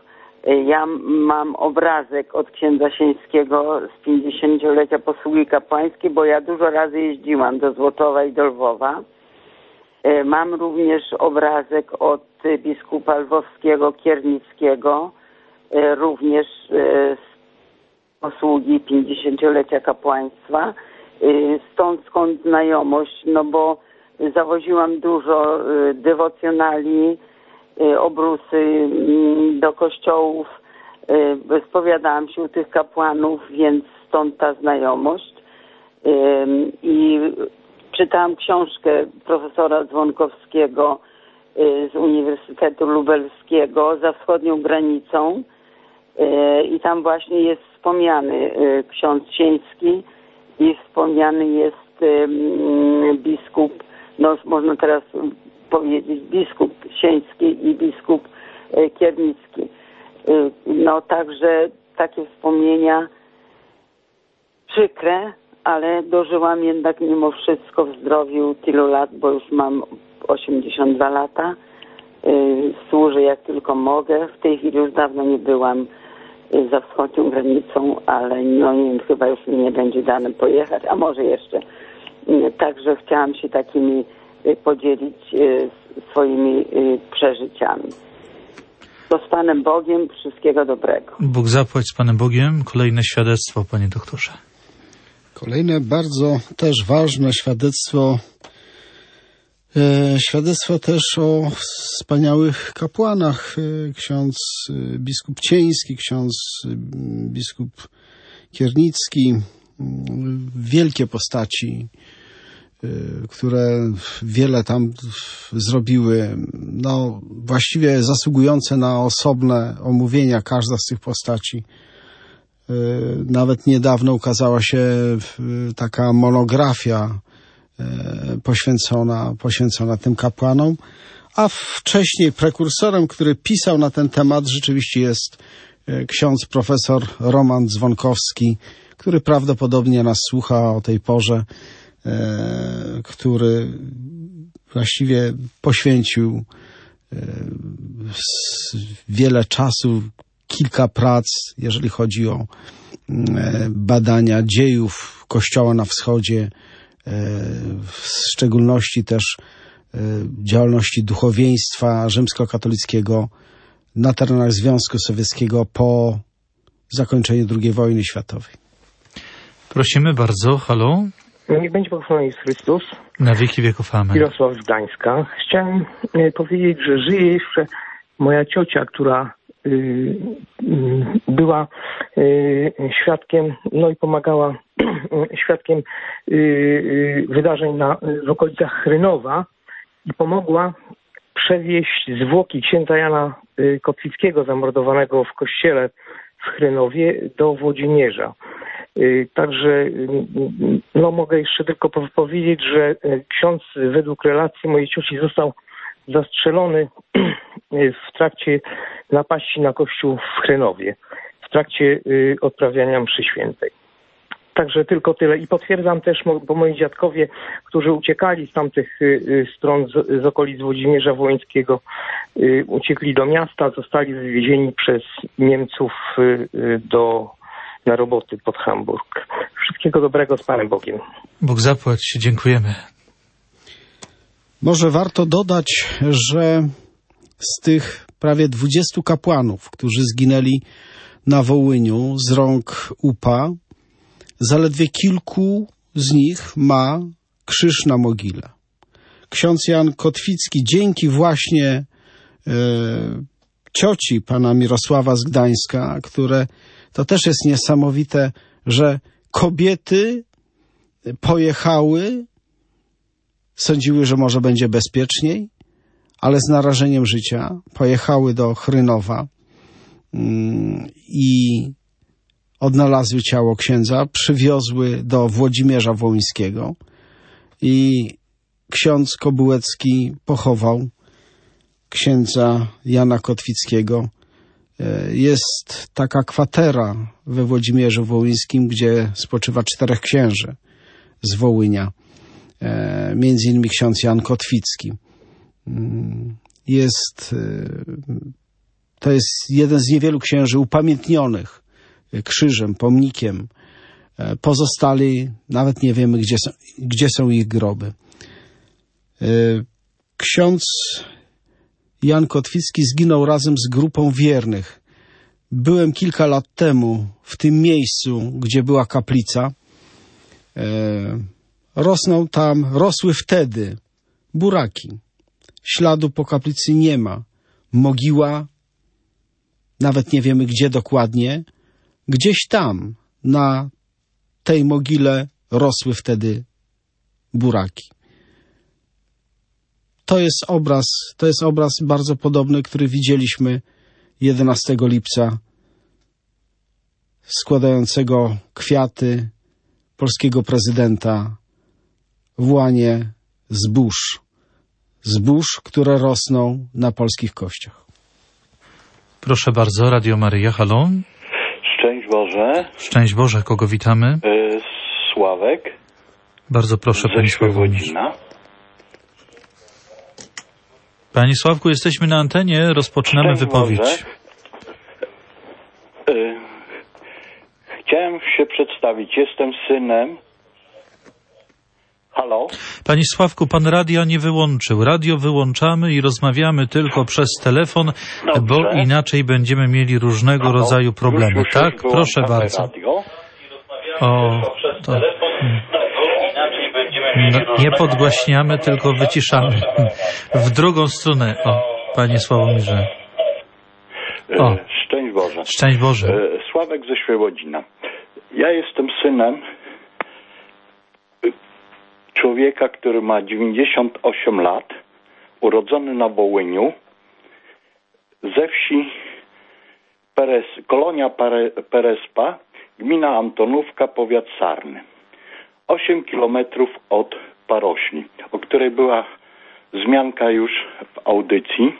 O: Ja mam obrazek od księdza Sieńskiego z pięćdziesięciolecia posługi kapłańskiej, bo ja dużo razy jeździłam do Złoczowa i do Lwowa. Mam również obrazek od biskupa lwowskiego Kiernickiego, również z posługi pięćdziesięciolecia kapłaństwa. Stąd skąd znajomość, no bo zawoziłam dużo dewocjonali, obrusy do kościołów, spowiadałam się u tych kapłanów, więc stąd ta znajomość. I czytałam książkę profesora Dzwonkowskiego z Uniwersytetu Lubelskiego Za wschodnią granicą i tam właśnie jest wspomniany ksiądz Sieński i wspomniany jest biskup, no można teraz powiedzieć biskup Sieński i biskup Kiernicki. No także takie wspomnienia przykre, ale dożyłam jednak mimo wszystko w zdrowiu tylu lat, bo już mam osiemdziesiąt dwa lata. Służę jak tylko mogę. W tej chwili już dawno nie byłam za wschodnią granicą, ale no nie wiem, chyba już mi nie będzie dane pojechać, a może jeszcze. Także chciałam się takimi podzielić swoimi przeżyciami. To z Panem Bogiem, wszystkiego dobrego.
A: Bóg zapłać z Panem Bogiem. Kolejne świadectwo, panie doktorze.
B: Kolejne bardzo też ważne świadectwo, e, świadectwo też o wspaniałych kapłanach. E, ksiądz e, biskup Cieński, ksiądz e, biskup Kiernicki, e, wielkie postaci, e, które wiele tam zrobiły, no właściwie zasługujące na osobne omówienia, każda z tych postaci. Nawet niedawno ukazała się taka monografia poświęcona, poświęcona tym kapłanom, a wcześniej prekursorem, który pisał na ten temat, rzeczywiście jest ksiądz profesor Roman Dzwonkowski, który prawdopodobnie nas słucha o tej porze, który właściwie poświęcił wiele czasu, kilka prac, jeżeli chodzi o badania dziejów Kościoła na Wschodzie, w szczególności też działalności duchowieństwa rzymskokatolickiego na terenach Związku Sowieckiego po zakończeniu drugiej wojny światowej.
A: Prosimy bardzo, halo.
M: Niech będzie pochwalony Jezus Chrystus.
A: Na wieki wieków amen.
M: Mirosław z Gdańska. Chciałem powiedzieć, że żyje jeszcze moja ciocia, która była świadkiem, no i pomagała świadkiem wydarzeń na, w okolicach Chrynowa i pomogła przewieźć zwłoki księdza Jana Kotwickiego, zamordowanego w kościele w Chrynowie, do Włodzimierza. Także no, mogę jeszcze tylko powiedzieć, że ksiądz według relacji mojej cioci został zastrzelony w trakcie napaści na kościół w Chrynowie, w trakcie odprawiania mszy świętej. Także tylko tyle. I potwierdzam też, bo moi dziadkowie, którzy uciekali z tamtych stron, z, z okolic Włodzimierza Wołyńskiego, uciekli do miasta, zostali wywiezieni przez Niemców do, na roboty pod Hamburg. Wszystkiego dobrego, z Panem Bogiem.
A: Bóg zapłać, dziękujemy.
B: Może warto dodać, że z tych prawie dwudziestu kapłanów, którzy zginęli na Wołyniu z rąk U P A, zaledwie kilku z nich ma krzyż na mogile. Ksiądz Jan Kotwicki dzięki właśnie e, cioci pana Mirosława z Gdańska, które to też jest niesamowite, że kobiety pojechały, sądziły, że może będzie bezpieczniej, ale z narażeniem życia pojechały do Chrynowa mm, i odnalazły ciało księdza, przywiozły do Włodzimierza Wołyńskiego i ksiądz Kobułecki pochował księdza Jana Kotwickiego. Jest taka kwatera we Włodzimierzu Wołyńskim, gdzie spoczywa czterech księży z Wołynia, między innymi ksiądz Jan Kotwicki. Jest to jest jeden z niewielu księży upamiętnionych krzyżem, pomnikiem. Pozostali, nawet nie wiemy, gdzie są, gdzie są ich groby. Ksiądz Jan Kotwicki zginął razem z grupą wiernych. Byłem kilka lat temu w tym miejscu, gdzie była kaplica. Rosną tam, rosły wtedy buraki. Śladu po kaplicy nie ma. Mogiła, nawet nie wiemy gdzie dokładnie, gdzieś tam na tej mogile rosły wtedy buraki. To jest obraz, to jest obraz bardzo podobny, który widzieliśmy jedenastego lipca, składającego kwiaty polskiego prezydenta w łanie zbóż. Zbóż, które rosną na polskich kościach.
A: Proszę bardzo, Radio Maryja, halo.
P: Szczęść Boże.
A: Szczęść Boże, kogo witamy?
P: Yy, Sławek.
A: Bardzo proszę, Panie Sławomirze. Panie Sławku, jesteśmy na antenie, rozpoczynamy
P: Szczęść
A: wypowiedź.
P: Boże. Yy, chciałem się przedstawić. Jestem synem. Halo?
A: Panie Sławku, pan radia nie wyłączył. Radio wyłączamy i rozmawiamy tylko przez telefon, Dobrze. Bo inaczej będziemy mieli różnego Halo? rodzaju problemy. Już, już, tak? Już Proszę bardzo. Radio. O, to... No, nie podgłaśniamy, tylko wyciszamy. W drugą stronę. O, Panie Sławomirze. O.
P: Szczęść Boże.
A: Szczęść Boże.
P: Sławek ze Świebodzina. Ja jestem synem człowieka, który ma dziewięćdziesiąt osiem lat, urodzony na Wołyniu, ze wsi Peres, Kolonia Pere, Perespa, gmina Antonówka, powiat Sarny. osiem kilometrów od Parośni, o której była wzmianka już w audycji.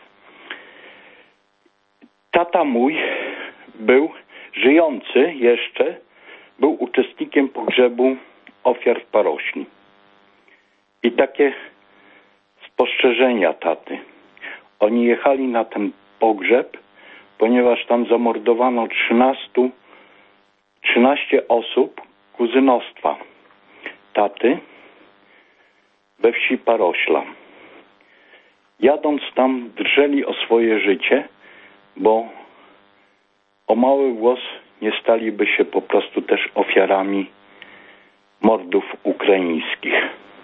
P: Tata mój był żyjący jeszcze, był uczestnikiem pogrzebu ofiar w Parośni. I takie spostrzeżenia taty. Oni jechali na ten pogrzeb, ponieważ tam zamordowano trzynaście, trzynaście osób kuzynostwa taty we wsi Parośla. Jadąc tam drżeli o swoje życie, bo o mały włos nie staliby się po prostu też ofiarami mordów ukraińskich.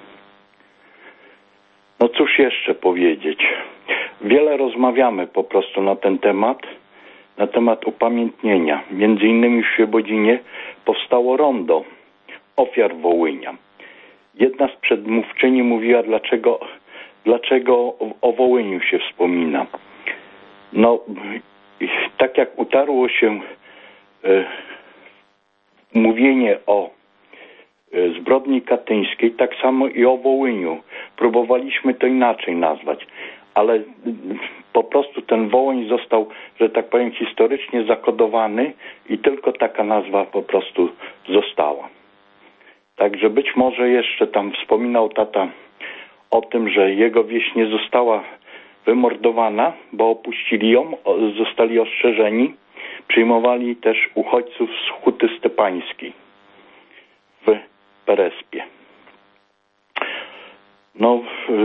P: No cóż jeszcze powiedzieć? Wiele rozmawiamy po prostu na ten temat, na temat upamiętnienia. Między innymi w Świebodzinie powstało rondo ofiar Wołynia. Jedna z przedmówczyni mówiła, dlaczego, dlaczego o Wołyniu się wspomina. No, tak jak utarło się e, mówienie o e, zbrodni katyńskiej, tak samo i o Wołyniu. Próbowaliśmy to inaczej nazwać, ale e, po prostu ten Wołyń został, że tak powiem, historycznie zakodowany i tylko taka nazwa po prostu została. Także być może jeszcze tam wspominał tata o tym, że jego wieś nie została wymordowana, bo opuścili ją, zostali ostrzeżeni. Przyjmowali też uchodźców z Huty Stepańskiej w Perespie. No,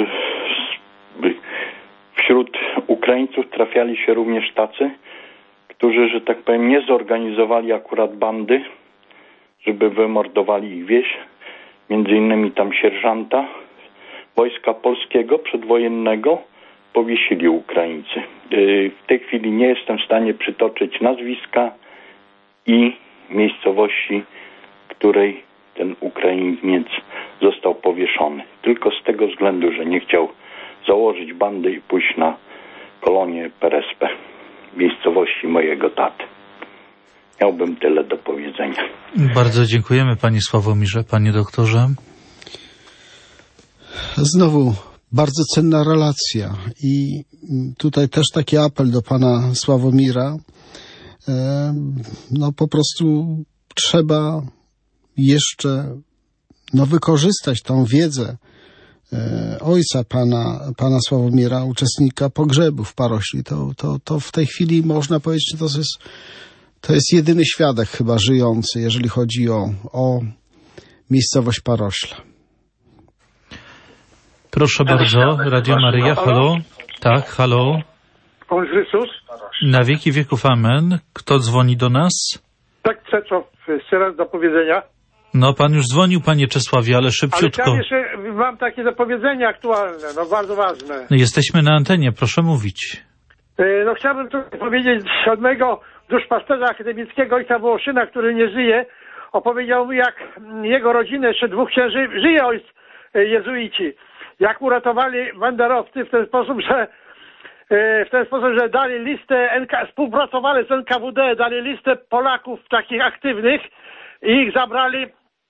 P: wśród Ukraińców trafiali się również tacy, którzy, że tak powiem, nie zorganizowali akurat bandy, żeby wymordowali ich wieś. Między innymi tam sierżanta Wojska Polskiego przedwojennego powiesili Ukraińcy. W tej chwili nie jestem w stanie przytoczyć nazwiska i miejscowości, w której ten Ukrainiec został powieszony. Tylko z tego względu, że nie chciał założyć bandy i pójść na kolonię Perespę, miejscowości mojego taty. Miałbym tyle do powiedzenia.
A: Bardzo dziękujemy, panie Sławomirze, panie doktorze.
B: Znowu bardzo cenna relacja i tutaj też taki apel do pana Sławomira. No po prostu trzeba jeszcze no, wykorzystać tą wiedzę ojca pana, pana Sławomira, uczestnika pogrzebu w Parośli. To, to, to w tej chwili można powiedzieć, że to jest, to jest jedyny świadek chyba żyjący, jeżeli chodzi o, o miejscowość Parośla.
A: Proszę bardzo, Radio Maryja, halo? Tak, halo?
F: Pan Chrystus?
A: Na wieki wieków amen. Kto dzwoni do nas?
F: Tak, Czeczo, jeszcze raz do powiedzenia.
A: No, pan już dzwonił, panie Czesławie, ale szybciutko.
F: Ale ja jeszcze mam takie do powiedzenia aktualne, no bardzo ważne.
A: No, jesteśmy na antenie, proszę mówić.
F: No chciałbym tu powiedzieć od mojego duszpasterza akademickiego ojca Wołoszyna, który nie żyje, opowiedział mi, jak jego rodzinę, jeszcze dwóch księży, żyje ojc jezuici, jak uratowali banderowcy w ten sposób, że w ten sposób, że dali listę, N K, współpracowali z N K W D, dali listę Polaków takich aktywnych i ich zabrali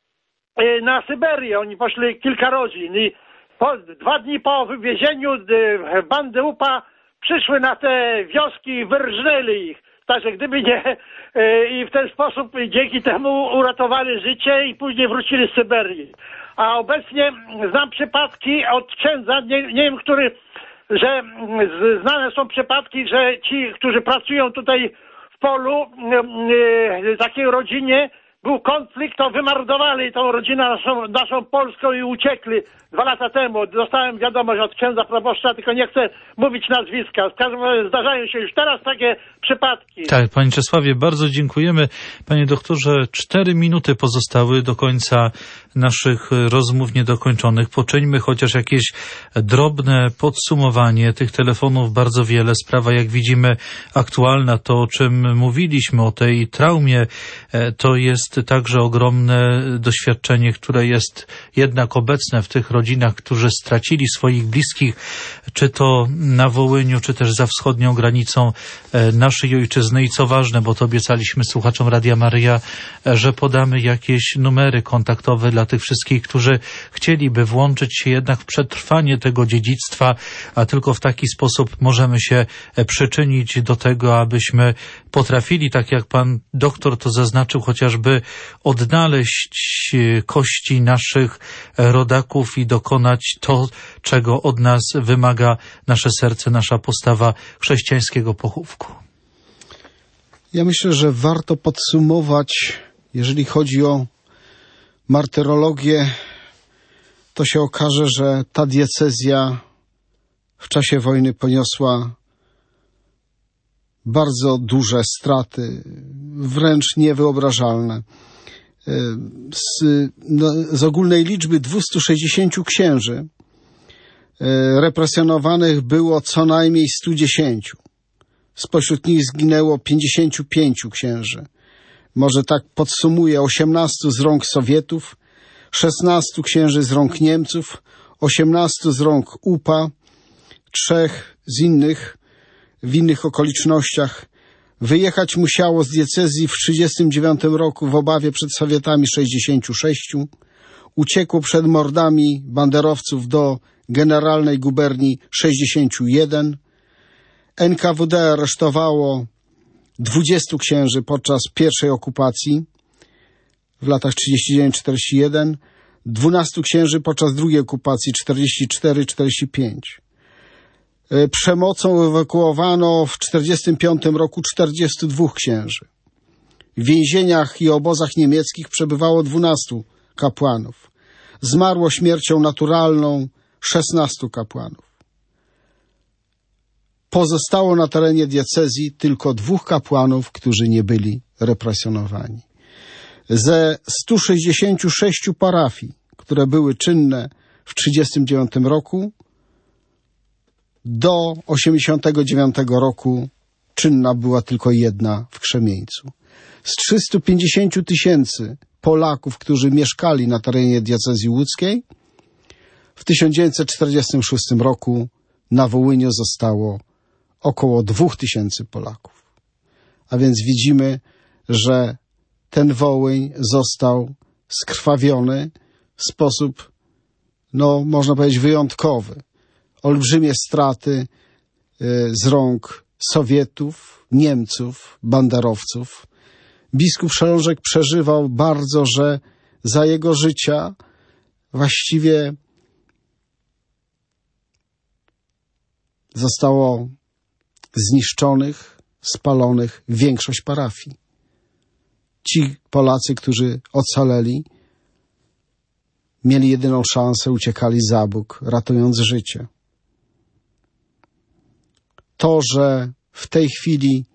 F: na Syberię. Oni poszli kilka rodzin i po, dwa dni po wywiezieniu bandy U P A przyszły na te wioski i wyrżnęli ich. Także gdyby nie, i w ten sposób dzięki temu uratowali życie i później wrócili z Syberii. A obecnie znam przypadki od księdza, nie, nie wiem, który, że znane są przypadki, że ci, którzy pracują tutaj w polu, w takiej rodzinie, był konflikt, to wymordowali tą rodzinę naszą, naszą polską i uciekli dwa lata temu. Dostałem wiadomość od księdza proboszcza, tylko nie chcę mówić nazwiska. W każdym razie zdarzają się już teraz takie przypadki.
A: Tak, panie Czesławie, bardzo dziękujemy. Panie doktorze, cztery minuty pozostały do końca naszych rozmów niedokończonych. Poczyńmy chociaż jakieś drobne podsumowanie tych telefonów. Bardzo wiele. Sprawa, jak widzimy, aktualna. To, o czym mówiliśmy, o tej traumie, to jest także ogromne doświadczenie, które jest jednak obecne w tych rodzinach, którzy stracili swoich bliskich, czy to na Wołyniu, czy też za wschodnią granicą naszej ojczyzny. I co ważne, bo to obiecaliśmy słuchaczom Radia Maryja, że podamy jakieś numery kontaktowe dla tych wszystkich, którzy chcieliby włączyć się jednak w przetrwanie tego dziedzictwa, a tylko w taki sposób możemy się przyczynić do tego, abyśmy potrafili, tak jak pan doktor to zaznaczył, chociażby odnaleźć kości naszych rodaków i dokonać to, czego od nas wymaga nasze serce, nasza postawa chrześcijańskiego pochówku.
B: Ja myślę, że warto podsumować, jeżeli chodzi o martyrologię, to się okaże, że ta diecezja w czasie wojny poniosła bardzo duże straty, wręcz niewyobrażalne. Z, no, z ogólnej liczby dwieście sześćdziesiąt księży represjonowanych było co najmniej sto dziesięć. Spośród nich zginęło pięćdziesiąt pięć księży. Może tak podsumuję: osiemnaście z rąk Sowietów, szesnaście księży z rąk Niemców, osiemnaście z rąk U P A, trzech z innych, w innych okolicznościach. Wyjechać musiało z diecezji w trzydziestym dziewiątym roku w obawie przed Sowietami sześćdziesiąt sześć. Uciekło przed mordami banderowców do generalnej guberni sześćdziesiąt jeden. N K W D aresztowało dwudziestu księży podczas pierwszej okupacji w latach trzydziestym dziewiątym do czterdziestego pierwszego, dwunastu księży podczas drugiej okupacji czterdziesty czwarty do czterdziestego piątego. Przemocą ewakuowano w czterdziestym piątym roku czterdziestu dwóch księży. W więzieniach i obozach niemieckich przebywało dwunastu kapłanów. Zmarło śmiercią naturalną szesnastu kapłanów. Pozostało na terenie diecezji tylko dwóch kapłanów, którzy nie byli represjonowani. Ze stu sześćdziesięciu sześciu parafii, które były czynne w trzydziestym dziewiątym roku, do osiemdziesiątego dziewiątego roku czynna była tylko jedna w Krzemieńcu. Z trzystu pięćdziesięciu tysięcy Polaków, którzy mieszkali na terenie diecezji łódzkiej, w tysiąc dziewięćset czterdziestym szóstym roku na Wołyniu zostało około dwóch tysięcy Polaków. A więc widzimy, że ten Wołyń został skrwawiony w sposób, no można powiedzieć, wyjątkowy. Olbrzymie straty z rąk Sowietów, Niemców, banderowców. Biskup Szelążek przeżywał bardzo, że za jego życia właściwie zostało zniszczonych, spalonych większość parafii. Ci Polacy, którzy ocaleli, mieli jedyną szansę, uciekali za Bóg, ratując życie. To, że w tej chwili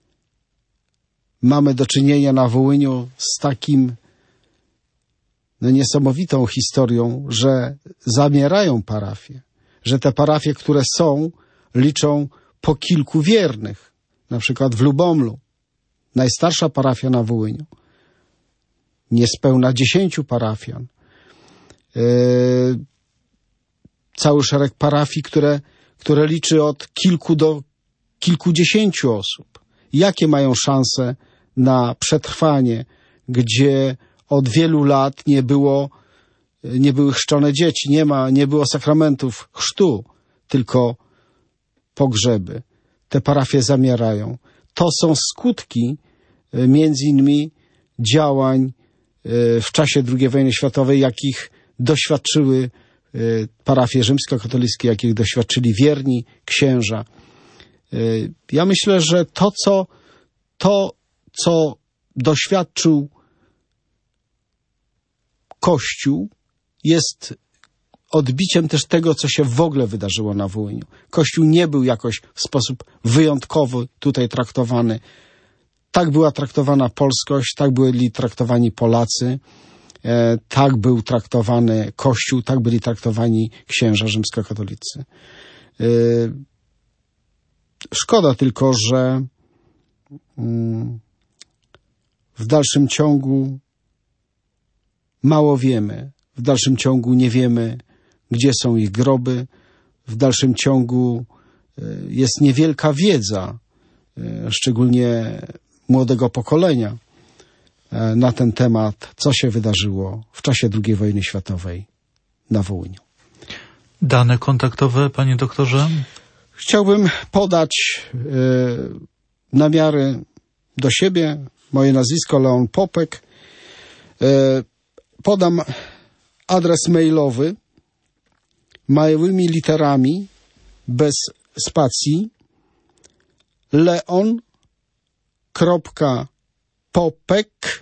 B: mamy do czynienia na Wołyniu z takim no, niesamowitą historią, że zamierają parafie, że te parafie, które są, liczą po kilku wiernych. Na przykład w Lubomlu, najstarsza parafia na Wołyniu, niespełna dziesięciu parafian. Yy, cały szereg parafii, które, które liczy od kilku do kilkudziesięciu osób. Jakie mają szanse na przetrwanie, gdzie od wielu lat nie było, nie były chrzczone dzieci, nie ma, nie było sakramentów chrztu, tylko pogrzeby. Te parafie zamierają. To są skutki między innymi działań w czasie drugiej wojny światowej, jakich doświadczyły parafie rzymskokatolickie, jakich doświadczyli wierni księża. Ja myślę, że to, co, to, co doświadczył Kościół, jest odbiciem też tego, co się w ogóle wydarzyło na Wołyniu. Kościół nie był jakoś w sposób wyjątkowy tutaj traktowany. Tak była traktowana polskość, tak byli traktowani Polacy, e, tak był traktowany Kościół, tak byli traktowani księża rzymskokatolicy. E, szkoda tylko, że mm, w dalszym ciągu mało wiemy. W dalszym ciągu nie wiemy, gdzie są ich groby. W dalszym ciągu jest niewielka wiedza, szczególnie młodego pokolenia, na ten temat, co się wydarzyło w czasie drugiej wojny światowej na Wołyniu.
A: Dane kontaktowe, panie doktorze?
B: Chciałbym podać y, namiary do siebie. Moje nazwisko Leon Popek. Y, podam adres mailowy małymi literami, bez spacji, leon.popek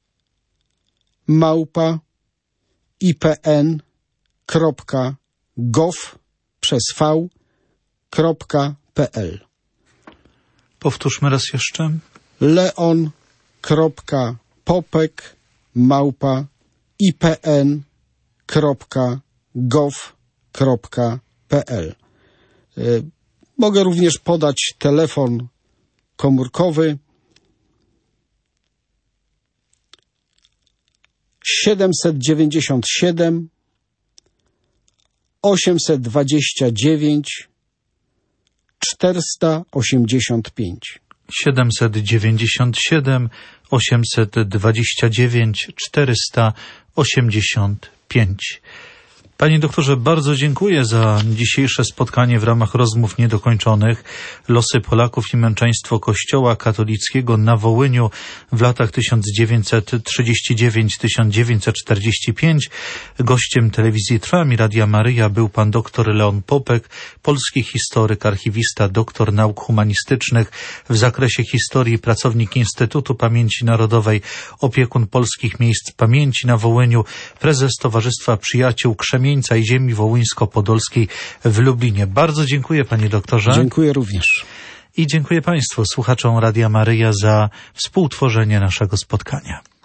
B: małpa ipn.gov przez v.pl.
A: Powtórzmy raz jeszcze.
B: leon.popek małpa ipn.gov.pl. Mogę również podać telefon komórkowy siedemset dziewięćdziesiąt siedem osiemset dwadzieścia dziewięć czterysta osiemdziesiąt pięć.
A: siedemset dziewięćdziesiąt siedem osiemset dwadzieścia dziewięć czterysta osiemdziesiąt pięć. Panie doktorze, bardzo dziękuję za dzisiejsze spotkanie w ramach rozmów niedokończonych. Losy Polaków i męczeństwo Kościoła katolickiego na Wołyniu w latach tysiąc dziewięćset trzydziesty dziewiąty do tysiąc dziewięćset czterdziesty piąty. Gościem telewizji Trwam i Radia Maryja był pan dr Leon Popek, polski historyk, archiwista, doktor nauk humanistycznych w zakresie historii, pracownik Instytutu Pamięci Narodowej, opiekun polskich miejsc pamięci na Wołyniu, prezes Towarzystwa Przyjaciół Krzemieńca i ziemi wołyńsko-podolskiej w Lublinie. Bardzo dziękuję, panie doktorze.
B: Dziękuję również.
A: I dziękuję państwu, słuchaczom Radia Maryja, za współtworzenie naszego spotkania.